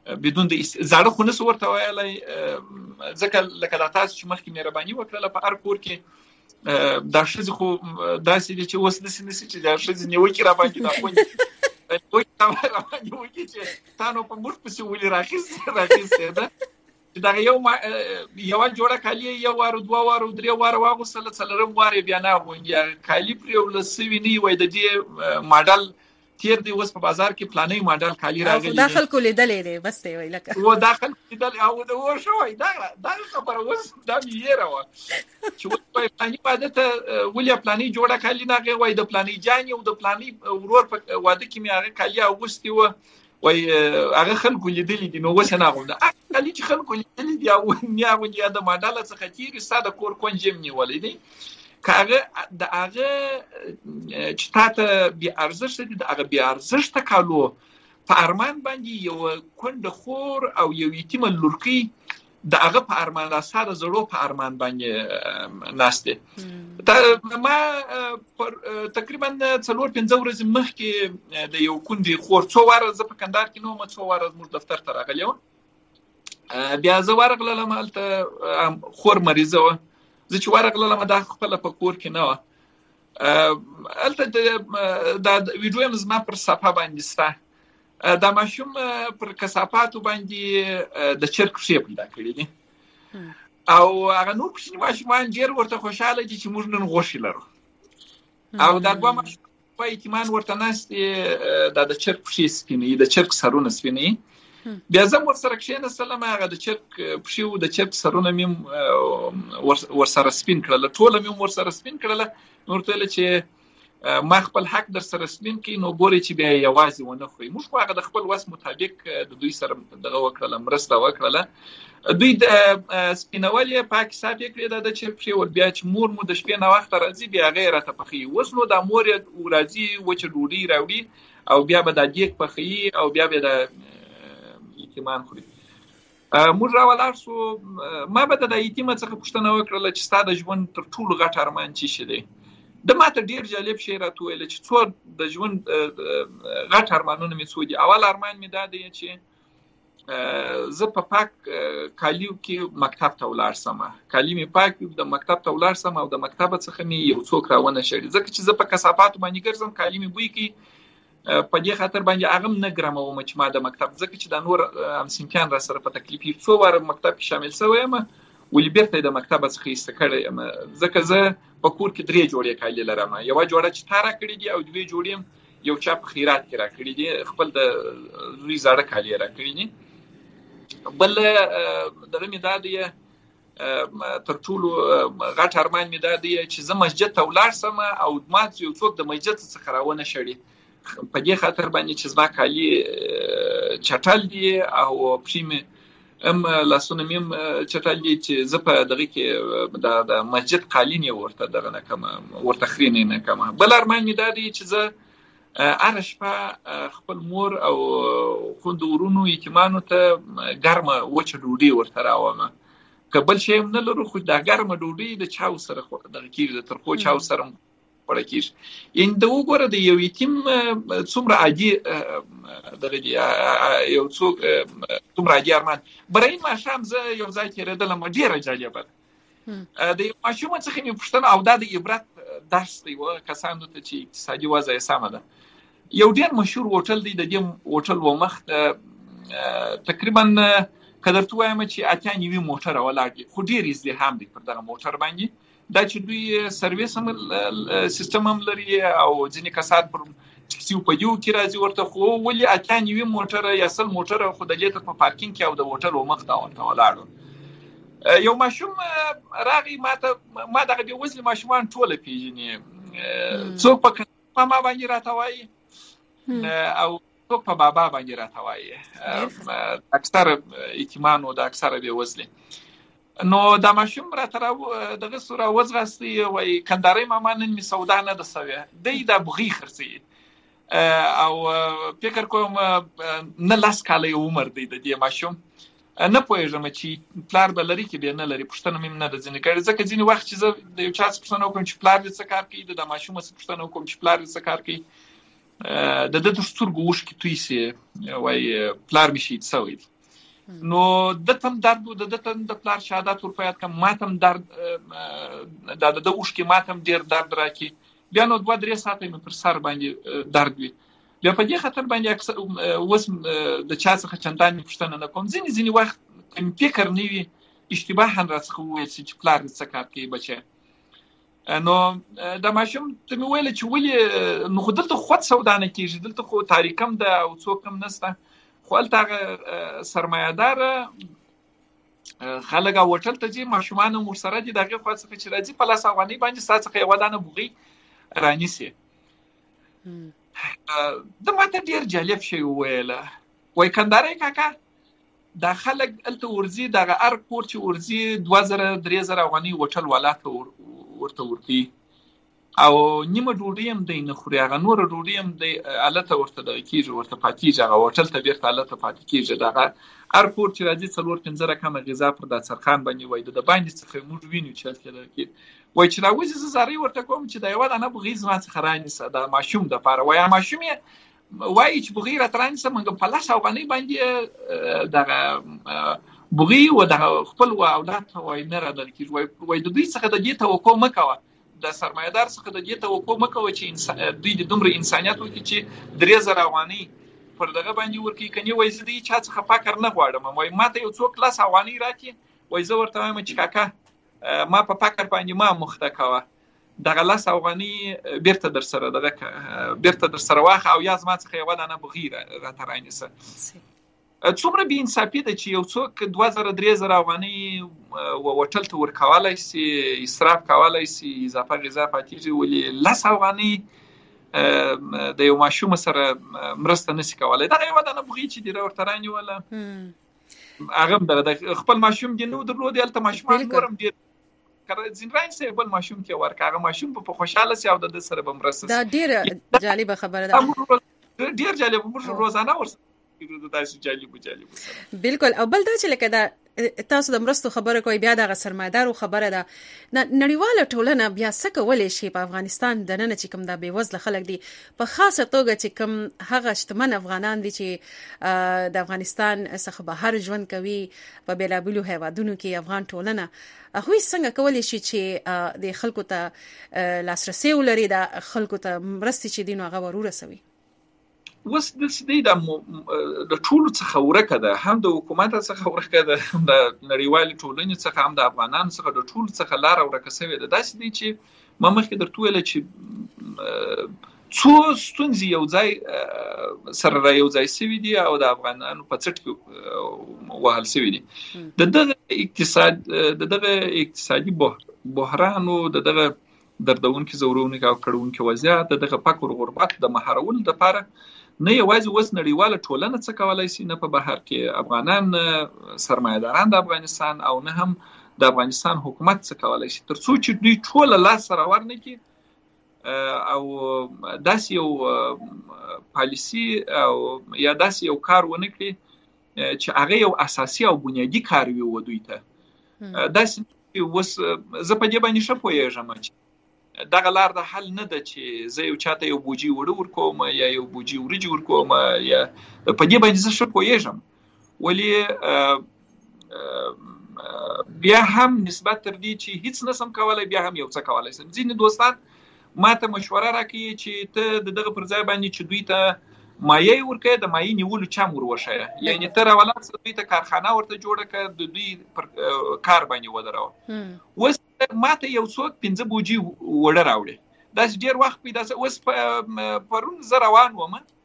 بدون د زړه خو نه ورته وایي ځکه لکه د تاسو چې مخکې مهرباني وکړه په هر کور کې دا شزه خو داسې دي چې اوس د سینې چې دا شزه نیوکي را باندې دا خو وای تا نیوکي چې تاسو په موږ پسې ولې راخیسته ده دا یو جوړه کالی یو وار دوه وار درې وار واغوسله څلورم وار بیا نه وونګي کالی پر یو لسوي نه وای د دې ماډل تیر دی اوس په بازار کې پلانې ماډل کالی راغلی داخل کولې دلې دی بس دی وای لکه و داخل کېدل او د ور شوی دا خبره اوس دا میره و چې په پلانې عادت ولې پلانې جوړه کالی نه وای د پلانې جان او د پلانې ورور په واده کې می هغه کالی اوغستی و وای هغه خلکو لیدلې دي نو وسه نه غوډه کالی چې خلکو لیدلې دي او یا د ماډل څخه تیر ساده کور کونجم نیولې دي کاغه د هغه چې تاسو بیا ارزښت دي د هغه بیا ارزښت کالو په ارمان باندې یو کند خور او یو یتیم لورکی د هغه په ارمان لا ساده زړو په ارمان باندې ناشته ما تقریبا 4-5 ورځې مخکې د یو کندي خور څو واره ز په کندهار کې نو څو واره زموږ دفتر ته راغلی و بیا زه ورغلم هلته خور مریضه و زه چې ورغلم دا خپل په کور کې نه و البته دا ویډیو هم زما پر صفحه باندې سته دا ماشوم پر کثافاتو باندې د چرک شی پیدا کړی دي او هغه نور کوچني ماشومان ډیر ورته خوشاله دي چې موږ نن غوښی لرو او دا دوه ماشوم په ایتمان ورته ناست د چرک شی سپینی د چرک سرونه سپینی بیا زه ورسره کښېنستلم هغه د چرک پښې او د چرک سرونه مې ورسره سپین کړل ټوله مې ورسره سپین کړل ورته ویل چې ما خپل حق در سره سپین کړي نو ګوري چې بیا یوازې ونه خوري موږ خو هغه د خپل وس مطابق د دوی سره دغه وکړل مرسته وکړله دوی د سپینولې پاک صافي کړی د چرک پښې ور بیا چې مور مو د شپې نه وخت راځي بیا غیر ته پخې اوس نو د مور راځي وچ ډوډۍ راوړي او بیا به د دیګ پخې او بیا به د ایتمان خوري موږ راولار سو ما به د ایتیم څخه پوښتنه وکړه چې ستاسو د ژوند تر ټولو غټ ارمان څه دی د ماته ډیر جالب شی راته ویل چې څو د ژوند غټ ارمانونه مې څو دي اول ارمان مې دا دی چې زه په پاک کالیو کې مکتب ته ولاړ سم کالی مې پاک د مکتب ته ولاړ سم او د مکتب څخه مې یو څوک راونه شړي ځکه چې زه په کثافات باندې ګرځم کالی مې بوی کې په دې خاطر باندې هغه نه ګرامه و چې ما د مکتب ځکه چې د نور همسنکان را سره په تکلیفي څو واره مکتب کې شامل شوم ولې بیرته د مکتب څخه ایستکړم ځکه زه په کور کې 3 جوړې کالی لرم یو جوړه چې تاره کړې دي او 2 جوړې یو چا په خیرات کې را کړې دي خپل د لوی زړه کالی را کړې دي بل دغه مې دا دی تر ټولو غټ ارمان مې دا دی چې زه مسجد ته ولاړ سم او ما یو څوک د مسجد څخه راونه شړي په دې خاطر باندې چې زما کالی چټل دي او پښې مې لاسونه مې چټل دي چې زه په دغه کې د مسجد قالین ورته دغه نه کوم ورته خرینه نه کوم بل ارمان مې دا دی چې زه هر شپه خپل مور او خوندورونو یتیمانو ته ګرمه وچه ډوډۍ ورته راوړم کبل شي نه لرو خو دا ګرمه ډوډۍ د چاو سره دغه کې د ترخو چاو سره ورکیش ان د وګوره د یو یتیم څومره عادي دغه دی یو څوک څومره عادي ارمان برای ما شام زه یو ځای کې ردلم ډیره جالبه د ماشوم څخه مې پوښتنه او د عبرت درس دی و کسانو ته چې اقتصادي وضع یې سمه ده یو ډیر مشهور هوټل دی د دې هوټل و مخ تقریبا کدرته وایم چې اتیا موټر ولاړ دي خو ډیر ازدحام دي پر دغه موټر باندې دا چې دوی سرویس هم سیستم هم لري او ځینې کسات پر ټکسي په یو کې راځي ورته خو ولې اتیا نیوي موټر یا سل موټر خو د دې په پارکینګ کې او د هوټل مخ ته ورته ولاړو یو ماشوم راغی ما دغه د وزل ماشومان ټوله پیژني څوک په ماما باندې راته وایي او څوک په بابا باندې راته وایي اکثر یتیمان او د اکثر به وزل نو دا ماشوم را تر دغه سره وزغستی وای کنداري ماما نن می سودا نه د سوي د بغي خرسي او فکر کوم نه لاس کاله عمر دی د دې ماشوم نه پوهیږم چې پلار بلري کې به نه لري پښتنه مې نه د ځنې کړي ځکه ځینې وخت چې زه د یو چا څخه پښتنه کوم چې پلار دې څه کار کوي د ماشوم څخه پښتنه کوم چې پلار دې څه کار کوي د سترګو وښ کې توي سي وای پلار مې شي څوي نو د تم درد د تم د پلار شهادت ورپیات کوم ماتم درد د اوښکې ماتم ډیر درد راکی بیا نو 2-3 ساعته مې پر سر باندې درد وي بیا په دې خاطر باندې اوس د چا څخه چندان پوښتنه نه کوم ځینې وخت کوم فکر نه وي اشتباها راڅخه وایي چې پلار څه کار کوي بچي نو د ماشوم ته مې ویل چې ولې نو خو دلته خود سودا نه کېږي دلته خو تاریکم ده او څوک هم نشته خو هلته سرمایه‌دار خلک هوټل ته ځي ماشومان هم ورسره دي دغه خوا څخه چې راځي په 100 افغانۍ باندې ستا څخه یوه دانه بوغي رانیسي د ماته ډېر جالب شی وویله وایي کندهاری کاکا دا خلک هلته ورځي دغه هر کور چې ورځي 2,000-3,000 افغانۍ هوټل والا ته ورته ورکوي او نیمه ډوډۍ هم دی نه خوري هغه نوره ډوډۍ هم دی هلته ورته دغه کېږي ورته پاتې کېږي هغه هوټل ته بېرته هلته پاتې کېږي دغه هر کور چې راځي 4-5 رقمه غذا پر دسترخوان باندې وایي د باندې څخه موږ وینو چې هلته دغه کېږي وایي چې راوځي زه زارۍ ورته کوم چې دا یوه دانه بوغي زما څخه رانیسه د ماشوم دپاره وایي ماشوم یې وایي چې بوغي راته رانیسه موږ په 100 افغانۍ باندې دغه بوغي و دغه خپل اولاد ته وایي نه رادل کېږي وایي د دوی څخه د دې توقع مه کوه د سرمایه‌دار څخه د دې توقع مه کوه چې دوی د دومره انسانیت وکړي چې 3,000 افغانۍ پر دغه باندې ورکړي کني وایي زه د چا څخه فقر نه غواړم وایي ما ته یو څوک 100 افغانۍ راکړي وایي زه ورته وایم چې کاکا ما په فقر باندې ما مخته کوه دغه 100 افغانۍ بیرته در سره واخله او یا زما څخه یوه دانه بوغي راته رانیسه څومره بې انصافي ده چې یو څوک 2,000-3,000 افغانۍ هوټل ته ورکولی سي اسراف کولی سي اضافه غذا پاتېږي ولې 10 افغانۍ د یو ماشوم سره مرسته نشي کولی دغه یوه دانه بوغي چې دې ورته رانیوله هغه هم دغه خپل ماشوم دې نو درلودی هلته ماشومان نور هم ډېر ځینې رانیسي بل ماشوم کې ورکړه هغه ماشوم به خوشحاله سي او د ده سره به مرسته دا ډېره جالبه خبره ده ډېر جالبه موږ روزانه ورسره بالکل او بل دا چې لکه دا تاسو د مرستو خبره کوي بیا د سرمایدارو خبره ده نړیواله ټولنه بیا څه کولای شي په افغانستان د نن چې کوم د بیوزله خلک دي په خاصه توګه چې کوم هغه شتمن افغانان دي چې د افغانستان څخه بهر ژوند کوي په بیلابلو هیوادونو کې افغان ټولنه هغوی څنګه کولای شي چې د خلکو ته لاسرسي ولري د خلکو ته مرستې چې دي نو هغه ورسوي اوس دلته د ټولو څخه ورکه ده هم د حکومت څخه ورکه ده هم د نړیوالې ټولنې څخه هم د افغانانو څخه د ټولو څخه لاره ورکه شوې ده داسې دی چې ما مخکې درته ویله چې څو ستونزې یو ځای سره را یو ځای شوي دي او د افغانانو په څټ کې وهل شوي دي د دغه اقتصادي بحران او د دغه دردونکي زورونکي او کړونکي وضعیت د دغه فقر غربت د مهارولو لپاره نه یوازې اوس نړیواله ټولنه څه کولای شي نه په بهر کې افغانان سرمایه‌داران د افغانستان او نه هم د افغانستان حکومت څه کولای شي تر څو چې دوی ټول لاس سره ورنکړي او داسې یو پالیسي او یا داسې یو کار ونه کړي چې هغه یو اساسي او بنیادی کار وي و دوی ته داسې اوس زه په دې باندې ښه پوهېږم چې دغه لار د حل نه ده چې زه یو چاته یو بوجي وړه ورکوم یا یو بوجي ورجې ورکوم یا په دې باندې زه ښه پوهېږم ولې بیا هم نسبت تر دې چې هیڅ نسم کولی بیا هم یو څه کولی شم ځینې دوستان ما ته مشوره راکوي چې ته د دغه پر ځای باندې چې دوی ته مایع ورکوي د مایع نیولو چم وروښیه یعنې ته راولاړ شه دوی ته کارخانه ورته جوړه کړه د دوی پر کار باندې ودروه اوس ما ته یو څوک 5 بوجي وړه راوړي داسې ډېر وخت پیدا شو اوس پرون زه روان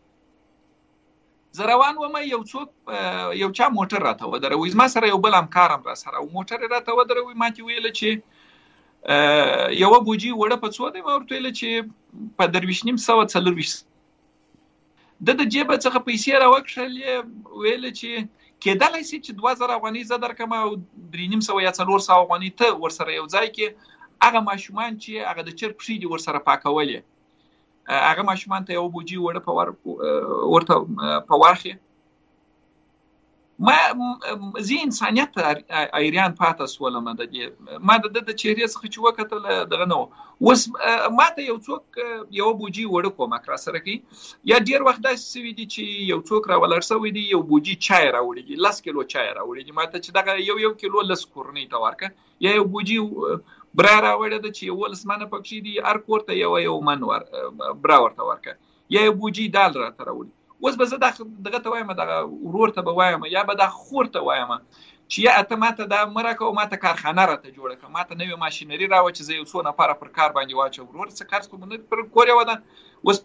وم یو څوک یو چا موټر راته ودروي زما سره یو بل همکار هم را سره او موټر یې راته ودروي ما ته ویله چې یوه بوجي وړه په څو دی ما ورته ویله چې په 2,944 د جیبه څخه پیسې راوکښلې ویله چې کېدلی شي چې 2,000 افغانۍ زه درکړم او 3,900 یا 400 افغانۍ ته ورسره یو ځای کې هغه ماشومان چې هغه د چرګ پښې دي ورسره پاکولې هغه ماشومان ته یو بوجي وړه ورته په واخې ما زه انسانیت ایران پاتې سولم د دې ما د چهرې څخه چې وکتل دغه نو اوس ما ته یو څوک یو بوجي وړ کوم کرا سره کی یا ډیر وخت داسې سوي دي چې یو څوک راولر سوي دي یو بوجي چای راوړي دي 10 کیلو چای راوړي دي ما ته چې دغه یو کیلو لس کورنۍ ته ورکه یا یو بوجي برا راوړي د چې ولسمانه پکې دي ار کوړه یو منور برا ورته ورکه یا یو بوجي دال را راوړي اوس به زه دغه ته وایم دغه ورور ته به وایم یا به د خور ته وایم چې یا ته ماته د مرکه او ماته کارخانه راته جوړه کړه ماته نوې ماشينري راو چې زه یو څو نفر پر کار باندې واچو ورور څه کار کوم نه پر کوریا ودا اوس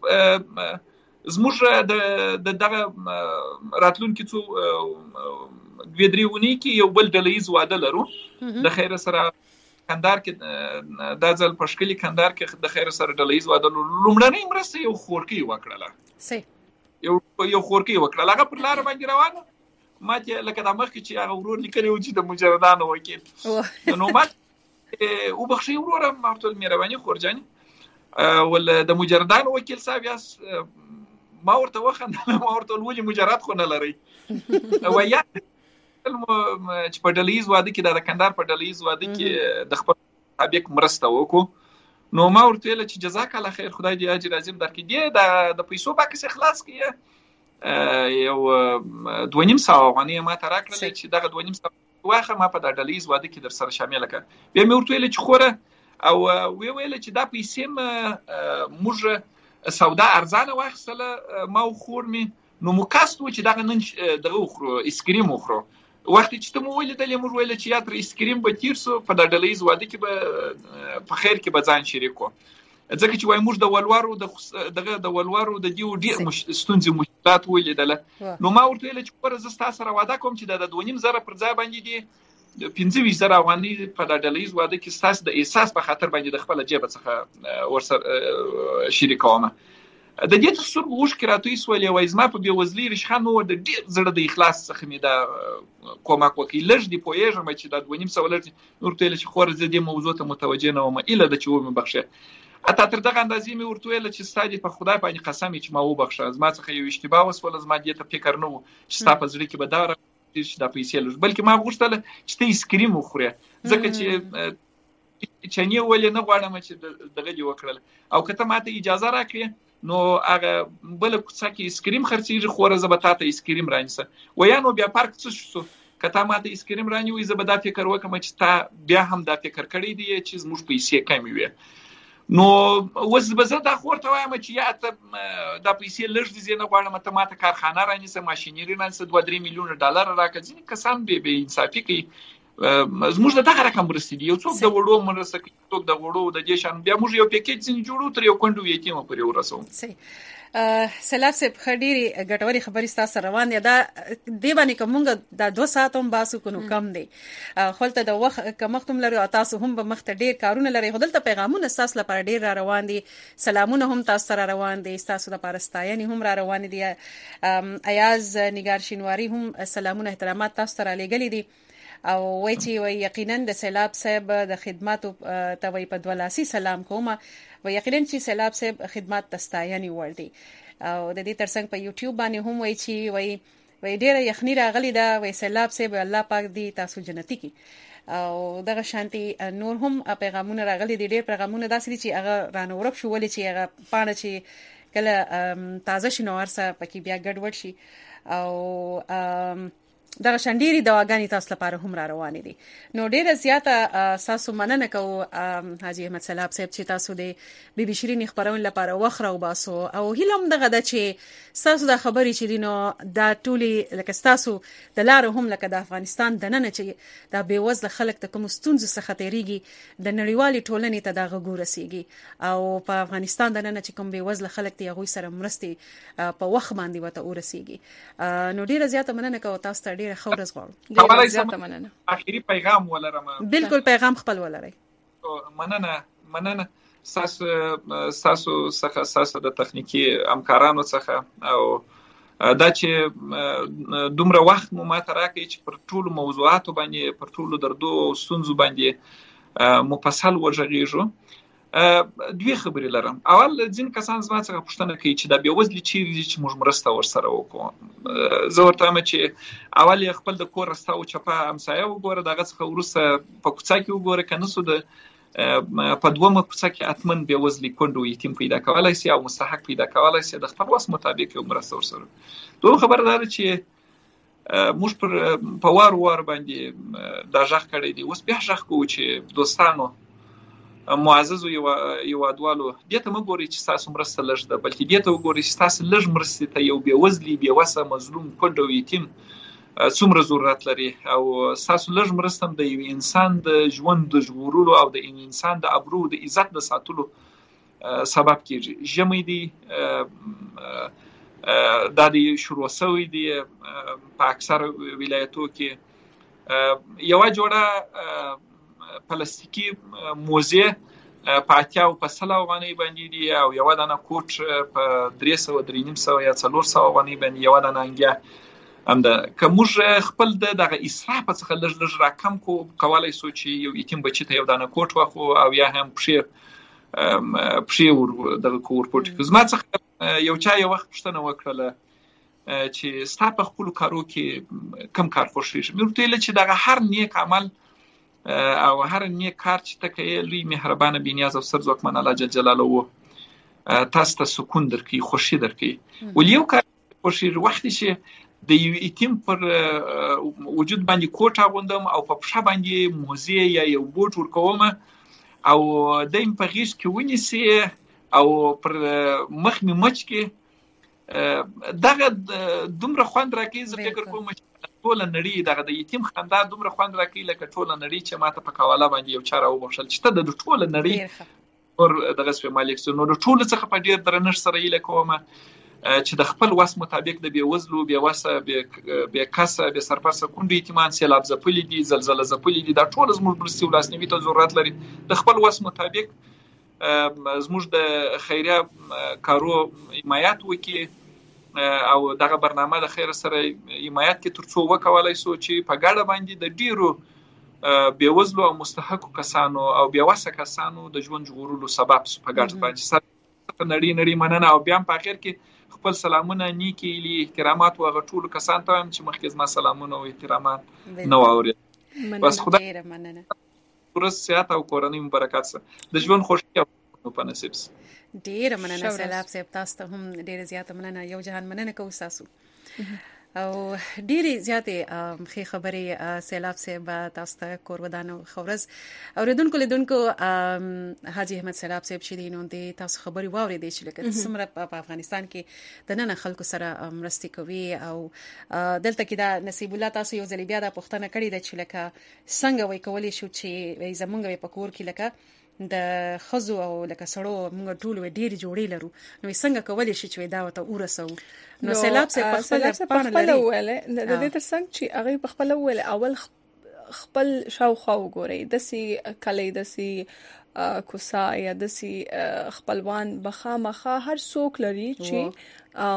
زموږ د دغه راتلونکي څو دوی درېونی کې یو بل ډلېز واده لرو د خیر سره کندهار کې د ځل پښکلی کندهار کې د خیر سره ډلېز واده لومړنۍ مرسته یو خورکی وکړه صحیح یو خورکی وکړه هغه پر لار باندې روانه ما چې لکه د مخ کې چې هغه ورور لیکلی و چې د مجردانو وکیل نو ما او بخښي ورور ما ټول مهرباني خورجاني ول د مجردانو وکیل صاحب یاس ما ورته وخندل ما ورته ولې مجرد خو نه لري ویا چې په ډلېز واده کې د کندهار په ډلېز واده کې د خپل سابق مرسته وکړو نو ما ورته ویل چې جزاک الله خیر خدای دې اجر عظیم درکړي دی د پیسو باکس اخلاص کړي یو 2.5 ساعت غونې ما ته راکړل چې دغه 2.5 ساعت واخه ما په د ډلېز واده کې در سره شامل کړ بیا مې ورته ویل چې خوره او ویل چې دا پیسې موږ سودا ارزانه واخصله ما خور مې نو مکاست و چې دغه نن دغه خورو اسکریم خورو وخت چې ته مو ولیدلې موږ ویل چې یا تر اسکریم به تیر سو په د ډلېز واده کې به په خیر کې به ځان شریکو ځکه چې وای موږ د ولوارو دغه د ولوارو د دیو ډیر ستونزې مشکلات ولیدله نو ما ورته ویل چې پر زستا سره واده کوم چې د 2.5 زره پر ځای باندې دي 15 زره باندې په د ډلېز واده کې ستاسو د احساس په خاطر باندې د خپل جیب څخه ورسره شریکوم د دې تصور وښکې راتوي سولې وای زما په بیوزلي رشخان نو د ډیر زړه د اخلاص څخه مې دا کومک وکړي لږ دی پوهېږم چې دا 2.5 سوال نور ته چې خور زه دې موضوع ته متوجه نه وم اله د چې و مې بخښه اته تر دغه اندازې مې ورته ویل چې ستاسو په خدای باندې قسم چې ما و بخښه زما څخه یو اشتباه وسول زما دې ته فکر نه و چې تاسو په زړه کې به دا چې دا پیسې لږ بلکې ما غوښتل چې ته اسکریم وخورې ځکه چې چنی ولې نه غواړم چې دغه دی وکړل او کته ماته اجازه راکړې نو هغه بل کوڅه کې اسکریم خرڅیږي خوره زبتا ته اسکریم رانیسه ویا نو بیا پارک څه شو کته ماته اسکریم رانیوي زبدا فکر وکم چې تا بیا هم دا فکر کړی دی چې زموږ پیسې کمی وي نو وز بزه دا خورته وایم چې یا ته دا پیسې لږ دي نه غواړم ته ماته کارخانه رانیسه ماشينري رانیسه 2-3 میلیون ډالر راکړي کسان به انصافي کوي زموږ د دغه رقم ورسېدي یو څوک د وړو مرسته کوي څوک د وړو د دې شان بیا موږ یو پیکیج څنګه جوړو تر یو کندو یتیم پورې ورسو سلام سپ خډيري ګټوري خبري ستاسو روان دي دا دی باندې کومګه د 2 ساعتوم باسو کو کم دی خپلته د وخت کمختم لري او تاسو هم به مخته ډیر کارونه لري خپلته پیغامونه تاسو لپاره ډیر را روان دي سلامونه هم تاسو را روان دي تاسو لپاره ستاینې هم را روان دي ایاز نگار شینواری هم سلامونه احترامات تاسو را لګلې دي او وای چې یقینا د سیلاب صاحب د خدماتو ته وای په دولاسي سلام کوم و یقینا چې سیلاب صاحب خدمات تستایني وردي او د دې ترڅنګ په یوټیوب باندې هم وای چې وای ډیره یخنی راغلی دا وای سیلاب صاحب الله پاک دې تاسو جنتی کی او دغه شانتي نور هم پیغامونه راغلي دي ډیر پیغامونه داسې چې هغه رانه ورک شو ولې چې هغه پانه چې کله تازه شنو ورسه پکې بیا ګډوډ شي او دغه شنديري دواګانی تاسو لپاره هم را روان دي نو ډیره زیاته تاسو مننه کوم حاجی احمد سلام صاحب چې تاسو د بي بي شيرين خبرون لپاره وخره او باسو او هیلم دغه د چې تاسو د خبري چې دینو دا ټولي لکه تاسو د لار هم لکه د افغانستان د نن چې دا بیوزله خلک ته کوم ستونزې څخه تیریږي د نړیوالي ټولنې ته دغه ګورسيږي او په افغانستان د نن چې کوم بیوزله خلک ته هغه سره مرستي په وخت باندې وته ورسيږي نو ډیره زیاته مننه کوم تاسو ته ډیره خورز غواړم ډیره زیاته مننه اخیری پیغام ولرم بالکل پیغام خپل ولرئ مننه ساسو څخه د تخنیکی همکارانو څخه او دا چې دومره وخت مو ماته راکړي چې پر ټولو موضوعاتو باندې پر ټولو دردو او ستونزو باندې مفصل ورغېږو دوی خبرې لرم. اول ځین کسان زما څخه پوښتنه کوي چې دا بېوزلي چیرې چې موږ مرسته ورسره وکړو. زه ورته وایم چې اول یې خپل د کور رسته او چپه همسایه وګوره، دغه څخه وروسته په کوڅه کې وګوره، که نه سو د په دومه کوڅه کې حتمن بېوزلي کونډ او یتیم پیدا کولی سي او مستحق پیدا کولی سي، د خپل وس مطابق یو مرسته ورسره. دویم خبره دا ده چې موږ په وار باندې دا غږ کړی دی، اوس بیا غږ کوو چې دوستانو معززو هیوادوالو، دې ته مه ګورئ چې ستاسو مرسته لږ ده، بلکې دې ته وګورئ چې ستاسو لږ مرستې ته یو بېوزلي، بېوسه، مظلوم، کونډ او یتیم څومره ضرورت لري، او ستاسو لږ مرسته هم د یو انسان د ژوند د ژغورلو او د انسان د ابرو د عزت د ساتلو سبب کېږي. ژمی دی، دا دی شروع شوی دی په اکثر ولایتو کې. یوه جوړه پلاستیکي موزې په 80 افغانۍ باندې دي، او یوه دانه کوټ په 300 350 یا 400 افغانۍ باندې یوه دانه انګیا هم ده. که موږ خپل دغه اسراف څخه لږ راکم کولی سو چې یو یتیم بچي ته یو دانه کوټ واخلو او یا هم پښې دغه ورپورټ کړو. زما څخه یو چا یو وخت پوښتنه وکړله چې ستا په خپلو کارو کې کوم کار خوښېږي؟ مې ورته ویل چې دغه هر نیک عمل او هر نیک کار چې ته کوې، لوی مهربانه بېنیاز او ستر ځواکمن الله جل جلاله تاسو ته سکون درکوي، خوښي درکوي. ولې یو کار خوښېږي؟ وخت چې د یو یتیم پر وجود باندې کوټ اغوندم او په پښه باندې موزې یا یو بوټ ورکوم او دی مې په غېږ کې ونیسي او پر مخ مې مچ کې، دغه دومره خوند راکوي. زه فکر کوم چې ټوله نړۍ دغه د یتیم خندا دومره خوند راکوي لکه ټوله نړۍ چې ماته په کواله باندې یو چا راوبخښل چې ته د ټوله نړۍ نور دغه سپې مالک سو. نو د ټولو څخه په ډېر درنښت سره هیله کوم چې د خپل وس مطابق د بېوزلو، بېوسه، بېکسه، بېسرپرسته کونډو یتیمان سیلاب ځپلي دي، زلزله ځپلي دي، دا ټول زموږ مرستې او لاسنیوي ته ضرورت لري. د خپل وس مطابق زموږ د خیریه کارو حمایت وکړي او دغه برنامه د خیر سره حمایت کې ترڅو وکولای سو چې په ګډه باندې د ډیرو بېوزلو او مستحقو کسانو او بېوسه کسانو د ژوند ژغورلو سبب سو په ګډه باندې. سره نړۍ مننه، او بیا په اخر کې خپل سلامونه، نیکي، احترامات او غټولو کسان ته هم چې مخکې زما سلامونه او احترامات نو اوري. بس خدای ډیره مننه. ورځ صحت او کورنۍ مبارکات سره د ژوند خوشي او په نصیب سره. ډیره مننه سیلاب صاحب، تاسو ته هم ډیره زیاته مننه. یو جهان مننه کوم تاسو او ډیره زیاته خې خبرې سیلاب صاحب تاسو ته کورودانو خورز اوریدونکو لیدونکو حاجی احمد سیلاب صاحب چې دینو دي تاسو خبري واوري دي چې لکه څومره په افغانستان کې د نن خلکو سره مرستي کوي او دلته کې دا نصیب الله تاسو یو ځل بیا د پښتنه کړی د چې لکه څنګه وای کولی شو چې زمونږ په کور کې لکه د خزو او لکه سړو موږ ټول ډېری جوړې لرو، نو څنګه کولی شي چې دا وته ورسو. نو سیلاب صاحب په خپل ویل د دې ترڅنګ چې هغه په خپل ویل اول خپل شاوخوا وګورئ، دسي کلی، دسي کوسا یا دسي خپلوان بخامخه هر څوک لري چې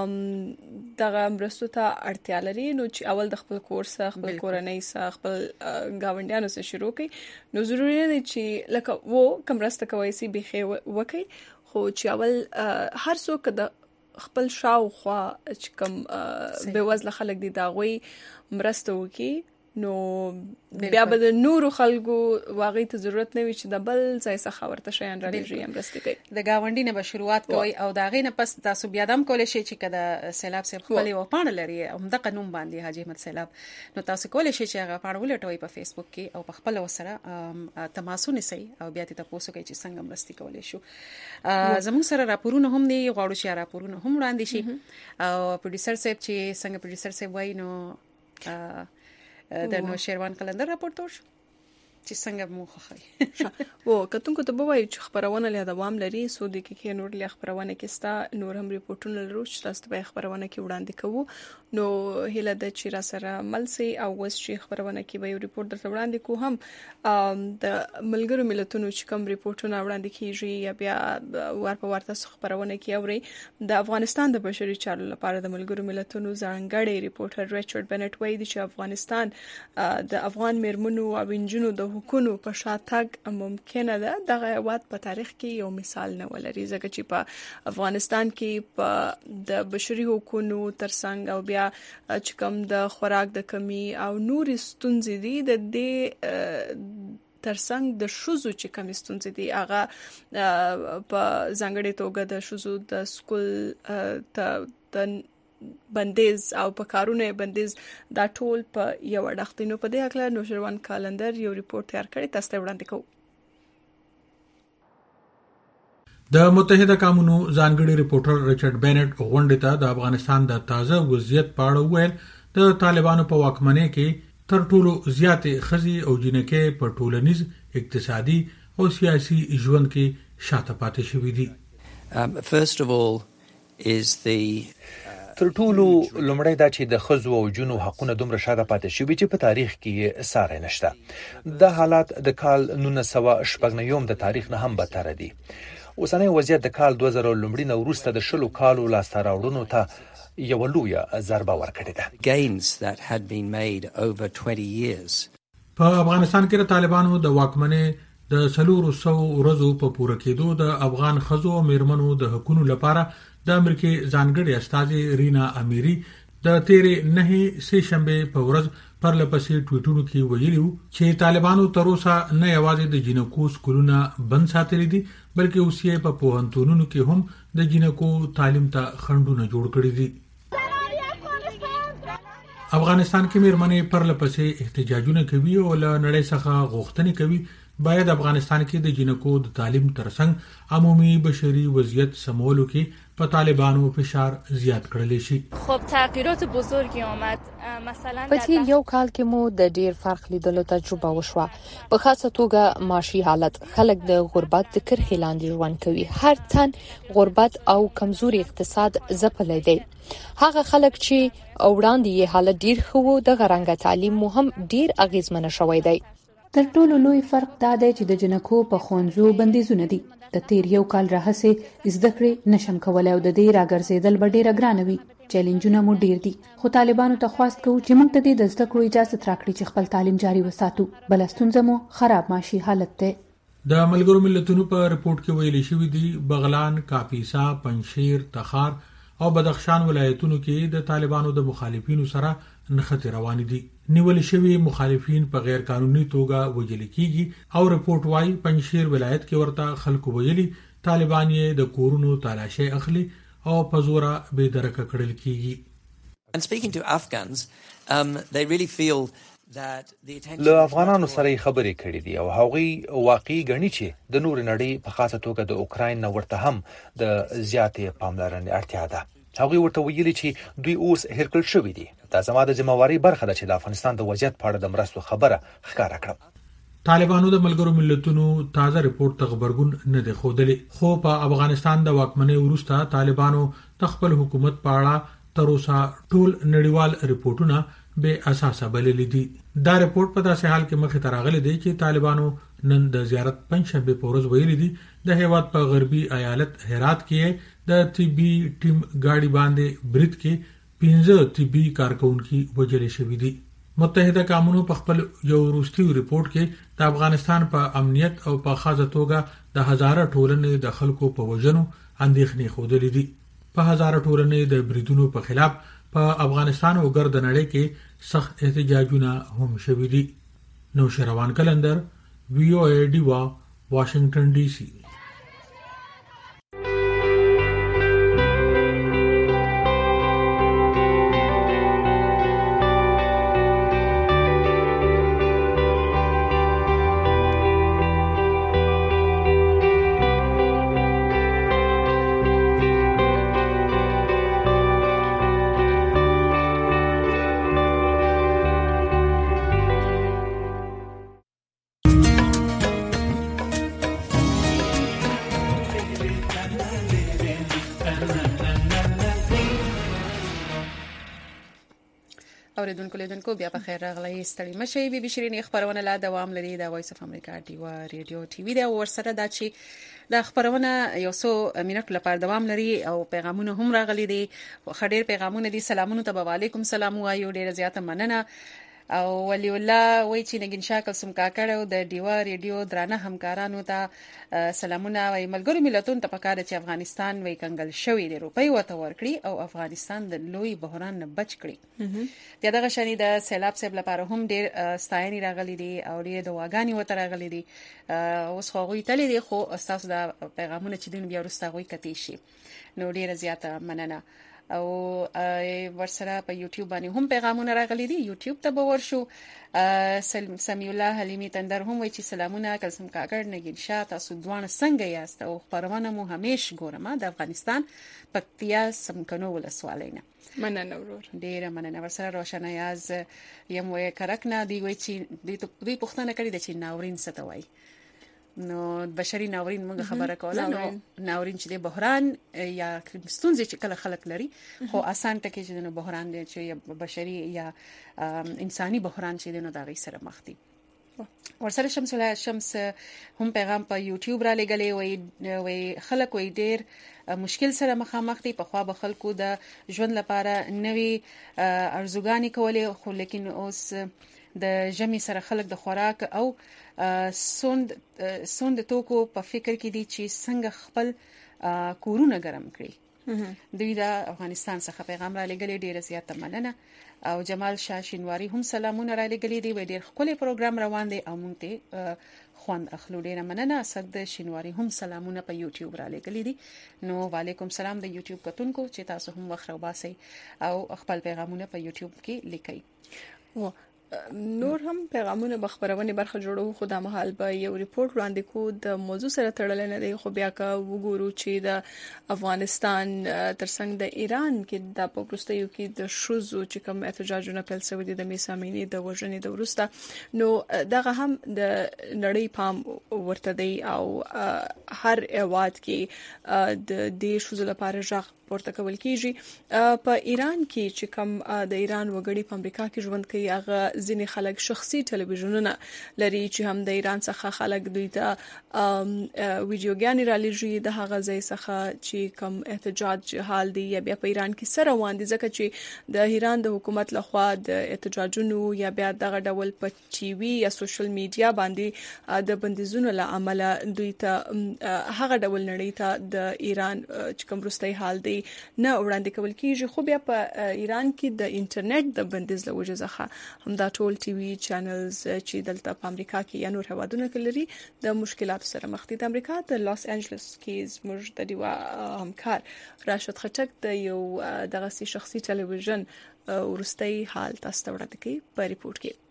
دغه مرستو ته اړتیا لري، نو چې اول د خپل کور سره، خپل کورنۍ سره، خپل گاونډیانو سره شروع کړي. نو ضروري دی چې لکه وو کوم مرسته کوي سي بخي وکي، خو چې اول هر څوک د خپل شاوخوا چې کوم بېوزله خلک دي دا غوي مرسته وکي، نو بیا به د نورو خلکو واغې ته ضرورت نه وي چې د بل ځای څخه ورته شیان راځي هم مرسته کوي. د گاونډي نه به شروعات کوي او دا غي نه پس تاسو بیا دم کولای شي چې کله سیلاب صاحب خپل و پاڼه لري هم د قانون باندې حاجی احمد سیلاب، نو تاسو کولای شي چې هغه پاڼه ولټوي په فیسبوک کې او په خپل وسره تماسو نسی او بیا ته تاسو کوي چې څنګه مرسته کولای شو. زموږ سره راپورونه هم دي، غواړو چې راپورونه هم وړاندې شي او پروډوسر صاحب چې څنګه پروډوسر صاحب وای نو د نو شیروان قلندر راپورټ شو چې څنګه مو خوخی و کتونکو ته بوای چې خبرونه له دوام لري، سو د کې نور له خبرونه کې ستا نور هم ریپورتونه لرو چې تاسو به خبرونه کې وړاندې کوو. نو هله د چې را سره ملسي او وس چې خبرونه کې به یو ریپورت درته وړاندې کو، هم د ملګرو ملتونو چې کوم ریپورتونه وړاندې کیږي یا بیا ورپه ورته خبرونه کې اوري. د افغانستان د بشري چارو لپاره د ملګرو ملتونو ځانګړی ریپورټر ریچارډ بنټ وایي چې افغانستان د افغان میرمنو او انجونو د حکومتونو په شاتګ ممکنه ده دغه هیواد په تاریخ کې یو مثال نه ولري ځکه چې په افغانستان کې په د بشري حقوقو ترڅنګ او بیا چې کوم د خوراک د کمی او نور ستونزې دي د دې ترڅنګ د شوزو چې کوم ستونزې دي هغه په ځانګړي توګه د شوزو د سکول ته بندیز او په کارونه بندیز دا ټول په یو وړاندې نو په دې اړه نوشروان کالندر یو ریپورت تیار کړی تاسو ته وړاندې کوم. د متحده قومونو ځانګړي ریپورټر ریچارډ بینټ غونډې ته د افغانستان د تازه وضعیت په اړه وویل د طالبانو په واکمنۍ کې تر ټولو زیاتې ښځې او جنکۍ په ټولنیز اقتصادي او سیاسي ژوند کې شاته پاتې شوې دي. First of all is the تر ټولو لومړی دا چې د ښځو او جنو حقونه دومره شاته پاتې شوي چې په تاریخ کې ساری نشته. د حالات د کال 1999 د تاریخ نه هم بدتر دي. اوسنی وضعیت د کال 2000 لومړی نه وروسته د 10 کالو لاسته راوړنو ته یو لویه ضربه ورکړې ده. Gains that had been made over 20 years. په افغانستان کې د طالبانو د واکمنۍ د 400 ورځو په پوره کېدو د افغان ښځو او میرمنو د حقوقو لپاره د امریکای ځانګړي استاذ رینا امیری د تیرې نه سه شنبه په ورځ پرلپسې ټویټونو کې ویلي چې طالبانو تر اوسه نه یوازې د جنکو سکولونه بند ساتلي دي بلکې اوس یې په پوهنتونونو کې هم د جنکو تعلیم ته خنډونه جوړ کړي دي. افغانستان کې میرمنې پرلپسې احتجاجونه کوي او له نړۍ څخه غوښتنې کوي باید افغانستان کې د جنکو د تعلیم ترڅنګ عمومي بشري وضعیت سمولو کې په طالبانو فشار زیات کړل شي. خب تغییرات بزرگی آمد مثلا په تیر یو کال کې مو د ډیر فرق لیدلو تجربه وشوه. په خاصه توګه معاشي حالت خلک د غربت د کرښې لاندې ژوند کوي. هر تن غربت او کمزوري اقتصاد ځپلی دی. هغه خلک چې وړاندې یې حالت ډیر ښه و د غرنګ تعلیم مو هم ډیر اغیزمن شوی دی. تر ټولو لوی فرق دا دی چې د جنکو په ښوونځو بندیزونه دي. د تیر یو کال راهیسې زده کړې نشم کولای او د دې راګرځېدل به ډیره ګرانه وي. چیلنجونه مو ډیر دي خو طالبانو ته خواست کوو چې موږ ته د زده کړو اجازه راکړي چې خپل تعلیم جاري وساتو. بل ستونزه مو خراب معاشي حالت دی. د ملګرو ملتونو په رپورت کې ویل شوی دی بغلان، کاپیسا، پنجشیر، تخار او بدخشان ولایتونو کې د طالبانو د مخالفینو سره نښتې روان دي. نیول شوی مخالفین په غیر قانوني توګه وژل کیږي او رپورت وايي پنجشیر ولایت کې ورته خلکو ویلي طالبان یې د کورونو تالاشي اخلي او په زوره بې درکه کړل کیږي. And speaking to Afghans, they really feel that the attention له افغانانو سره خبرې کړې دي او هغوی واقعي ګڼي چې د نور نړۍ په خاصه توګه د اوکراین نه ورته هم د زیاتې پاملرنې اړتیا ده. هغوی ورته ویلي چې دوی اوس هرکل شوي دي. دا زما د ذمہواری برخه ده چې د افغانستان د وضعیت په اړه د مرستو خبره ښکاره کړم. طالبانو د ملګرو ملتونو تازه رپورت ته خبرګون نه دی ښودلی خو په افغانستان د واکمنۍ وروسته طالبانو د خپل حکومت په اړه تر اوسه ټول نړیوال رپورټونه به اساسه بللي دي. دا رپورت په داسې حال کې مخې ته راغلی دی چې طالبانو نن د زیارت پنځشنبه په ورځ ویلي دي د هیواد په غربي ایالت هرات کې د طبي ټیم گاډي باندې برید کې 15 طبي کارکونکي وژل شوي دي. متحده قومونو په خپل یو وروستي ریپورت کې د افغانستان په امنیت او په خاصه توګه د هزاره ټولنې د خلکو په وژنو اندېښنې خوده دي. په هزاره ټولنې د بریدونو په خلاف په افغانستان او ګرد نړۍ کې سخت احتجاجونه هم شوي دي. نوشروان کلندر VOA ډیوا واشنگټن ډي سي. اوریدونکو لیدونکو بیا په خیر راغلی ستړي مشي بي بي شيرين خبرونه لا دوام لري د وایس اف امریکا ډیوا ریډیو ټي وي دا ورسره دا چې د خبرونه یو څو منټ لپاره دوام لري او پیغامونه هم راغلي دي خډیر پیغامونه دي. سلامونه ته وعلیکم سلام وایو ډیره زیاته مننه. او ولی الله وای چې نګین شاکل سم کاکړ او د ډیوا ریډیو درانه همکارانو ته سلامونه وای ملګرو ملتونو ته پکاره چې افغانستان وای کنګل شوی دی روپۍ وته ورکړي او افغانستان د لوی بحران نه بچ کړي دغه شنی د سیلاب سیب لپاره هم ډیر ستاینې راغلي دي او ډیر دواګانی وته راغلي دي اوس خو غوي تللی دي خو تاسو د پیغامونه چې دین بیا ورسته غوي کتی شي نو ډیر زیاته مننه او ورسره په یوټیوب باندې هم پیغامونه راغلي دي یوټیوب ته به ورشو سمیع الله حلیمی تندر هم وایي چې سلامونه کلسم کاکړ نګین شاه تاسو دوه څنګه یاست او خبرونه مو همیش ګورم د افغانستان پکتیا سمکنو ولسوالینا مننه ورور ډیره مننه ورسره روشنه یاز یم وای کرکنه دی وای چې دوی پښتنه کړی د چې ناورین ستوي نو بشري ناورین موږ خبره کوله نو ناورین چې د بحران یا ستونزې چې کله خلک لري خو آسان ټکی چې د بحران دی چې بشري یا انساني بحران چې د دغه سره مخ دي ورسره شمس هم پیغام په یوټیوب را لګلې وای خلک وای ډیر مشکل سره مخامخ دي په خوا به خلکو د ژوند لپاره نوي ارزوګانی کولې خو لیکن اوس د جمی سره خلک د خوراک او سوند توکو په فکر کې دي چې څنګه خپل کورونه ګرم کړي دوی د افغانستان څخه پیغام را لګلې ډیره زیاته مننه او جمال شاه شینواری هم سلامونه را لګلې دي ډیر خپل پروګرام روان دي او مونږ ته خوند اخلو ډیره مننه اسد شینواری هم سلامونه په یوټیوب را لګلې دي نو وعلیکم سلام د یوټیوب کتونکو چې تاسو هم وخت راوباسي او خپل پیغامونه په یوټیوب کې لیکئ نور هم پیغامونه بخبرونه برخه جوړو خو د محل به یو ریپورت وړاندې کو د موضوع سره تړل نه دی خو بیا کا وګورو چې د افغانستان ترڅنګ د ایران کې د پوپرستیو کې د شوزو چې کوم احتجاجونه پیل شوی دي د میسامینی د وژنې د ورسته نو دغه هم د نړۍ پام ورته دی او هر ایواد کې د دې شوزو لپاره ځخ پورته کول کیږي په ایران کې چې کوم د ایران وګړي په امریکا کې ژوند کوي هغه ځینې خلک شخصي ټلویزیونونه لري چې هم د ایران څخه خلک دوی ته ویډیوګانې را لېږي د هغه ځای څخه چې کوم احتجاج حال دی یا بیا په ایران کې سره روان دي ځکه چې د ایران د حکومت لخوا د احتجاجونو یا بیا دغه ډول په ټي وي یا سوشل میډیا باندې د بندیزونو له امله دوی ته هغه ډول نړۍ ته د ایران چې کوم وروستي حال دی نه وړاندې کول کیږي خو بیا په ایران کې د انټرنیټ د بندیز له وجې څخه هم دا ټول ټي وي چینلز چې دلته په امریکا کې یا نور هوادونو کې لري د مشکلاتو سره مخ دي د امریکا د لاس انجلس کې زموږ د دیوا همکار راشد خټک د یو دغه شخصي ټلویزیون ورستي حال تاسو ته وړاندې کوي په ریپورت کې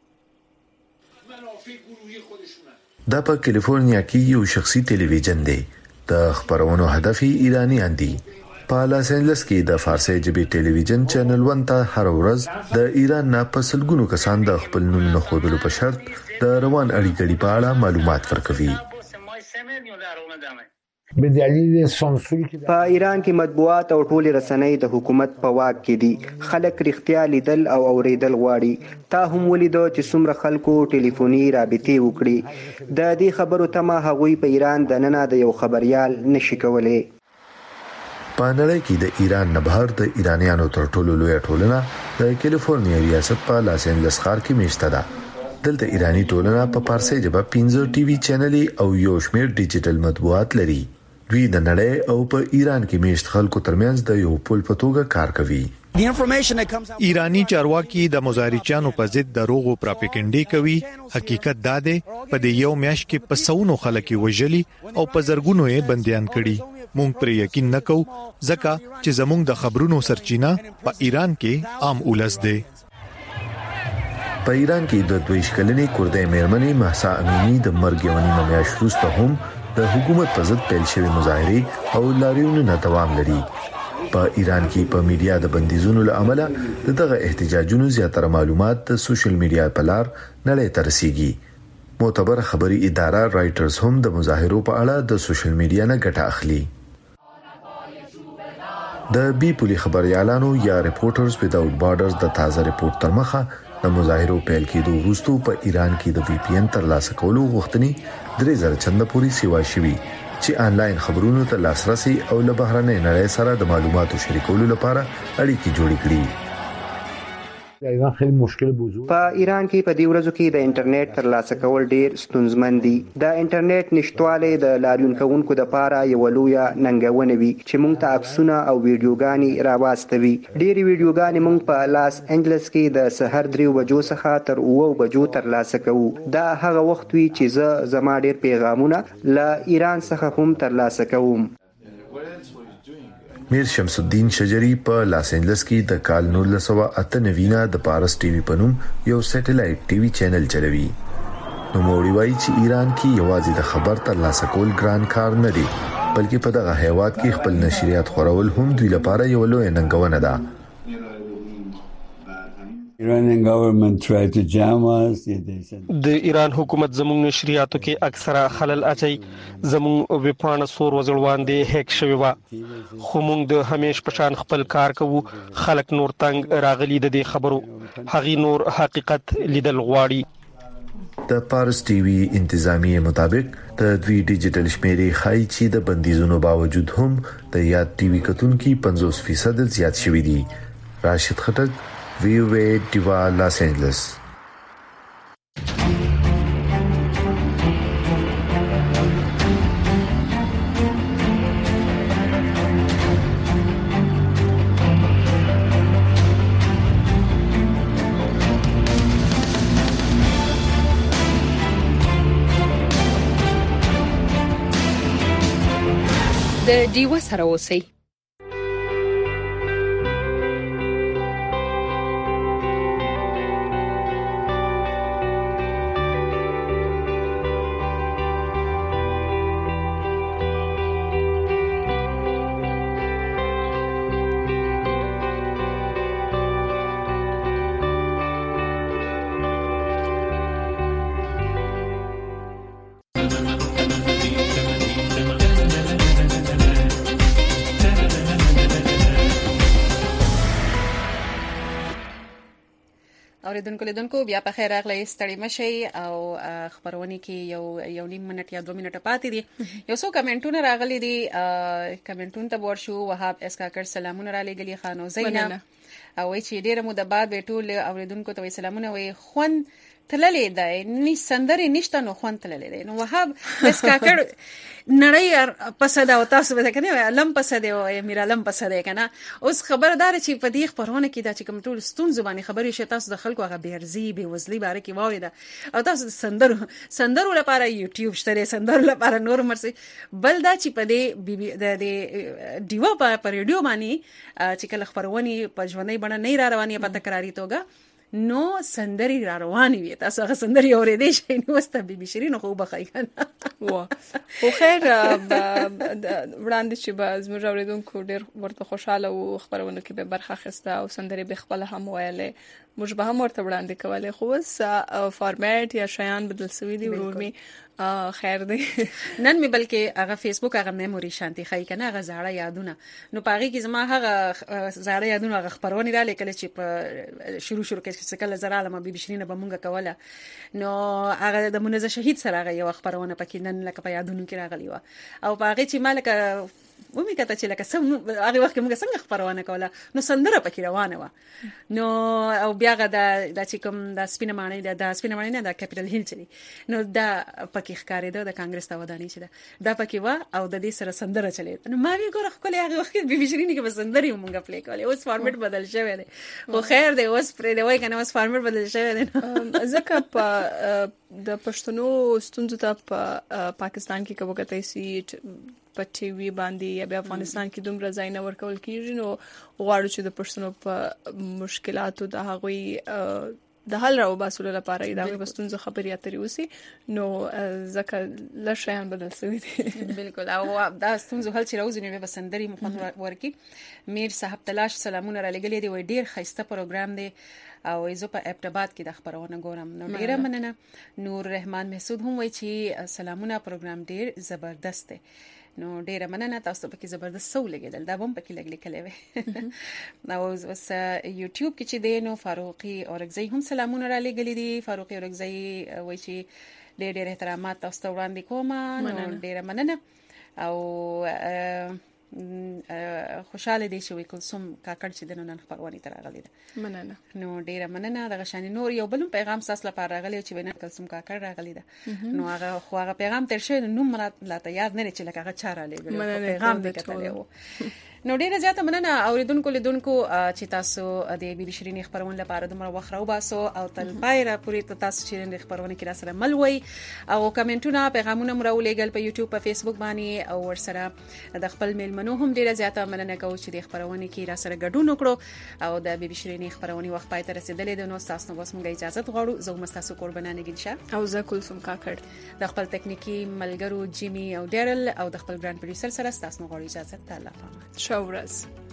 دا په کالیفورنیا کې یو شخصي ټلویزیون دی د خبرونو هدف ایرانیان دي په لاس انجلس کې د فارسی ژبې ټلویزیون چینل 1 ته هر ورځ د ایران نه په سلګونو کسان د خپل نوم نه خودلو په شرط د روان اړیکې په اړه معلومات ورکوي په ایران کې مطبوعات او ټولې رسنۍ د حکومت په واک کې دي خلک رښتیا لیدل او اوریدل غواړي تا هم ولیدو چې څومره خلکو ټلیفوني رابطې وکړي د دې خبرو تمه هغوی په ایران د ننه د یو خبريال نشي کولای په نړۍ کې د ایران نه بهر د ایرانیانو تر ټولو لوی ټولنه د کالیفورنیا ریاست په لاس انجلس ښار کې میشته ده دلته ایرانی ټولنه په فارسی ژبه 15 ټي وي چینل او یو شمېر ډیجیټل مطبوعات لري دوی د نړۍ او په ایران کې میشت خلکو ترمنځ د یو پل په توګه کار کوي ایرانی چارواکي د مظاهرچیانو په ضد دروغو پراپګاندا کوي حقیقت دا دی په دې یو میاشت کې په سونو خلک وژلي او په زرګونو یې بنديان کړي مونږ پر یقین نکو ځکه چې زموږ د خبرونو سرچینه په ایران کې عام ولس دی په ایران کې د 22 کلنې کورډۍ مېرمنې مهسا امینی د مرګ یو نیمه میاشت وروسته هم د حکومت په ضد پیل شوی مظاهره او لاریونونه دوام لري په ایران کې په میډیا د بندیزونو له امله دغه احتجاجونو زیاتره معلومات د سوشل میډیا په لار نړۍ ته رسیږي معتبر خبري اداره رائټرز هم د مظاهرو په اړه د سوشل میډیا نه ګټه اخلي د بي پولي خبريالانو یا ریپورټرز ویداوټ بارډرز د تازه ریپورت تر مخه د مظاهرو پیل کېدو وروسته په ایران کې د وی پی ان ترلاسه کولو غوښتنې 3000 چنده پورې سیوا شوي چې آنلاین خبرونو ته لاسرسي او له بهرنۍ نړۍ سره د معلوماتو شریکولو لپاره اړیکې جوړې کړي ایران خیلی مشکل بزرگ په ایران کې په دې ورځو کې د انټرنیټ ترلاسه کول ډیر ستونزمن دي. د انټرنیټ نشټوالی د لاریون کوونکو لپاره یو لویه ننګونه وي چې موږ ته عکسونه او ویډیوګانې راواستوي. ډېری ویډیوګانې موږ په لاس انجلس کې د سحر 3 بجو څخه تر 9 بجو ترلاسه کوو. دا هغه وخت وي چې زما ډیر پیغامونه له ایران څخه هم ترلاسه کوم. میر شمس الدین شجری په لاس انجلس کې د کال 1998 د پارس ټي وي په نوم یو سټلایټ ټي وي چینل چلوي. نو موري وایي چې ایران کې یوازې د خبر ترلاسه کول ګران کار نه دی، بلکې په دغه هیواد کې خپل نشریات خورول هم دوی لپاره یو لوی ننګونه ده. Iranian government tried to jam us. د ایران حکومت زموږ نشریاتو کې اکثره خلل اچي، زموږ ویبپاڼه سور وزړوان دي هیک شوی و، خو موږ د همیش پشان خپل کار کوو. خلک نور تنگ راغلي د دې خبرو، هغي نور حقیقت لیدل غواړي. د پارس ټي وي انتظامی مطابق د دوی ډیجیټل شمیرې خای چې د بندیزونو باوجود هم د یاد ټي وي کتونکو 50% زیات شوی دي. راشد خټک، VOA دیوا لاس انجلس. د دیوا سره اوسئ. اوریدونکو بیا په خیر راغلی، ستړي مشي او خبرونه کې یو نیم منټ یا 2 منټه پاتې دي. یو څو کمنټونه راغلي دي، کمنټونه ته ورشو. وهاب اس کاکر سلامونه را لګلي، خانو زینا او چې ډیره مو د بعد ټول اوریدونکو ته سلامونه وي. خون تللې ده ني سندري نشته، نو خون تللې ده. نو وهاب اس کاکر نړۍ پسد او تاسو به کنه لم پسد او میرا لم پسد کنه. اوس خبردار چې په دې خبرونه کې دا چې کوم ټول ستون زبانی خبرې شي، تاسو د خلکو هغه بیرزي به وزلي باره کې واوریدا، او تاسو سندرو لپاره یوټیوب شته، سندرو لپاره نور مرسي بل دا چې په دې د دیوا په ریډیو باندې چې کله خبرونه په ژوندۍ باندې نه را رواني په تکراری توګه نو سندري را رواني وي. تاسو هغه سندري اورېدې شئ، نو واست بي شيرين خو بخای کنه. خو خیر وړاندې چې به زموږ اوریدونکو ډېر ورته خوشاله او خبرونه کې به برخه اخیسته او سندري به خپل هم ویلې، موږ به هم ورته وړاندې کولې. خو اوس فارمیټ یا شیان بدل شوی دی ورورمي. خیر دی نن می بلکې هغه فیسبوک هغه میموري شانتي خای کنه، هغه زاړه یادونه. نو پاره کې زما هغه زاړه یادونه هغه خبرونه را لیکل چې په شروع کې کله زرا لمه بي شيرين به مونږه کوله. نو هغه د منزه شهید سره هغه یو خبرونه پکې نن لکه په یادونو کې راغلی و، او پاره چې مالک ومي کته چې لکه سم هغه وخت موږ څنګه خبرونه کوله، نو سندره پکې روانه و. نو او بیا د چې کوم د سپینه معنی د سپینه معنی نه د کیپټل هیل چلی، نو دا پکې ښکارېده د کانګرس ته ودانی چې دا پکې و، او د دې سره سندره چلی. نو ما وی ګوره خپل هغه وخت بي شيرين کې سندري مونږه پلی کولې. اوس فارمیټ بدل شوی دی، خو خیر دی اوس پرې دی وای کنه، اوس فارمیټ بدل شوی دی. ځکه په د پښتنو ستونزو ته په پاکستان کې کومه سي په ټي وي باندې یا په افغانستان کې دومره ځای نه ورکول کیږي، نو غواړو چې د پښتنو په مشکلاتو د هغوی د حل راو باسلو لپاره دا به ستونزې خبرې اترې وسی. نو ځکه لشيان بدل شوی دي. بالکل، او دا ستونزې حل چې راوځي نو به سندري مخون ورکی. میر صاحب تلاش سلامونه را لګلې دی، وای ډیر خسته پروګرام دی او زه په ابتباد کې د خبرونه ګورم. نو ډیره مننه. نور رحمان محسود هم وای چې سلامونه پروګرام ډیر زبردست دی. نو ډیره مننه، تاسو په کې زبردست سو لګیدل، دا هم پکې لګلې کړې وې. نو اوس یوټیوب کې چې دی نو فاروقي اورګزی هم سلامونه را لګلې دي. فاروقي اورګزی وای چې ډېر احترامات تاسو ته وړاندې کوم. نو ډیره مننه. او خوشاله دي چې وي کلثوم کاکړ چې د نن خبرونه تر غلي ده مننه نو ډیره مننه د غشان نور یو بل پیغام ساس لپاره راغلی چې وینه کلثوم کاکړ راغلی ده نو هغه پیغام تر شوی نو مراد لا یاد نه چې لکه چاره لګل پیغام دې کتل نو ډیره زیاته مننه اوریدونکو لیدونکو چې تاسو د بي بي شيرين خبرونه لپاره دومره وخت راو باسو او تل پایره پوری تاسو چې خبرونه کې را سره ملوي او کمنټونه پیغامونه مرولېګل په یوټیوب په فیسبوک باندې او ورسره د خپل میلمنو هم ډیره زیاته مننه کوم چې د خبرونه کې را سره ګډون وکړو او د بي بي شيرين خبرونه وخت پای ته رسیدلې د نو تاسو نو اوس موږ اجازه غواړو زه مستاسو قربانانه ګنشه او زه کلثوم کاکړ د خپل ټکنیکی ملګرو جیمی او ډیرل او د خپل ګران پروډوسر سره تاسو نو غواړو اجازه تعالی شاورز